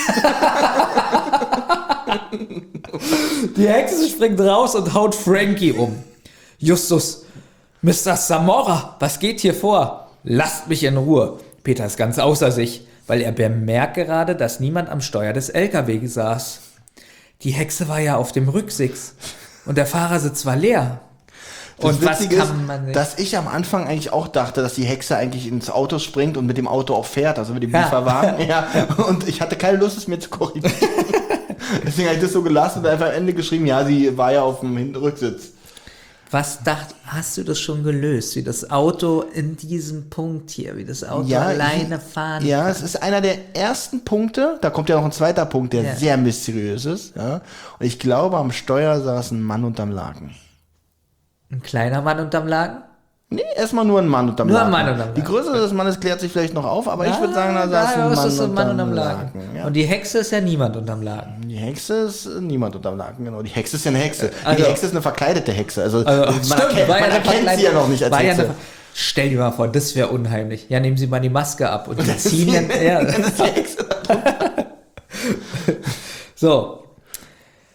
Die Hexe springt raus und haut Frankie um. Justus, Mister Zamora, was geht hier vor? Lasst mich in Ruhe. Peter ist ganz außer sich, weil er bemerkt gerade, dass niemand am Steuer des L K W saß. Die Hexe war ja auf dem Rücksitz und der Fahrersitz war leer. Das Und was Witzige kann man ist, nicht? dass ich am Anfang eigentlich auch dachte, dass die Hexe eigentlich ins Auto springt und mit dem Auto auch fährt, also mit dem Ja. Lieferwagen. Ja. Und ich hatte keine Lust, es mir zu korrigieren. Deswegen habe ich das so gelassen und einfach am Ende geschrieben, ja, sie war ja auf dem Hin- Rücksitz. Was dacht, hast du das schon gelöst, wie das Auto in diesem Punkt hier, wie das Auto Ja, alleine ich- fahren Ja, kann? es ist einer der ersten Punkte, da kommt ja noch ein zweiter Punkt, der Ja. sehr mysteriös ist. Ja. Und ich glaube, am Steuer saß ein Mann unterm Laken. Ein kleiner Mann unterm Laken? Nee, erstmal nur ein Mann unterm Nur ein Laken. Mann unterm Die Laken. Größe des Mannes klärt sich vielleicht noch auf, aber ich würde sagen, da Ah, saß ja, ein es Mann, ist ein unterm, Mann unterm Laken. Laken. Ja. Und die Hexe ist ja niemand unterm Laken. Die Hexe ist äh, niemand unterm Laken, genau. Die Hexe ist ja eine Hexe. Also- die Hexe ist eine verkleidete Hexe. Also, Also, man stimmt, erkennt, war ja man eine erkennt sie ja noch nicht als war ja Hexe. eine, Stell dir mal vor, das wäre unheimlich. Ja, nehmen Sie mal die Maske ab und die ziehen dann, ja. Das ist die Hexe. So.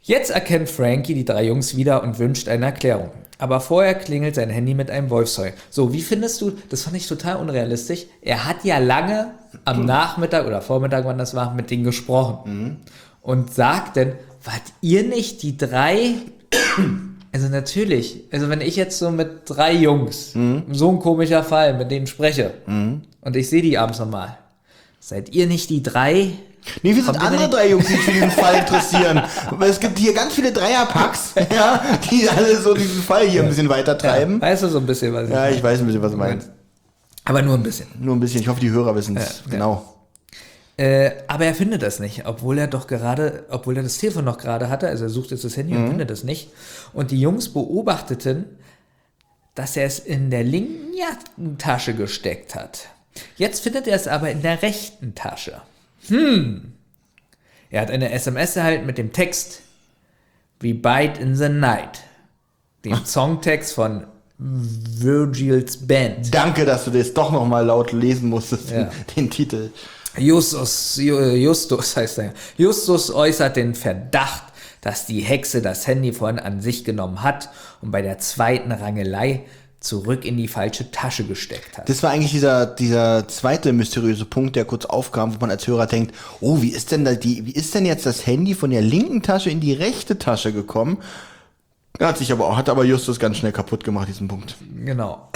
Jetzt erkennt Frankie die drei Jungs wieder und wünscht eine Erklärung. Aber vorher klingelt sein Handy mit einem Wolfsheul. So, wie findest du, das fand ich total unrealistisch, er hat ja lange am Nachmittag oder Vormittag, wann das war, mit denen gesprochen. Mhm. Und sagt dann, wart ihr nicht die drei... Also natürlich, also wenn ich jetzt so mit drei Jungs, mhm. so ein komischer Fall, mit denen spreche mhm. und ich sehe die abends nochmal, seid ihr nicht die drei... Nee, wir sind andere drei Jungs, die sich für diesen Fall interessieren. Es gibt hier ganz viele Dreierpacks, ja, die alle so diesen Fall hier ja. ein bisschen weiter treiben. Ja, weißt du so ein bisschen, was ich Ja, meine? ich weiß ein bisschen, was du meinst. Aber nur ein bisschen. Nur ein bisschen. Ich hoffe, die Hörer wissen es ja, genau. Ja. Äh, aber er findet das nicht, obwohl er doch gerade, obwohl er das Telefon noch gerade hatte. Also er sucht jetzt das Handy mhm. und findet das nicht. Und die Jungs beobachteten, dass er es in der linken Jackentasche gesteckt hat. Jetzt findet er es aber in der rechten Tasche. Hm. Er hat eine S M S erhalten mit dem Text We Bite in the Night. Dem Songtext von Virgil's Band. Danke, dass du das doch nochmal laut lesen musstest, ja. den, den Titel. Justus, Justus heißt er. Justus äußert den Verdacht, dass die Hexe das Handy vorhin an sich genommen hat und bei der zweiten Rangelei zurück in die falsche Tasche gesteckt hat. Das war eigentlich dieser, dieser zweite mysteriöse Punkt, der kurz aufkam, wo man als Hörer denkt, oh, wie ist denn da die, wie ist denn jetzt das Handy von der linken Tasche in die rechte Tasche gekommen? Hat sich aber auch, hat aber Justus ganz schnell kaputt gemacht, diesen Punkt. Genau.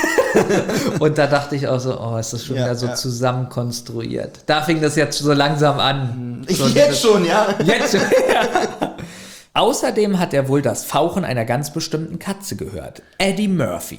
Und da dachte ich auch so, oh, ist das schon ja, wieder so ja. zusammenkonstruiert. Da fing das jetzt so langsam an. Ich, jetzt dieses, schon, ja. Jetzt schon, ja. Außerdem hat er wohl das Fauchen einer ganz bestimmten Katze gehört. Eddie Murphy.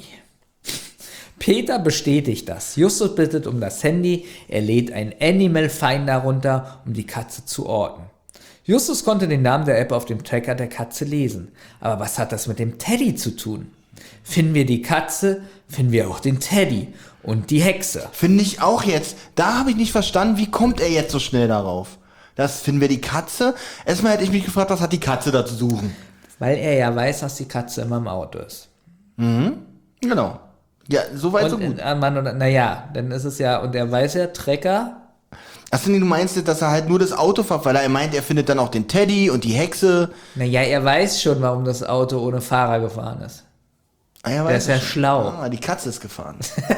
Peter bestätigt das. Justus bittet um das Handy. Er lädt ein Animal Finder runter, um die Katze zu orten. Justus konnte den Namen der App auf dem Tracker der Katze lesen. Aber was hat das mit dem Teddy zu tun? Finden wir die Katze, finden wir auch den Teddy und die Hexe. Finde ich auch jetzt. Da habe ich nicht verstanden, wie kommt er jetzt so schnell darauf? Das finden wir die Katze. Erstmal hätte ich mich gefragt, was hat die Katze da zu suchen? Weil er ja weiß, dass die Katze immer im Auto ist. Mhm, genau. Ja, so weit, und, so gut. Äh, Mann, und, naja, dann ist es ja, und er weiß ja, Trecker. Achso, nee, du meinst, dass er halt nur das Auto fährt, weil er meint, er findet dann auch den Teddy und die Hexe. Naja, er weiß schon, warum das Auto ohne Fahrer gefahren ist. Ah, ja, der ist ja schon. schlau. Ah, die Katze ist gefahren.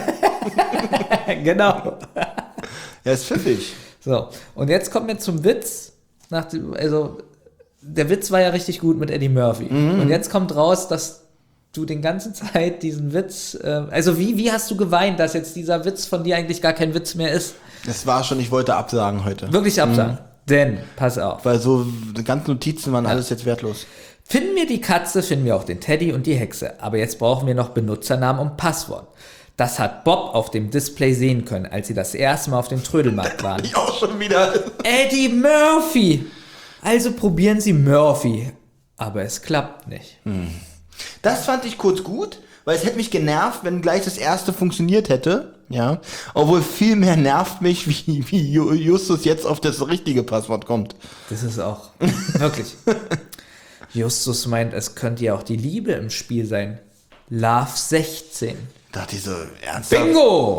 Genau. Ja, ist pfiffig. So, und jetzt kommen wir zum Witz. Nach dem, also, der Witz war ja richtig gut mit Eddie Murphy. Mhm. Und jetzt kommt raus, dass du den ganzen Zeit diesen Witz, äh, also wie, wie hast du geweint, dass jetzt dieser Witz von dir eigentlich gar kein Witz mehr ist? Das war schon, ich wollte absagen heute. Wirklich absagen? Mhm. Denn, pass auf. Weil so die ganzen Notizen waren ja. alles jetzt wertlos. Finden wir die Katze, finden wir auch den Teddy und die Hexe. Aber jetzt brauchen wir noch Benutzernamen und Passwort. Das hat Bob auf dem Display sehen können, als sie das erste Mal auf dem Trödelmarkt waren. Ich auch schon wieder. Eddie Murphy! Also probieren Sie Murphy. Aber es klappt nicht. Hm. Das fand ich kurz gut, weil es hätte mich genervt, wenn gleich das erste funktioniert hätte. Ja. Obwohl viel mehr nervt mich, wie, wie Justus jetzt auf das richtige Passwort kommt. Das ist auch wirklich. Justus meint, es könnte ja auch die Liebe im Spiel sein. Love sechzehn. Dachte ich so, ernsthaft? Bingo!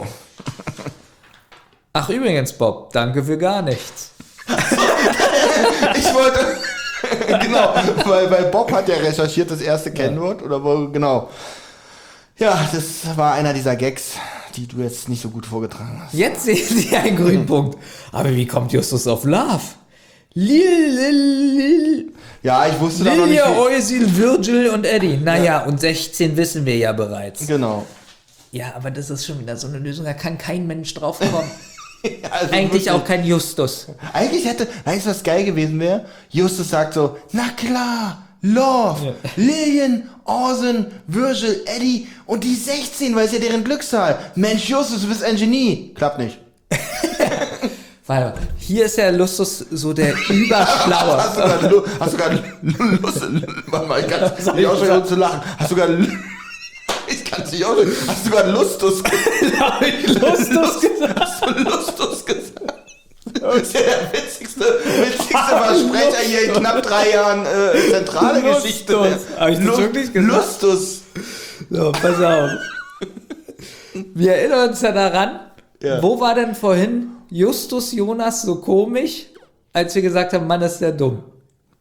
Ach übrigens, Bob, danke für gar nichts. Ich wollte... genau, weil, weil Bob hat ja recherchiert, das erste Kennwort. Oder wo, genau. Ja, das war einer dieser Gags, die du jetzt nicht so gut vorgetragen hast. Jetzt sehen Sie einen grünen Punkt. Aber wie kommt Justus auf Love? Lil, lil, lil. Ja, ich wusste da noch nicht. Lilia, Eusil, Virgil und Eddie. Naja, ja. Und sechzehn wissen wir ja bereits. Genau. Ja, aber das ist schon wieder so eine Lösung, da kann kein Mensch drauf kommen. Also eigentlich wirklich, auch kein Justus. Eigentlich hätte, weißt du, was geil gewesen wäre? Justus sagt so, na klar, Love, ja. Lillian, Orson, Virgil, Eddie und die sechzehn, weil es ja deren Glückszahl. Mensch, Justus, du bist ein Genie. Klappt nicht. Warte mal, hier ist ja Justus so der Überschlaue. Hast du gerade, hast du gerade Lust, warte mal, ich kann mich auch schon zu lachen. Hast du gerade, ich kann es nicht auch schon, hast du gerade Lustus gesagt? Lustus gesagt? Hast du Lustus gesagt? Das ist ja der witzigste, witzigste Versprecher hier in knapp drei Jahren äh, zentrale Lustus. Geschichte. Habe ich das Lust, wirklich gesagt? Lustus. So, pass auf. Wir erinnern uns ja daran, ja. Wo war denn vorhin Justus Jonas so komisch, als wir gesagt haben, Mann, ist der dumm?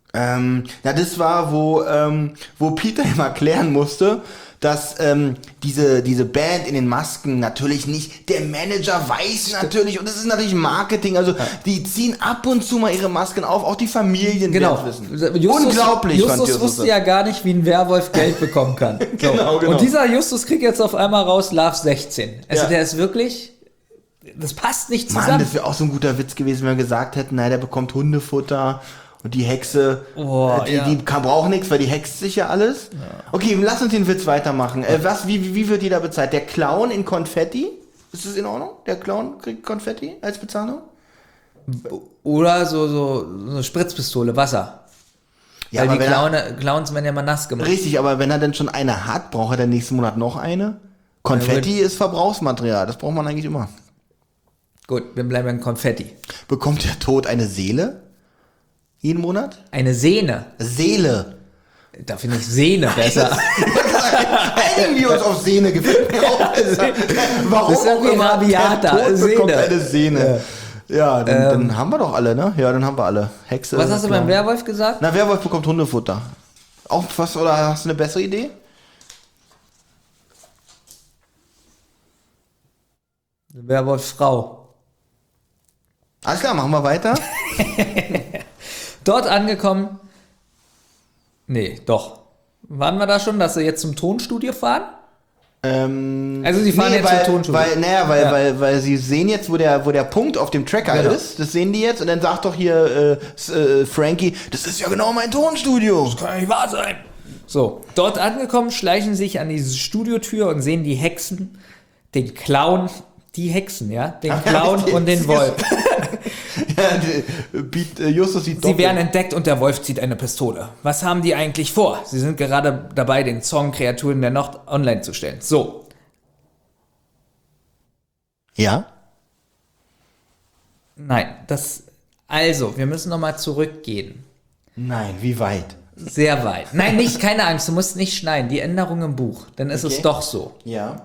Ähm, na, das war, wo, ähm, wo Peter ihm erklären musste, dass ähm, diese, diese Band in den Masken natürlich nicht, der Manager weiß natürlich, und das ist natürlich Marketing, also ja. die ziehen ab und zu mal ihre Masken auf, auch die Familien genau. wissen. Justus, Unglaublich. Justus fand Justus wusste ja gar nicht, wie ein Werwolf Geld bekommen kann. So. genau, genau. Und dieser Justus kriegt jetzt auf einmal raus Love sechzehn. Also ja. der ist wirklich, das passt nicht zusammen. Mann, das wäre auch so ein guter Witz gewesen, wenn wir gesagt hätten, naja, der bekommt Hundefutter. Und die Hexe, oh, die, ja. die kann, braucht nichts, weil die hext sich ja alles. Ja. Okay, lass uns den Witz weitermachen. Äh, was, wie, wie wird jeder bezahlt? Der Clown in Konfetti? Ist das in Ordnung? Der Clown kriegt Konfetti als Bezahlung? Oder so, so, so eine Spritzpistole, Wasser. Ja, weil aber die wenn Clown, er, Clowns werden ja mal nass gemacht. Richtig, aber wenn er denn schon eine hat, braucht er dann nächsten Monat noch eine? Konfetti ja, ist Verbrauchsmaterial, das braucht man eigentlich immer. Gut, wir bleiben beim Konfetti. Bekommt der Tod eine Seele? Jeden Monat? Eine Sehne. Seele. Da finde ich Sehne besser. Einigen wir uns auf Sehne gefällt mir auch besser. Warum das ist auch immer rabiater. der Tod Sehne. bekommt eine Sehne. Ja, ja dann, ähm, dann haben wir doch alle, ne? Ja, dann haben wir alle. Hexe. Was hast du Clown. beim Werwolf gesagt? Na, Werwolf bekommt Hundefutter. Auch was, oder hast du eine bessere Idee? Werwolf-Frau. Alles klar, machen wir weiter. Dort angekommen. Nee, doch. Waren wir da schon, dass sie jetzt zum Tonstudio fahren? Ähm, also sie fahren nee, jetzt weil, zum Tonstudio. Weil, naja, weil, ja. weil, weil sie sehen jetzt, wo der, wo der Punkt auf dem Tracker genau. ist. Das sehen die jetzt. Und dann sagt doch hier äh, äh, Frankie, das ist ja genau mein Tonstudio. Das kann ja nicht wahr sein. So, dort angekommen, schleichen sich an diese Studiotür und sehen die Hexen, den Clown, die Hexen, ja, den Clown und den Wolf. Ja, die, äh, Justus sieht Sie werden entdeckt und der Wolf zieht eine Pistole. Was haben die eigentlich vor? Sie sind gerade dabei, den Song Kreaturen der Nacht online zu stellen. So. Ja? Nein, das, also, wir müssen nochmal zurückgehen. Nein, wie weit? Sehr weit. Nein, nicht, keine Angst, du musst nicht schneiden. Die Änderung im Buch, dann ist Okay. es doch so. Ja.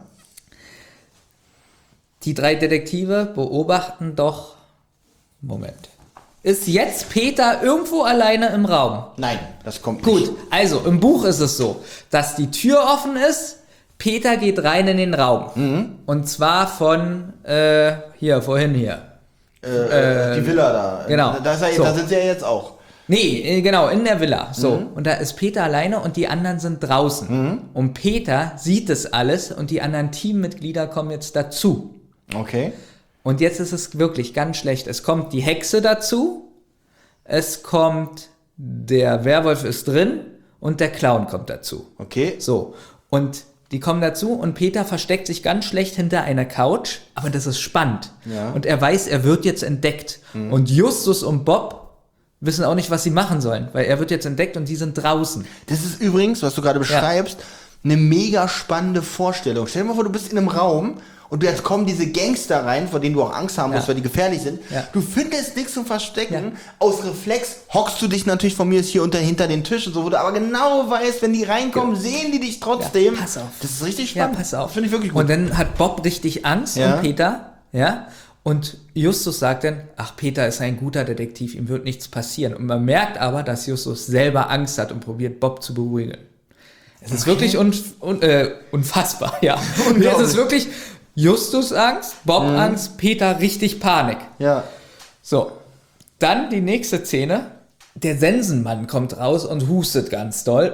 Die drei Detektive beobachten doch, Moment, ist jetzt Peter irgendwo alleine im Raum? Nein, das kommt Gut, nicht. also im Buch ist es so, dass die Tür offen ist, Peter geht rein in den Raum. Mhm. Und zwar von, äh, hier, vorhin hier. Äh, die Villa da. genau. Da, ist er, So. da sind sie ja jetzt auch. Nee, äh, genau, in der Villa. So. Mhm. Und da ist Peter alleine und die anderen sind draußen. Mhm. Und Peter sieht es alles und die anderen Teammitglieder kommen jetzt dazu. Okay. Und jetzt ist es wirklich ganz schlecht. Es kommt die Hexe dazu, es kommt der Werwolf ist drin und der Clown kommt dazu. Okay. So, und die kommen dazu und Peter versteckt sich ganz schlecht hinter einer Couch, aber das ist spannend. Ja. Und er weiß, er wird jetzt entdeckt. Mhm. Und Justus und Bob wissen auch nicht, was sie machen sollen, weil er wird jetzt entdeckt und die sind draußen. Das ist übrigens, was du gerade beschreibst, eine mega spannende Vorstellung. Stell dir mal vor, du bist in einem Raum und jetzt kommen diese Gangster rein, vor denen du auch Angst haben musst, Ja. weil die gefährlich sind. Ja. Du findest nichts zum Verstecken. Ja. Aus Reflex hockst du dich natürlich von mir ist hier unter, hinter den Tisch und so, wo du aber genau weißt, wenn die reinkommen, sehen die dich trotzdem. Ja, pass auf. Das ist richtig Ja, spannend. pass auf. Das finde ich wirklich gut. Und dann hat Bob richtig Angst Ja. und Peter, ja. Und Justus sagt dann, ach, Peter ist ein guter Detektiv, ihm wird nichts passieren. Und man merkt aber, dass Justus selber Angst hat und probiert, Bob zu beruhigen. Es ist wirklich un, un, äh, unfassbar, ja. Und es ist wirklich Justus Angst, Bob Mhm. Angst, Peter richtig Panik. Ja. So, dann die nächste Szene. Der Sensenmann kommt raus und hustet ganz doll.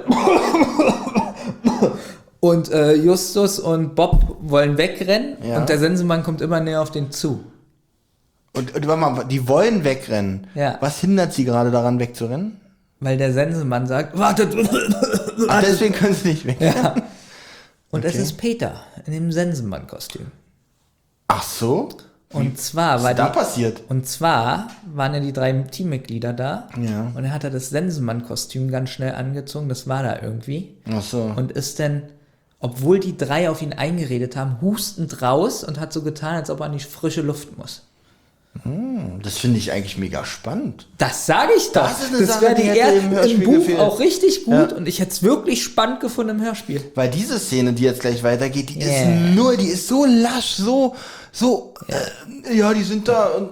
Und äh, Justus und Bob wollen wegrennen Ja. und der Sensenmann kommt immer näher auf den zu. Und, und warte mal, die wollen wegrennen. Ja. Was hindert sie gerade daran, wegzurennen? Weil der Sensenmann sagt, wartet. Ach, deswegen können sie nicht weg. Ja. Und es Okay. ist Peter in dem Sensenmann-Kostüm. Ach so? Und zwar Was war ist da die, passiert? und zwar waren ja die drei Teammitglieder da. Ja. Und er hat das Sensenmann-Kostüm ganz schnell angezogen. Das war da irgendwie. Ach so. Und ist dann, obwohl die drei auf ihn eingeredet haben, hustend raus und hat so getan, als ob er an die frische Luft muss. Das finde ich eigentlich mega spannend. Das sage ich doch. Das ist eine Sache, wäre die die hätte er im Hörspiel im Buch gefehlt. auch richtig gut Ja. und ich hätte es wirklich spannend gefunden im Hörspiel. Weil diese Szene, die jetzt gleich weitergeht, die Yeah. ist nur, die ist so lasch, so, so, ja, äh, ja die sind da und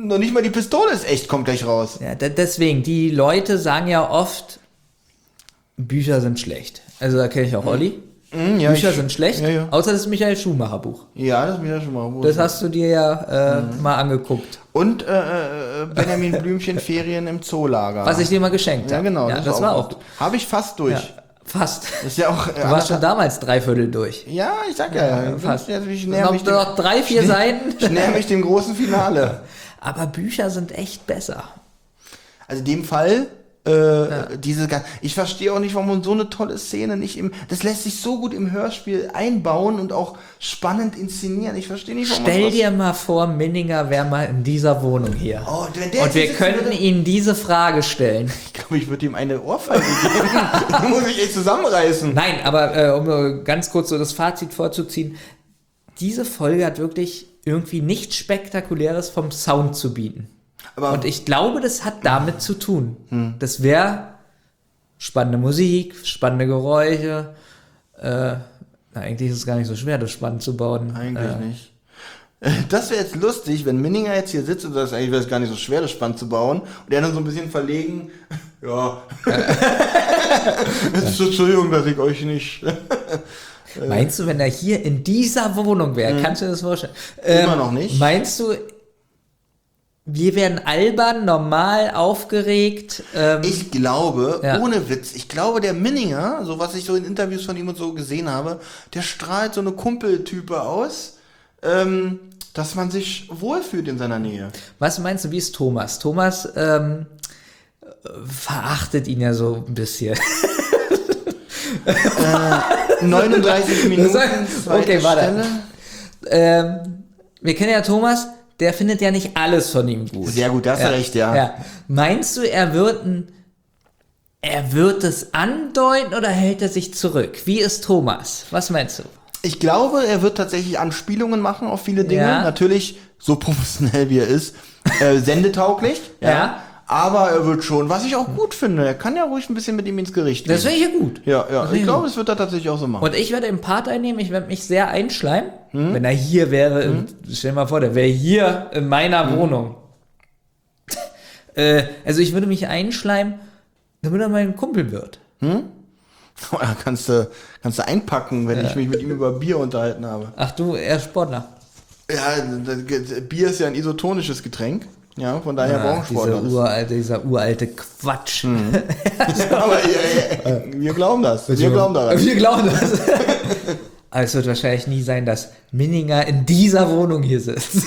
noch nicht mal die Pistole ist echt, kommt gleich raus. Ja, d- deswegen, die Leute sagen ja oft, Bücher sind schlecht. Also da kenne ich auch Olli. Mhm, ja, Bücher ich, sind schlecht, Ja, ja. außer das Michael Schumacher Buch. Ja, das ist mir ja schon mal gut. Das hast du dir ja äh, Mhm. mal angeguckt, Und äh, äh, Benjamin Blümchen Ferien im Zoolager. was ich dir mal geschenkt Ja, habe. genau. Ja, das, war auch. gut. Habe ich fast durch. Ja, fast. Das ist ja auch. Äh, Du warst schon damals dreiviertel durch. Ja, ich sag ja. Ja, fast. Ich, ich näher Noch, mich dem, noch drei, vier ich Seiten. näher mich dem großen Finale. Aber Bücher sind echt besser. Also in dem Fall, äh, diese, ga- ich verstehe auch nicht, warum man so eine tolle Szene nicht im, das lässt sich so gut im Hörspiel einbauen und auch spannend inszenieren. Ich verstehe nicht, warum Stell man dir mal vor, Minninger wäre mal in dieser Wohnung hier. Oh, wenn der Und wir jetzt sitzen könnten würde- ihm diese Frage stellen. Ich glaube, ich würde ihm eine Ohrfeige geben. Da muss ich echt zusammenreißen. Nein, aber äh, um nur ganz kurz so das Fazit vorzuziehen, diese Folge hat wirklich irgendwie nichts Spektakuläres vom Sound zu bieten. Aber Und ich glaube, das hat damit zu tun. Das wäre spannende Musik, spannende Geräusche. Äh, na, eigentlich ist es gar nicht so schwer, das spannend zu bauen. eigentlich äh, nicht. Das wäre jetzt lustig, wenn Minninger jetzt hier sitzt und sagt, eigentlich wäre es gar nicht so schwer, das spannend zu bauen. Und er dann so ein bisschen verlegen. Ja. Entschuldigung, dass ich euch nicht. Meinst du, wenn er hier in dieser Wohnung wäre, kannst du dir das vorstellen? Immer noch nicht. Meinst du, wir wären albern, normal, aufgeregt? Ähm, Ich glaube, Ja. ohne Witz, ich glaube, der Minninger, so was ich so in Interviews von ihm und so gesehen habe, der strahlt so eine Kumpeltype aus, ähm, dass man sich wohlfühlt in seiner Nähe. was meinst du, wie ist Thomas? Thomas ähm, verachtet ihn ja so ein bisschen. neununddreißig Minuten, Das- zweite okay, warte. Stelle. ähm, wir kennen ja Thomas, der findet ja nicht alles von ihm gut. Sehr gut, da hast du recht, ja. ja. Meinst du, er wird ein, er wird es andeuten oder hält er sich zurück? Wie ist Thomas? Was meinst du? Ich glaube, er wird tatsächlich Anspielungen machen auf viele Dinge. Ja. Natürlich, so professionell wie er ist, äh, sendetauglich. Ja. Aber er wird schon, was ich auch gut finde, er kann ja ruhig ein bisschen mit ihm ins Gericht Das gehen. finde ich ja gut. Ja, ja. Das Ich finde glaube, gut. es wird er tatsächlich auch so machen. Und ich werde im Part einnehmen, ich werde mich sehr einschleimen. Hm? Wenn er hier wäre, in, stell dir mal vor, der wäre hier in meiner Hm? Wohnung. äh, also ich würde mich einschleimen, damit er mein Kumpel wird. Ja, kannst du, kannst du einpacken, wenn ich mich mit ihm über Bier unterhalten habe. Ach du, er ist Sportler. Ja, das- Bier ist ja ein isotonisches Getränk. Ja, von daher Ah, brauchen dieser, Sportler. uralte, dieser uralte Quatsch. Aber ja, ja, wir glauben das. Wir glauben daran. Wir glauben das. Aber es wird wahrscheinlich nie sein, dass Minninger in dieser Wohnung hier sitzt.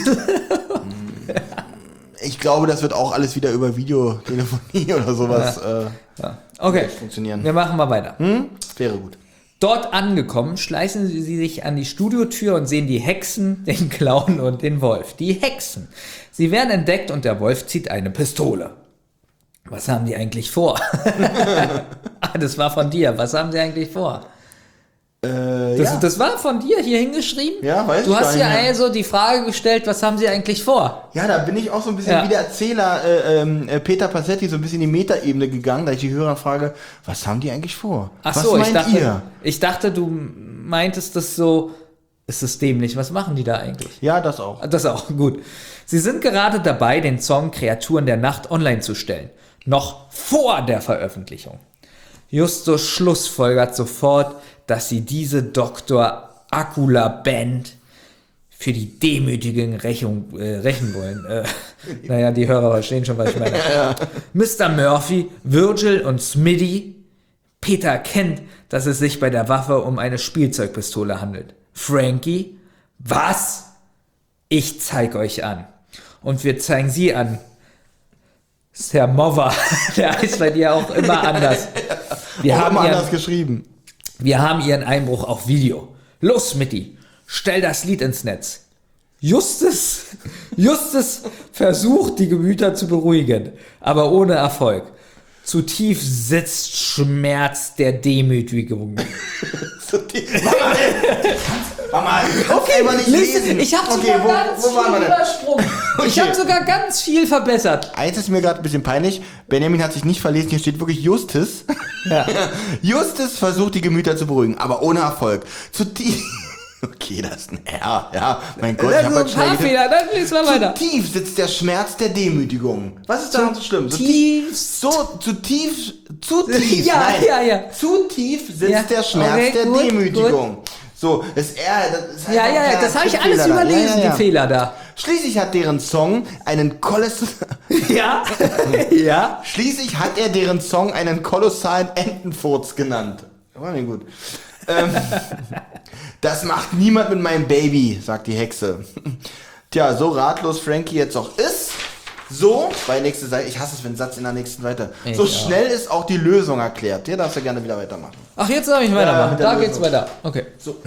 Ich glaube, das wird auch alles wieder über Videotelefonie oder sowas äh, Ja. Okay, funktionieren. wir machen mal weiter. Hm? Wäre gut. Dort angekommen, schleichen sie sich an die Studiotür und sehen die Hexen, den Clown und den Wolf. Die Hexen. Sie werden entdeckt und der Wolf zieht eine Pistole. Was haben die eigentlich vor? Ah, das war von dir. Was haben sie eigentlich vor? Äh, Das, ja. das war von dir hier hingeschrieben? Ja, weiß Du ich hast gar ja nicht mehr. also die Frage gestellt, was haben sie eigentlich vor? ja, da bin ich auch so ein bisschen Ja. wie der Erzähler äh, ähm, äh, Peter Passetti so ein bisschen in die Metaebene gegangen, da ich die Hörer frage, was haben die eigentlich vor? Ach was so, ich meint dachte, ihr? ich dachte, du meintest das so, ist das dämlich, was machen die da eigentlich? Ja, das auch. Das auch, gut. Sie sind gerade dabei, den Song Kreaturen der Nacht online zu stellen. Noch vor der Veröffentlichung. Justus schlussfolgert sofort, dass sie diese Doktor Akula Band für die demütigen Rächung, äh, rächen wollen. Äh, naja, die Hörer verstehen schon, was ich meine. Mister Murphy, Virgil und Smitty. Peter kennt, dass es sich bei der Waffe um eine Spielzeugpistole handelt. Frankie, was? Ich zeig euch an. Und wir zeigen sie an. Sir Mova, der heißt bei dir auch immer anders. Wir Auch haben, immer ihren, anders geschrieben. wir haben ihren Einbruch auf Video. Los, Smitty, stell das Lied ins Netz. Justus, Justus versucht, die Gemüter zu beruhigen, aber ohne Erfolg. Zu tief sitzt Schmerz der Demütigung. So die- Mama, du kannst Okay, einfach nicht lesen. ich habe okay, sogar wo, ganz wo waren wir viel denn? übersprungen. Ich Okay. habe sogar ganz viel verbessert. Eins ist mir gerade ein bisschen peinlich. Benjamin hat sich nicht verlesen. Hier steht wirklich Justus. Ja. Justus versucht, die Gemüter zu beruhigen, aber ohne Erfolg. Zu tief, Okay, das ist ein R, ja. Mein Gott, Das ich ist hab ein halt paar schnell getippt. Fehler, dann lesen wir Zu weiter. tief sitzt der Schmerz der Demütigung. Was ist daran so schlimm? So tief- So, zu tief, zu tief. Ja, nein. ja, ja. Zu tief sitzt Ja, der Schmerz okay, der gut, Demütigung. So, das R, das ist halt Ja, auch ja, ja, ein das habe ich Tippfehler alles da. überlesen, Ja, ja, ja. die Fehler da. Schließlich hat deren Song einen kolossalen... Ja, ja. Schließlich hat er deren Song einen kolossalen Entenfurz genannt. War nicht gut. Ähm, das macht niemand mit meinem Baby, sagt die Hexe. Tja, so ratlos Frankie jetzt auch ist, so, bei nächste Seite, ich hasse es, wenn ein Satz in der nächsten weiter, Ich so auch. schnell ist auch die Lösung erklärt. Hier darfst du gerne wieder weitermachen. Ach, jetzt darf ich Ja, weitermachen. mit der Da geht's Lösung. weiter. Okay. So.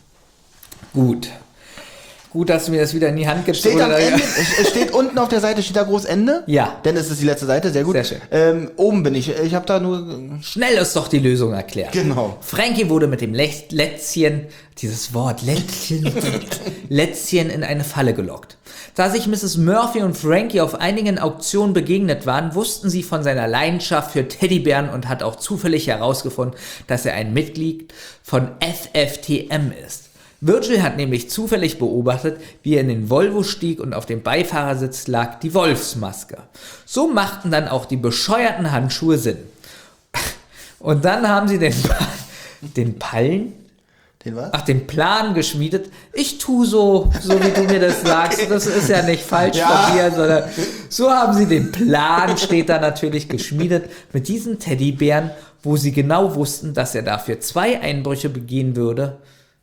Gut. Gut, dass du mir das wieder in die Hand gibst. Steht am oder- Ende, es es steht unten auf der Seite, steht da groß Ende? Ja. Denn es ist die letzte Seite, sehr gut. Sehr schön. Ähm, oben bin ich, ich habe da nur, Schnell ist doch die Lösung erklärt. genau. Frankie wurde mit dem Lech- Lätzchen, dieses Wort, Lätzchen, Lätzchen in eine Falle gelockt. Da sich Misses Murphy und Frankie auf einigen Auktionen begegnet waren, wussten sie von seiner Leidenschaft für Teddybären und hat auch zufällig herausgefunden, dass er ein Mitglied von F F T M ist. Virgil hat nämlich zufällig beobachtet, wie er in den Volvo stieg und auf dem Beifahrersitz lag die Wolfsmaske. So machten dann auch die bescheuerten Handschuhe Sinn. Und dann haben sie den, den Pallen, Den was? ach, den Plan geschmiedet. Ich tu so, so wie du mir das sagst. Das ist ja nicht falsch Ja. von dir, sondern so haben sie den Plan, steht da natürlich, geschmiedet mit diesen Teddybären, wo sie genau wussten, dass er dafür zwei Einbrüche begehen würde.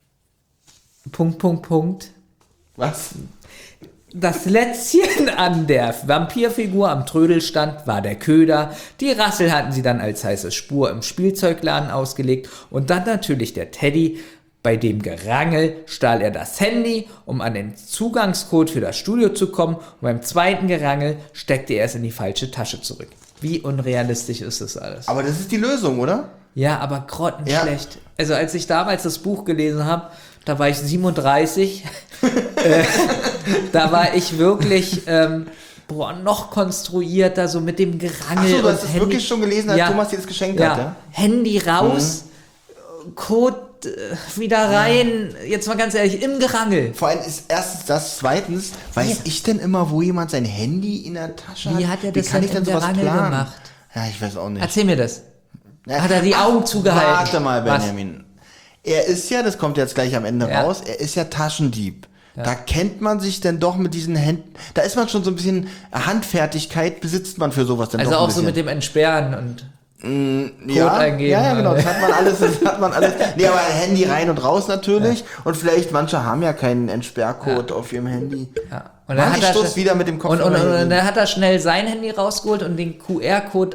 Punkt, Punkt, Punkt. Was? Das Lätzchen an der Vampirfigur am Trödelstand war der Köder. Die Rassel hatten sie dann als heiße Spur im Spielzeugladen ausgelegt. Und dann natürlich der Teddy. Bei dem Gerangel stahl er das Handy, um an den Zugangscode für das Studio zu kommen. Und beim zweiten Gerangel steckte er es in die falsche Tasche zurück. Wie unrealistisch ist das alles? Aber das ist die Lösung, oder? Ja, aber grottenschlecht. Also als ich damals das Buch gelesen habe, da war ich siebenunddreißig. äh, da war ich wirklich ähm, boah, noch konstruierter, so mit dem Gerangel. Ach so, du und hast es Handy. wirklich schon gelesen, als Thomas dir das geschenkt ja. hat, ja? Handy raus, Code äh, wieder rein. Jetzt mal ganz ehrlich, im Gerangel. Vor allem ist erstens das, zweitens, weiß ich denn immer, wo jemand sein Handy in der Tasche Wie hat? hat er das kann denn ich denn im sowas Gerangel planen? gemacht? Ja, ich weiß auch nicht. Erzähl mir das. Ja. Hat er die Augen Ach, zugehalten? Warte mal, Was? Benjamin. Er ist ja, das kommt jetzt gleich am Ende Ja. raus, er ist ja Taschendieb. Da kennt man sich denn doch mit diesen Händen, da ist man schon so ein bisschen, Handfertigkeit besitzt man für sowas denn Also doch ein auch so bisschen. mit dem Entsperren und ja, eingeben. Ja, ja, genau, das hat man alles, das hat man alles. Nee, aber Handy rein und raus natürlich. Und vielleicht, manche haben ja keinen Entsperrcode auf ihrem Handy. ja. Und Mann, dann ich hat er stoß sch- wieder mit dem Kopf Und, und, über und, Handy. und dann hat er schnell sein Handy rausgeholt und den Q R-Code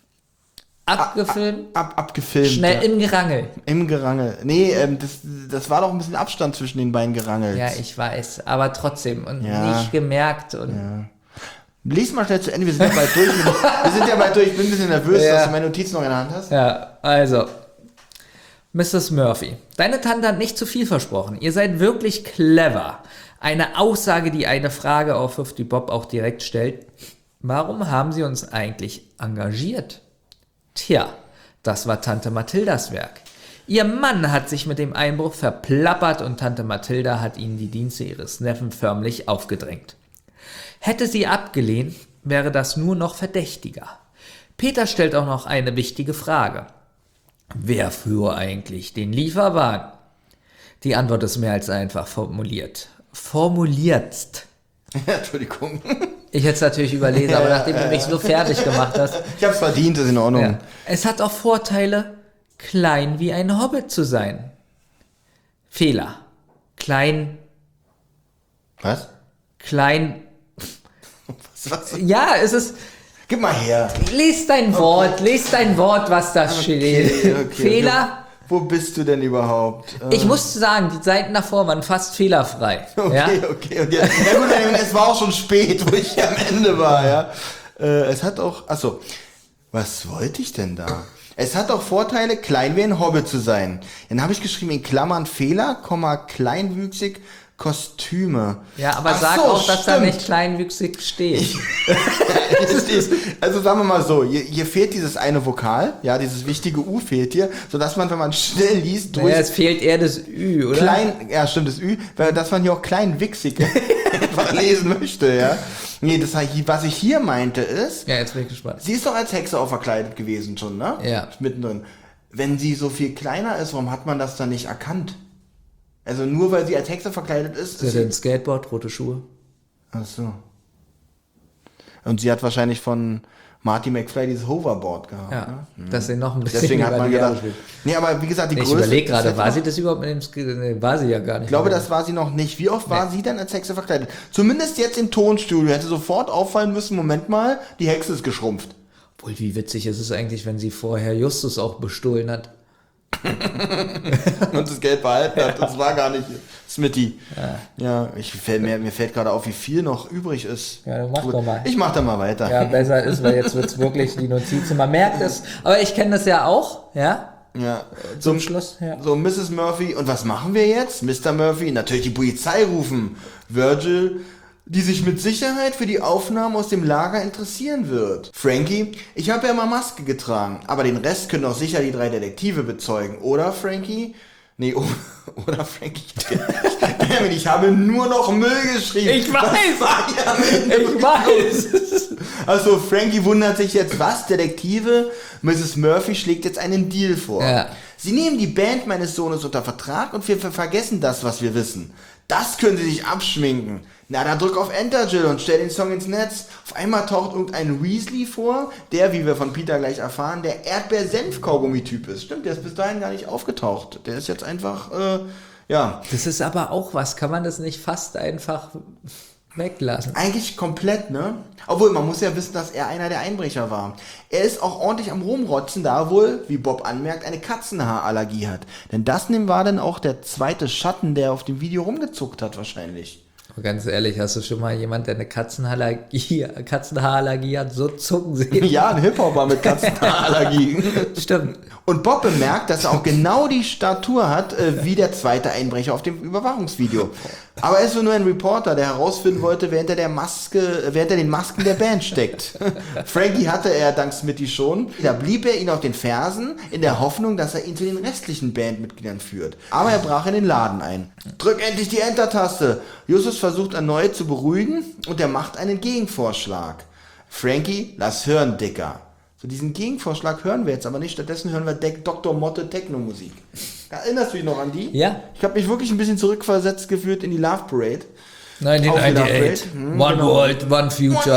abgefilmt. Ab, abgefilmt. Schnell ja. im Gerangel. Im Gerangel. Nee, ähm, das, das war doch ein bisschen Abstand zwischen den beiden Gerangels. Ja, ich weiß, aber trotzdem und Ja. nicht gemerkt und Lies mal schnell zu Ende, wir sind ja bald durch. Mit, wir sind ja bald durch, ich bin ein bisschen nervös, Ja. dass du meine Notizen noch in der Hand hast. ja, also Misses Murphy, deine Tante hat nicht zu viel versprochen. Ihr seid wirklich clever. Eine Aussage, die eine Frage aufwirft, die Bob auch direkt stellt. Warum haben sie uns eigentlich engagiert? Tja, das war Tante Mathildas Werk. Ihr Mann hat sich mit dem Einbruch verplappert und Tante Mathilda hat ihnen die Dienste ihres Neffen förmlich aufgedrängt. Hätte sie abgelehnt, wäre das nur noch verdächtiger. Peter stellt auch noch eine wichtige Frage. Wer fuhr eigentlich den Lieferwagen? Die Antwort ist mehr als einfach formuliert. Formuliertst. Entschuldigung. Ich hätte es natürlich überlesen, aber nachdem du mich so fertig gemacht hast. Ich hab's verdient, ist in Ordnung. Ja. Es hat auch Vorteile, klein wie ein Hobbit zu sein. Fehler. Klein, Was? klein. Was? Was? Ja, es ist. Gib mal her. Lies dein Wort, lies dein Wort, was da steht. Okay, okay. Fehler. Wo bist du denn überhaupt? Äh, Ich muss sagen, die Seiten davor waren fast fehlerfrei. Okay, Ja? okay. Und jetzt, ja gut, es war auch schon spät, wo ich am Ende war, ja. Äh, es hat auch, achso, was wollte ich denn da? Es hat auch Vorteile, klein wie ein Hobbit zu sein. Dann habe ich geschrieben in Klammern Fehler, Komma, kleinwüchsig, Kostüme. Ja, aber Ach sag so, auch, dass da stimmt. nicht kleinwüchsig steht. Es ist, also sagen wir mal so, hier, hier fehlt dieses eine Vokal, ja, dieses wichtige U fehlt hier, sodass man, wenn man schnell liest, durch Naja, es fehlt eher das Ü, oder? klein, ja stimmt, das Ü, weil dass man hier auch kleinwichsig einfach lesen möchte, ja. Nee, das, was ich hier meinte ist, Ja, jetzt bin ich gespannt. sie ist doch als Hexe auch verkleidet gewesen schon, ne? Ja. Mittendrin. Wenn sie so viel kleiner ist, warum hat man das dann nicht erkannt? Also nur weil sie als Hexe verkleidet ist. Sie ist hat ein Skateboard, rote Schuhe. Ach so. Und sie hat wahrscheinlich von Marty McFly dieses Hoverboard gehabt. Ja, Ne? dass sie noch ein bisschen Deswegen hat über man die Jahre gedacht. spielt. Nee, aber wie gesagt, die Nee, ich Größe. überlege gerade, ist war halt sie noch- das überhaupt mit dem Sk nee, war sie ja gar nicht. Ich glaube, das war sie noch nicht. Wie oft war sie denn als Hexe verkleidet? Zumindest jetzt im Tonstudio. Hätte sofort auffallen müssen, Moment mal, die Hexe ist geschrumpft. Obwohl, wie witzig ist es eigentlich, wenn sie vorher Justus auch bestohlen hat. Und das Geld behalten hat. Das war gar nicht Smitty. Ja, ja ich, fällt mir, mir fällt gerade auf, wie viel noch übrig ist. Ja, dann mach Gut. doch mal. Ich mach da mal weiter. Ja, besser ist, weil jetzt wird es wirklich die Notizen. Man merkt es, aber ich kenne das ja auch, ja, Ja. zum Schluss. Ja. So, Misses Murphy. Und was machen wir jetzt? Mister Murphy, natürlich die Polizei rufen. Virgil, die sich mit Sicherheit für die Aufnahmen aus dem Lager interessieren wird. Frankie, ich habe ja mal Maske getragen, aber den Rest können auch sicher die drei Detektive bezeugen. Oder, Frankie? Nee, oh, oder, Frankie? Ich habe nur noch Müll geschrieben. Ich weiß. Das war ja am Ende Ich weiß. Also Frankie wundert sich jetzt, was? Detektive? Misses Murphy schlägt jetzt einen Deal vor. Ja. Sie nehmen die Band meines Sohnes unter Vertrag und wir ver- vergessen das, was wir wissen. Das können sie sich abschminken. Na, dann drück auf Enter, Jill, und stell den Song ins Netz. Auf einmal taucht irgendein Weasley vor, der, wie wir von Peter gleich erfahren, der Erdbeer-Senf-Kaugummi-Typ ist. Stimmt, der ist bis dahin gar nicht aufgetaucht. Der ist jetzt einfach, äh, ja... Das ist aber auch was, kann man das nicht fast einfach weglassen? Eigentlich komplett, ne? Obwohl, man muss ja wissen, dass er einer der Einbrecher war. Er ist auch ordentlich am Rumrotzen, da er wohl, wie Bob anmerkt, eine Katzenhaarallergie hat. Denn das war dann auch der zweite Schatten, der auf dem Video rumgezuckt hat wahrscheinlich. Ganz ehrlich, hast du schon mal jemand, der eine Katzenhaarallergie, Katzenhaarallergie hat, so zucken sehen? Ja, ein Hip-Hopper mit Katzenhaarallergie. Stimmt. Und Bob bemerkt, dass er auch genau die Statur hat, äh, wie der zweite Einbrecher auf dem Überwachungsvideo. Aber er ist nur ein Reporter, der herausfinden wollte, wer hinter der Maske, äh, wer hinter den Masken der Band steckt. Frankie hatte er dank Smitty schon. Da blieb er ihn auf den Fersen, in der Hoffnung, dass er ihn zu den restlichen Bandmitgliedern führt. Aber er brach in den Laden ein. Drück endlich die Enter-Taste! Justus versucht erneut zu beruhigen und er macht einen Gegenvorschlag. Frankie, lass hören, Dicker. So, diesen Gegenvorschlag hören wir jetzt aber nicht, stattdessen hören wir De- Doktor Motte Techno-Musik. Erinnerst du dich noch an die? Ja. Ich habe mich wirklich ein bisschen zurückversetzt gefühlt in die Love Parade. neunzehnhundertachtzig. Hm, One genau. World, One Future.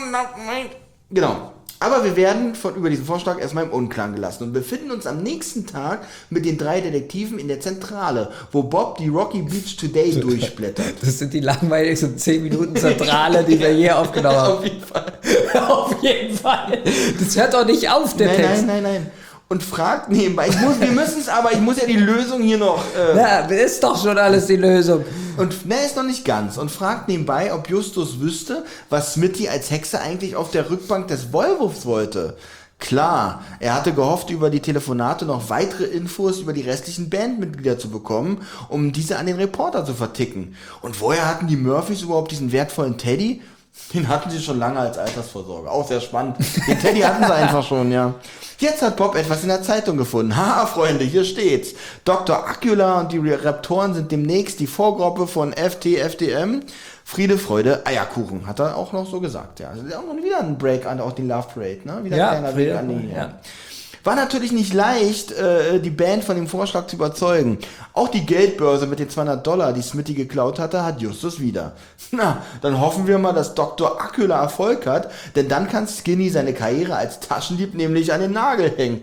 Genau. Aber wir werden von über diesen Vorschlag erstmal im Unklaren gelassen und befinden uns am nächsten Tag mit den drei Detektiven in der Zentrale, wo Bob die Rocky Beach Today durchblättert. Das sind die langweiligsten zehn Minuten Zentrale, die wir je aufgenommen haben. Auf jeden Fall. Auf jeden Fall. Das hört doch nicht auf, der Nein, Text. nein, nein, nein. Und fragt nebenbei, ich muss, wir müssen es aber, ich muss ja die Lösung hier noch... Äh, Ja, ist doch schon alles die Lösung. Und ne, ist noch nicht ganz. Und fragt nebenbei, ob Justus wüsste, was Smitty als Hexe eigentlich auf der Rückbank des Wollwurfs wollte. Klar, er hatte gehofft, über die Telefonate noch weitere Infos über die restlichen Bandmitglieder zu bekommen, um diese an den Reporter zu verticken. Und woher hatten die Murphys überhaupt diesen wertvollen Teddy? Den hatten sie schon lange als Altersvorsorge. Auch sehr spannend. Den Teddy hatten sie einfach schon, ja. Jetzt hat Bob etwas in der Zeitung gefunden. Haha, Freunde, hier steht's. Doktor Acula und die Raptoren sind demnächst die Vorgruppe von F T F D M. Friede, Freude, Eierkuchen, hat er auch noch so gesagt. Ja, das ist auch noch wieder ein Break an auch die Love Parade, ne? Wieder Ja, ein kleiner Friede, Weg an die, ja. ja. War natürlich nicht leicht, äh, die Band von dem Vorschlag zu überzeugen. Auch die Geldbörse mit den zweihundert Dollar, die Smitty geklaut hatte, hat Justus wieder. Na, dann hoffen wir mal, dass Doktor Acula Erfolg hat, denn dann kann Skinny seine Karriere als Taschendieb nämlich an den Nagel hängen.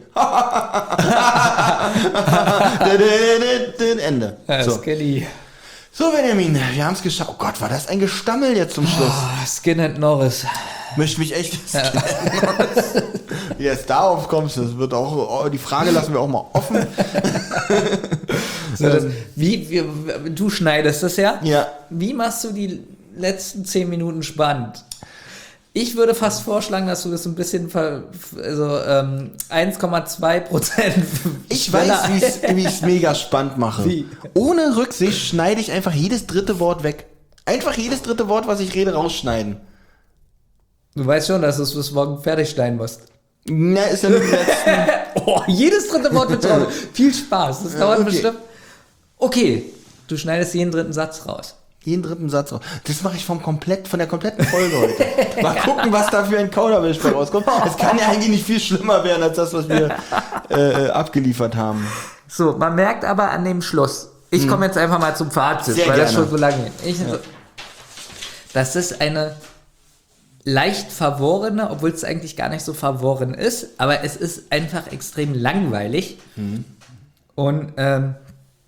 Ende. Ja, So. Skinny. so, Benjamin, wir haben es geschafft. Oh Gott, war das ein Gestammel jetzt zum Schluss. Oh, Skinhead Norris. Möchte mich echt... Wie du jetzt darauf kommst, das wird auch... Oh, die Frage lassen wir auch mal offen. So, das, wie, wie, du schneidest das ja? Ja. Wie machst du die letzten zehn Minuten spannend? Ich würde fast vorschlagen, dass du das ein bisschen, ver, also ähm, eins Komma zwei Prozent. Ich weiß, wie ich es mega spannend mache. Wie? Ohne Rücksicht schneide ich einfach jedes dritte Wort weg. Einfach jedes dritte Wort, was ich rede, rausschneiden. Du weißt schon, dass du es bis morgen fertig schneiden musst. Na, ist ja nur die letzten. Oh, jedes dritte Wort wird raus. Viel Spaß. Das dauert okay. bestimmt. Okay, du schneidest jeden dritten Satz raus. Jeden dritten Satz raus. Das mache ich vom komplett, von der kompletten Folge heute. Mal gucken, was da für ein Kauderwelsch bei rauskommt. Es kann ja eigentlich nicht viel schlimmer werden, als das, was wir äh, abgeliefert haben. So, man merkt aber an dem Schluss. Ich komme jetzt einfach mal zum Fazit, Sehr weil das gerne. schon so lange geht. Ich, ja. Das ist eine leicht verworrene, obwohl es eigentlich gar nicht so verworren ist, aber es ist einfach extrem langweilig. Mhm. Und ähm,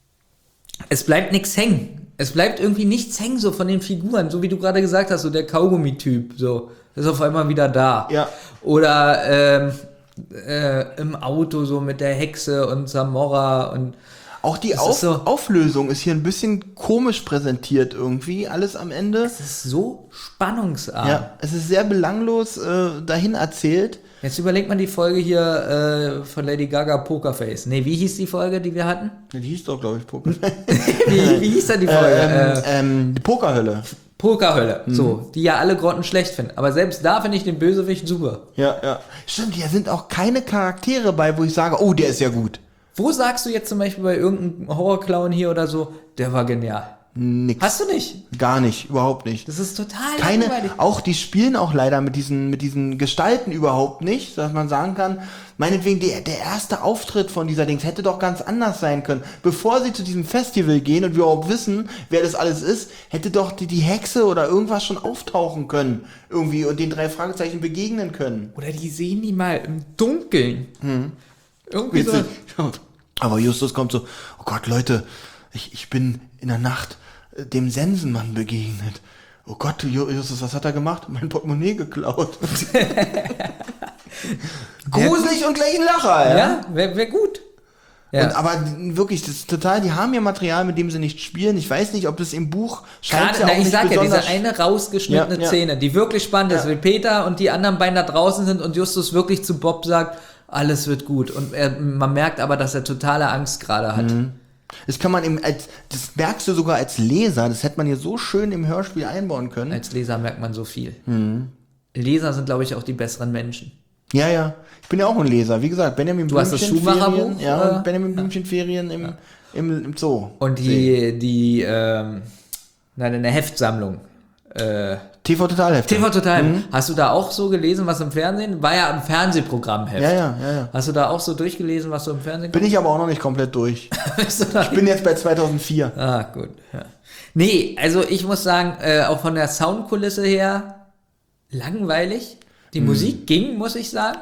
es bleibt nichts hängen. Es bleibt irgendwie nichts hängen, so von den Figuren, so wie du gerade gesagt hast, so der Kaugummi-Typ, so, ist auf einmal wieder da. Ja. Oder ähm, äh, im Auto so mit der Hexe und Samora und auch die das Auf- ist so, Auflösung ist hier ein bisschen komisch präsentiert irgendwie, alles am Ende. es ist so spannungsarm. Ja, es ist sehr belanglos äh, dahin erzählt. Jetzt überlegt man die Folge hier äh, von Lady Gaga, Pokerface. Nee, wie hieß die Folge, die wir hatten? Die hieß doch, glaube ich, Poker. Wie, wie hieß denn die Folge? ähm, äh, ähm, die Pokerhölle. Pokerhölle, so, die ja alle Grotten schlecht finden. Aber selbst da finde ich den Bösewicht super. Ja, ja. Stimmt, hier sind auch keine Charaktere bei, wo ich sage, oh, der ist ja gut. Wo sagst du jetzt zum Beispiel bei irgendeinem Horrorclown hier oder so, der war genial? Nix. Hast du nicht? Gar nicht, überhaupt nicht. Das ist total Keine, langweilig. auch die spielen auch leider mit diesen, mit diesen Gestalten überhaupt nicht, dass man sagen kann, meinetwegen der, der erste Auftritt von dieser Dings hätte doch ganz anders sein können. Bevor sie zu diesem Festival gehen und wir überhaupt wissen, wer das alles ist, hätte doch die, die Hexe oder irgendwas schon auftauchen können irgendwie und den drei Fragezeichen begegnen können. Oder die sehen die mal im Dunkeln. Mhm. Irgendwie so. Aber Justus kommt so, oh Gott, Leute, ich, ich bin in der Nacht äh, dem Sensenmann begegnet. Oh Gott, Justus, was hat er gemacht? Mein Portemonnaie geklaut. Gruselig und gleich ein Lacher, ja? Ja, wäre wär gut. Ja. Und, aber wirklich, das ist total, die haben ja Material, mit dem sie nicht spielen. Ich weiß nicht, ob das im Buch scheint Gerade, ja na, auch ich nicht sag ja, diese besonders... eine rausgeschnittene Ja, ja. Szene, die wirklich spannend ist, Ja. wie Peter und die anderen beiden da draußen sind und Justus wirklich zu Bob sagt, alles wird gut. Und er, man merkt aber, dass er totale Angst gerade hat. Mhm. Das kann man im, als, das merkst du sogar als Leser, das hätte man hier so schön im Hörspiel einbauen können. Als Leser merkt man so viel. Mhm. Leser sind, glaube ich, auch die besseren Menschen. Ja, ja. Ich bin ja auch ein Leser. Wie gesagt, Benjamin Du hast das Blümchen Schumacher-Buch, Ferien, ja, äh, und Benjamin Blümchen Ferien im, im, im Zoo. Und die, die, ähm, nein, eine Heftsammlung. Äh, T V Totalheft. T V Total. Mhm. Hast du da auch so gelesen, was im Fernsehen? War ja ein Fernsehprogrammheft. Ja, ja, ja, ja. Hast du da auch so durchgelesen, was so im Fernsehen Bin ich aber auch noch nicht komplett durch. Bist du da Ich bin jetzt bei zweitausendvier. Ah, gut. Ja. Nee, also ich muss sagen, äh, auch von der Soundkulisse her langweilig. Die Mhm. Musik ging, muss ich sagen.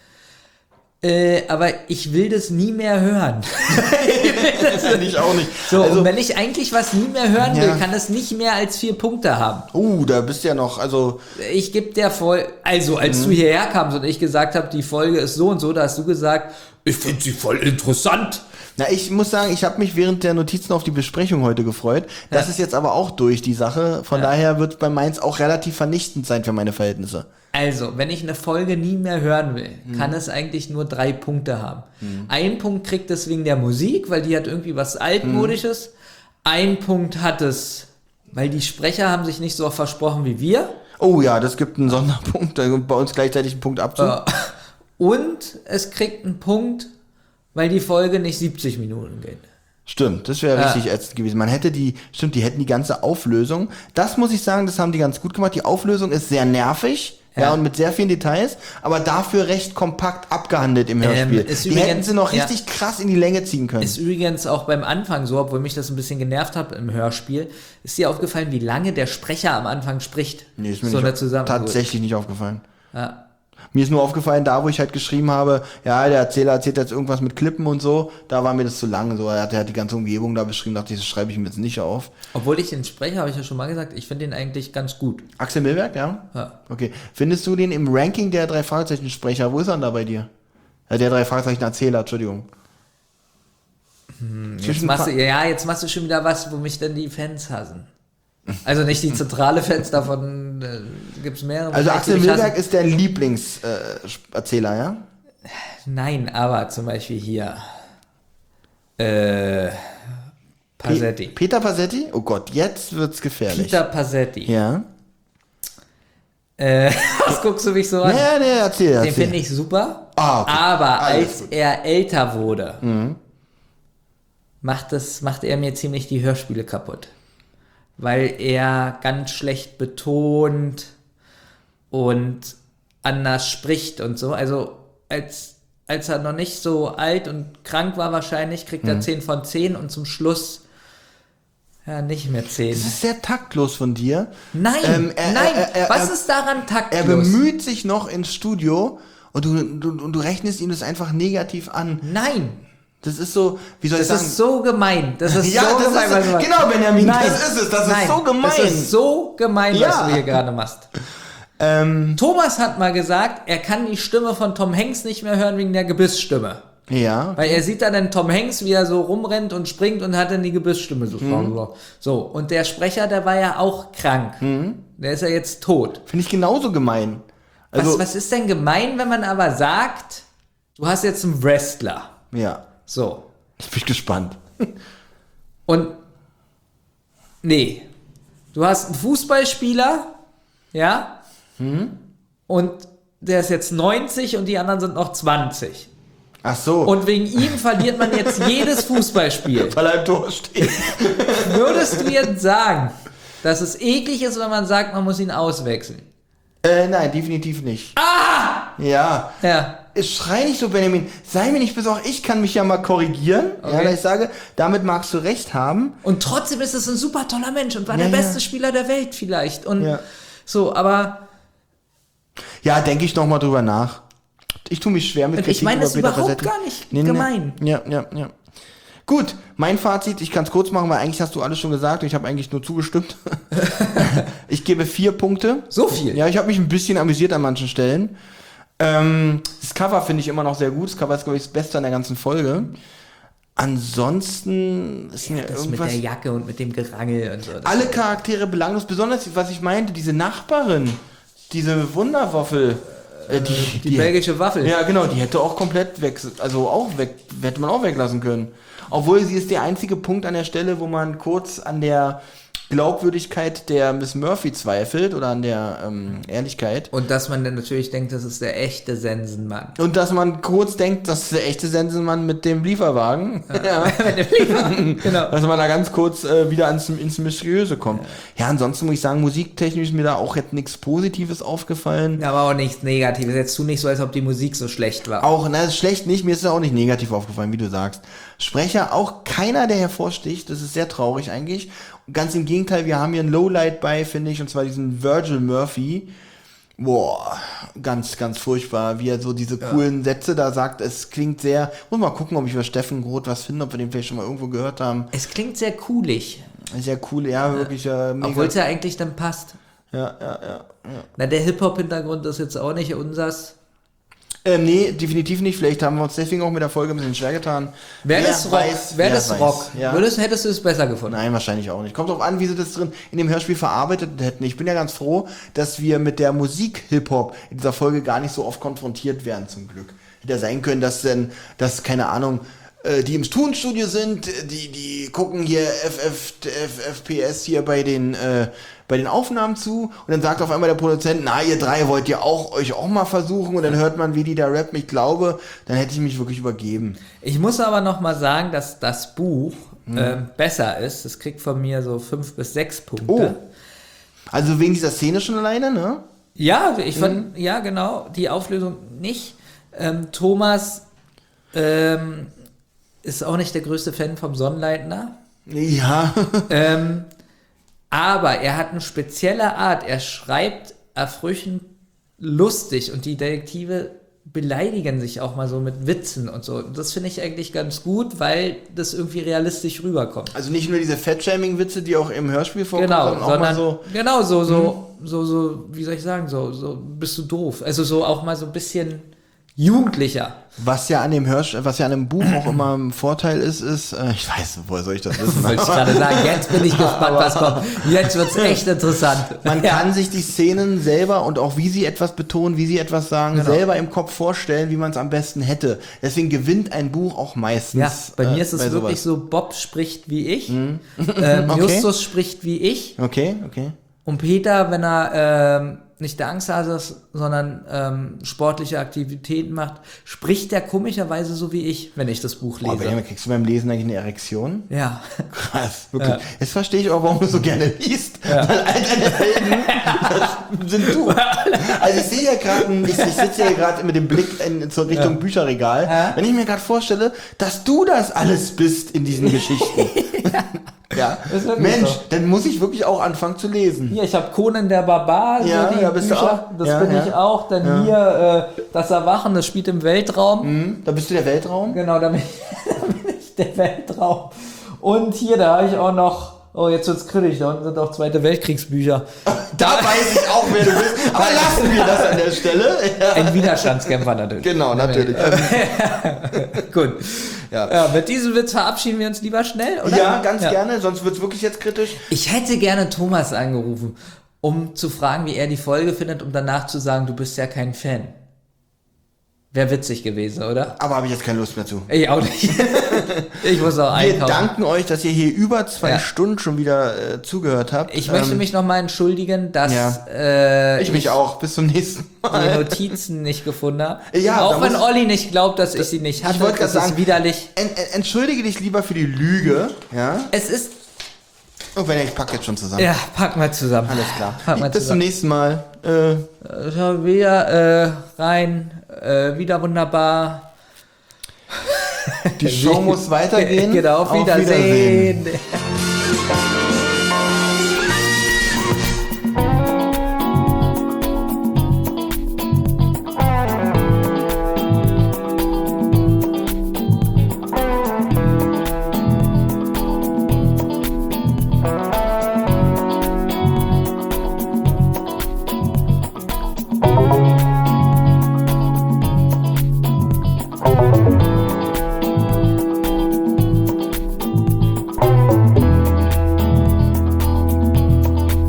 Äh, aber ich will das nie mehr hören. Das finde ich auch nicht. So, Also, und wenn ich eigentlich was nie mehr hören will, Ja. kann das nicht mehr als vier Punkte haben. uh, da bist du ja noch, also, Ich gebe der Folge, also als Mhm. du hierher kamst und ich gesagt habe, die Folge ist so und so, da hast du gesagt, ich finde sie voll interessant. na, ich muss sagen, ich habe mich während der Notizen auf die Besprechung heute gefreut. Das Ja. ist jetzt aber auch durch, die Sache. Von Ja. daher wird bei Mainz auch relativ vernichtend sein für meine Verhältnisse. Also, wenn ich eine Folge nie mehr hören will, Mhm. kann es eigentlich nur drei Punkte haben. Ein Punkt kriegt es wegen der Musik, weil die hat irgendwie was Altmodisches. Ein Punkt hat es, weil die Sprecher haben sich nicht so versprochen wie wir. Oh ja, das gibt einen Sonderpunkt. Da gibt bei uns gleichzeitig einen Punkt Abzug. Äh, Und es kriegt einen Punkt, weil die Folge nicht siebzig Minuten geht. Stimmt, das wäre Ja. richtig ätzend gewesen. Man hätte die, stimmt, die hätten die ganze Auflösung. Das muss ich sagen, das haben die ganz gut gemacht. Die Auflösung ist sehr nervig, ja, Ja. und mit sehr vielen Details, aber dafür recht kompakt abgehandelt im Hörspiel. ist die übrigens- hätten sie noch ja. richtig krass in die Länge ziehen können. Ist übrigens auch beim Anfang so, obwohl mich das ein bisschen genervt hat im Hörspiel, ist dir aufgefallen, wie lange der Sprecher am Anfang spricht? Nee, ist mir so nicht, eine Zusammen tatsächlich nicht aufgefallen. Ja. Mir ist nur aufgefallen, da wo ich halt geschrieben habe, ja, der Erzähler erzählt jetzt irgendwas mit Klippen und so, da war mir das zu lang. So, er hat, er hat die ganze Umgebung da beschrieben, dachte ich, das schreibe ich ihm jetzt nicht auf. Obwohl ich den Sprecher, habe ich ja schon mal gesagt, ich finde den eigentlich ganz gut. Axel Milberg, ja? Ja. Okay. Findest du den im Ranking der drei Fragezeichen-Sprecher? Wo ist er denn da bei dir? Ja, der drei Fragezeichen-Erzähler, Entschuldigung. Jetzt Zwischen machst du, Fra- ja, jetzt machst du schon wieder was, wo mich dann die Fans hassen. Also nicht die zentrale Fans davon, da gibt es mehrere. Also Bereiche, Axel die mich Milberg hassen. ist dein Lieblingserzähler, ja? Nein, aber zum Beispiel hier. Äh, Pasetti. Pe- Peter Pasetti? Oh Gott, jetzt wird's gefährlich. Peter Pasetti. Ja. Äh, was guckst du mich so an? Nee, nee, erzähl, erzähl. Den finde ich super. Ah, okay. Aber Alles als gut. er älter wurde, macht, das, macht er mir ziemlich die Hörspiele kaputt. Weil er ganz schlecht betont und anders spricht und so. Also als, als er noch nicht so alt und krank war wahrscheinlich, kriegt er zehn von zehn und zum Schluss ja nicht mehr zehn. Das ist sehr taktlos von dir. Nein, Ähm, er- nein, er- er- was er- ist daran Er taktlos? bemüht sich noch ins Studio und du, du, und du rechnest ihm das einfach negativ an. Nein, Das ist so, wie soll das ich sagen? ist so gemein. Das ist Ja, so das gemein. ist- was du machst. genau, Benjamin, Nein, das ist es, das ist nein, so gemein. Das ist so gemein, Ja. was du hier gerade machst. ähm, Thomas hat mal gesagt, er kann die Stimme von Tom Hanks nicht mehr hören wegen der Gebissstimme. ja. Weil er sieht dann den Tom Hanks, wie er so rumrennt und springt und hat dann die Gebissstimme so. Mhm. So, und der Sprecher, der war ja auch krank. Der ist ja jetzt tot. Finde ich genauso gemein. Also, was, was ist denn gemein, wenn man aber sagt, du hast jetzt einen Wrestler. ja. So. Ich bin gespannt. Und nee, du hast einen Fußballspieler, ja, und der ist jetzt neunzig und die anderen sind noch zwanzig. Ach so. Und wegen ihm verliert man jetzt jedes Fußballspiel. weil er im Tor steht. Würdest du jetzt sagen, dass es eklig ist, wenn man sagt, man muss ihn auswechseln? äh, nein, definitiv nicht. Ah! Ja. Ja. Schrei nicht so, Benjamin. Sei mir nicht besorgt. Ich kann mich ja mal korrigieren. Okay. Ja, dass ich sage, damit magst du recht haben. Und trotzdem ist es ein super toller Mensch und war Ja, der ja. beste Spieler der Welt vielleicht. Und Ja. so, aber Ja, denke ich nochmal drüber nach. Ich tue mich schwer mit ich Kritik meine über das Peter überhaupt Pasetti. gar nicht Nee, nee, gemein. Nee. Ja, ja, ja. Gut, mein Fazit, ich kann es kurz machen, weil eigentlich hast du alles schon gesagt und ich habe eigentlich nur zugestimmt. Ich gebe vier Punkte. so viel. Ja, ich habe mich ein bisschen amüsiert an manchen Stellen. Ähm, das Cover finde ich immer noch sehr gut. Das Cover ist, glaube ich, das Beste an der ganzen Folge. Ansonsten ist mir Das mit irgendwas... der Jacke und mit dem Gerangel und so. Das Alle Charaktere belanglos, besonders, was ich meinte, diese Nachbarin, diese Wunderwaffel, äh, die, die belgische Waffel. Ja, genau, die hätte auch komplett weg, also auch weg, hätte man auch weglassen können. Obwohl sie ist der einzige Punkt an der Stelle, wo man kurz an der Glaubwürdigkeit der Miss Murphy zweifelt oder an der ähm, Ehrlichkeit. Und dass man dann natürlich denkt, das ist der echte Sensenmann. Und dass man kurz denkt, das ist der echte Sensenmann mit dem Lieferwagen. Ja. Genau. Dass man da ganz kurz äh, wieder ans, ins Mysteriöse kommt. Ja. ansonsten muss ich sagen, musiktechnisch ist mir da auch jetzt nichts Positives aufgefallen. Ja, aber auch nichts Negatives. Jetzt tu nicht so, als ob die Musik so schlecht war. Auch, na, das ist schlecht nicht, mir ist es auch nicht negativ aufgefallen, wie du sagst. Sprecher, auch keiner, der hervorsticht, das ist sehr traurig eigentlich. Und ganz im Gegenteil, wir haben hier ein Lowlight bei, finde ich, und zwar diesen Virgil Murphy. Boah, ganz, ganz furchtbar, wie er so diese coolen Sätze da sagt. Es klingt sehr, muss mal gucken, ob ich über Steffen Groth was finde, ob wir den vielleicht schon mal irgendwo gehört haben. Es klingt sehr coolig, Sehr cool, ja, wirklich. Äh, mega. obwohl es ja eigentlich dann passt. Ja, ja, ja. ja. Na, der Hip-Hop-Hintergrund ist jetzt auch nicht unsers. Ähm, nee, definitiv nicht. Vielleicht haben wir uns deswegen auch mit der Folge ein bisschen schwer getan. Wäre das Rock? weiß, Wäre wer das weiß. Rock? Ja. Würdest, hättest du es besser gefunden? Nein, wahrscheinlich auch nicht. Kommt drauf an, wie sie das drin in dem Hörspiel verarbeitet hätten. Ich bin ja ganz froh, dass wir mit der Musik Hip-Hop in dieser Folge gar nicht so oft konfrontiert werden, zum Glück. Hätte ja sein können, dass denn, dass, keine Ahnung, äh, die im Tonstudio sind, die, die gucken hier F F, F F P S hier bei den, äh, bei den Aufnahmen zu und dann sagt auf einmal der Produzent, na, ihr drei wollt ihr auch, euch auch mal versuchen und dann hört man, wie die da rappen. Ich glaube, dann hätte ich mich wirklich übergeben. Ich muss aber noch mal sagen, dass das Buch Hm. ähm, besser ist. Es kriegt von mir so fünf bis sechs Punkte. Oh. Also wegen dieser Szene schon alleine, ne? Ja, ich Mhm. fand, ja genau, die Auflösung nicht. Ähm, Thomas ähm, ist auch nicht der größte Fan vom Sonnleitner. Ja. ähm, aber er hat eine spezielle Art. Er schreibt erfrischend lustig und die Detektive beleidigen sich auch mal so mit Witzen und so. Das finde ich eigentlich ganz gut, weil das irgendwie realistisch rüberkommt. Also nicht nur diese Fat-Shaming-Witze, die auch im Hörspiel vorkommen, Genau, sondern auch sondern mal so. genau so, so, so, so, wie soll ich sagen, so, so bist du doof. Also so auch mal so ein bisschen Jugendlicher. Was ja an dem Hörsch was ja an dem Buch auch immer ein Vorteil ist, ist, äh, ich weiß, woher soll ich das wissen? Wollte ich gerade sagen, jetzt bin ich gespannt, was kommt. Jetzt wird's echt interessant. Man Ja. kann sich die Szenen selber und auch wie sie etwas betonen, wie sie etwas sagen, Genau. selber im Kopf vorstellen, wie man es am besten hätte. Deswegen gewinnt ein Buch auch meistens. Ja, bei äh, mir ist es bei wirklich sowas. so, Bob spricht wie ich, ähm, Okay. Justus spricht wie ich Okay, okay. und Peter, wenn er ähm, nicht der Angsthase ist, sondern ähm, sportliche Aktivitäten macht, spricht der komischerweise so wie ich, wenn ich das Buch Oh, lese. Benjamin, kriegst du beim Lesen eigentlich eine Erektion? Ja. Krass, wirklich. Ja. Jetzt verstehe ich auch, warum du so gerne liest. Weil all deine Helden, das sind du. Also ich sehe ja gerade, ich, ich sitze ja gerade mit dem Blick in, zur Richtung Ja. Bücherregal. Ja. Wenn ich mir gerade vorstelle, dass du das alles bist in diesen Geschichten. Ja, Ist wirklich Mensch, so. dann muss ich wirklich auch anfangen zu lesen. Hier, ich habe Conan der Barbar, so Ja, die ja, bist du Bücher, auch? das Ja, bin ja. ich auch. Dann Ja. hier äh, das Erwachen, das spielt im Weltraum. Hm, da bist du der Weltraum? Genau, da bin, ich, da bin ich der Weltraum. Und hier, da habe ich auch noch, oh, jetzt wird's kritisch, da unten sind auch Zweite Weltkriegsbücher. Da weiß ich auch, wer du bist. Aber lassen wir das an der Stelle. Ja. Ein Widerstandskämpfer natürlich. Genau, natürlich. Gut. Ja. Ja, mit diesem Witz verabschieden wir uns lieber schnell, oder? Ja, ganz gerne, sonst wird's wirklich jetzt kritisch. Ich hätte gerne Thomas angerufen, um zu fragen, wie er die Folge findet, um danach zu sagen, du bist ja kein Fan. Wäre witzig gewesen, oder? Aber habe ich jetzt keine Lust mehr zu. Ich auch nicht. Ich muss auch Wir einkaufen. danken euch, dass ihr hier über zwei Ja. Stunden schon wieder äh, zugehört habt. Ich möchte Ähm, mich nochmal entschuldigen, dass ja. äh, Ich mich auch. Bis zum nächsten die Mal. Notizen nicht gefunden habe. Ja, da auch wenn muss- Olli nicht glaubt, dass ich sie nicht hatte. Ich wollte gerade das ist sagen, widerlich. En, en, entschuldige dich lieber für die Lüge. Ja. Es ist. Oh, wenn ich pack jetzt schon zusammen. Ja, packen wir zusammen. Alles klar. Packen wir Bis zum zusammen. nächsten Mal. Äh, Schau wieder äh, rein. Äh, wieder wunderbar. die Show muss weitergehen. Genau, auf Wiedersehen.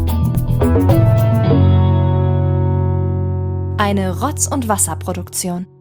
Eine Rotz- und Wasserproduktion.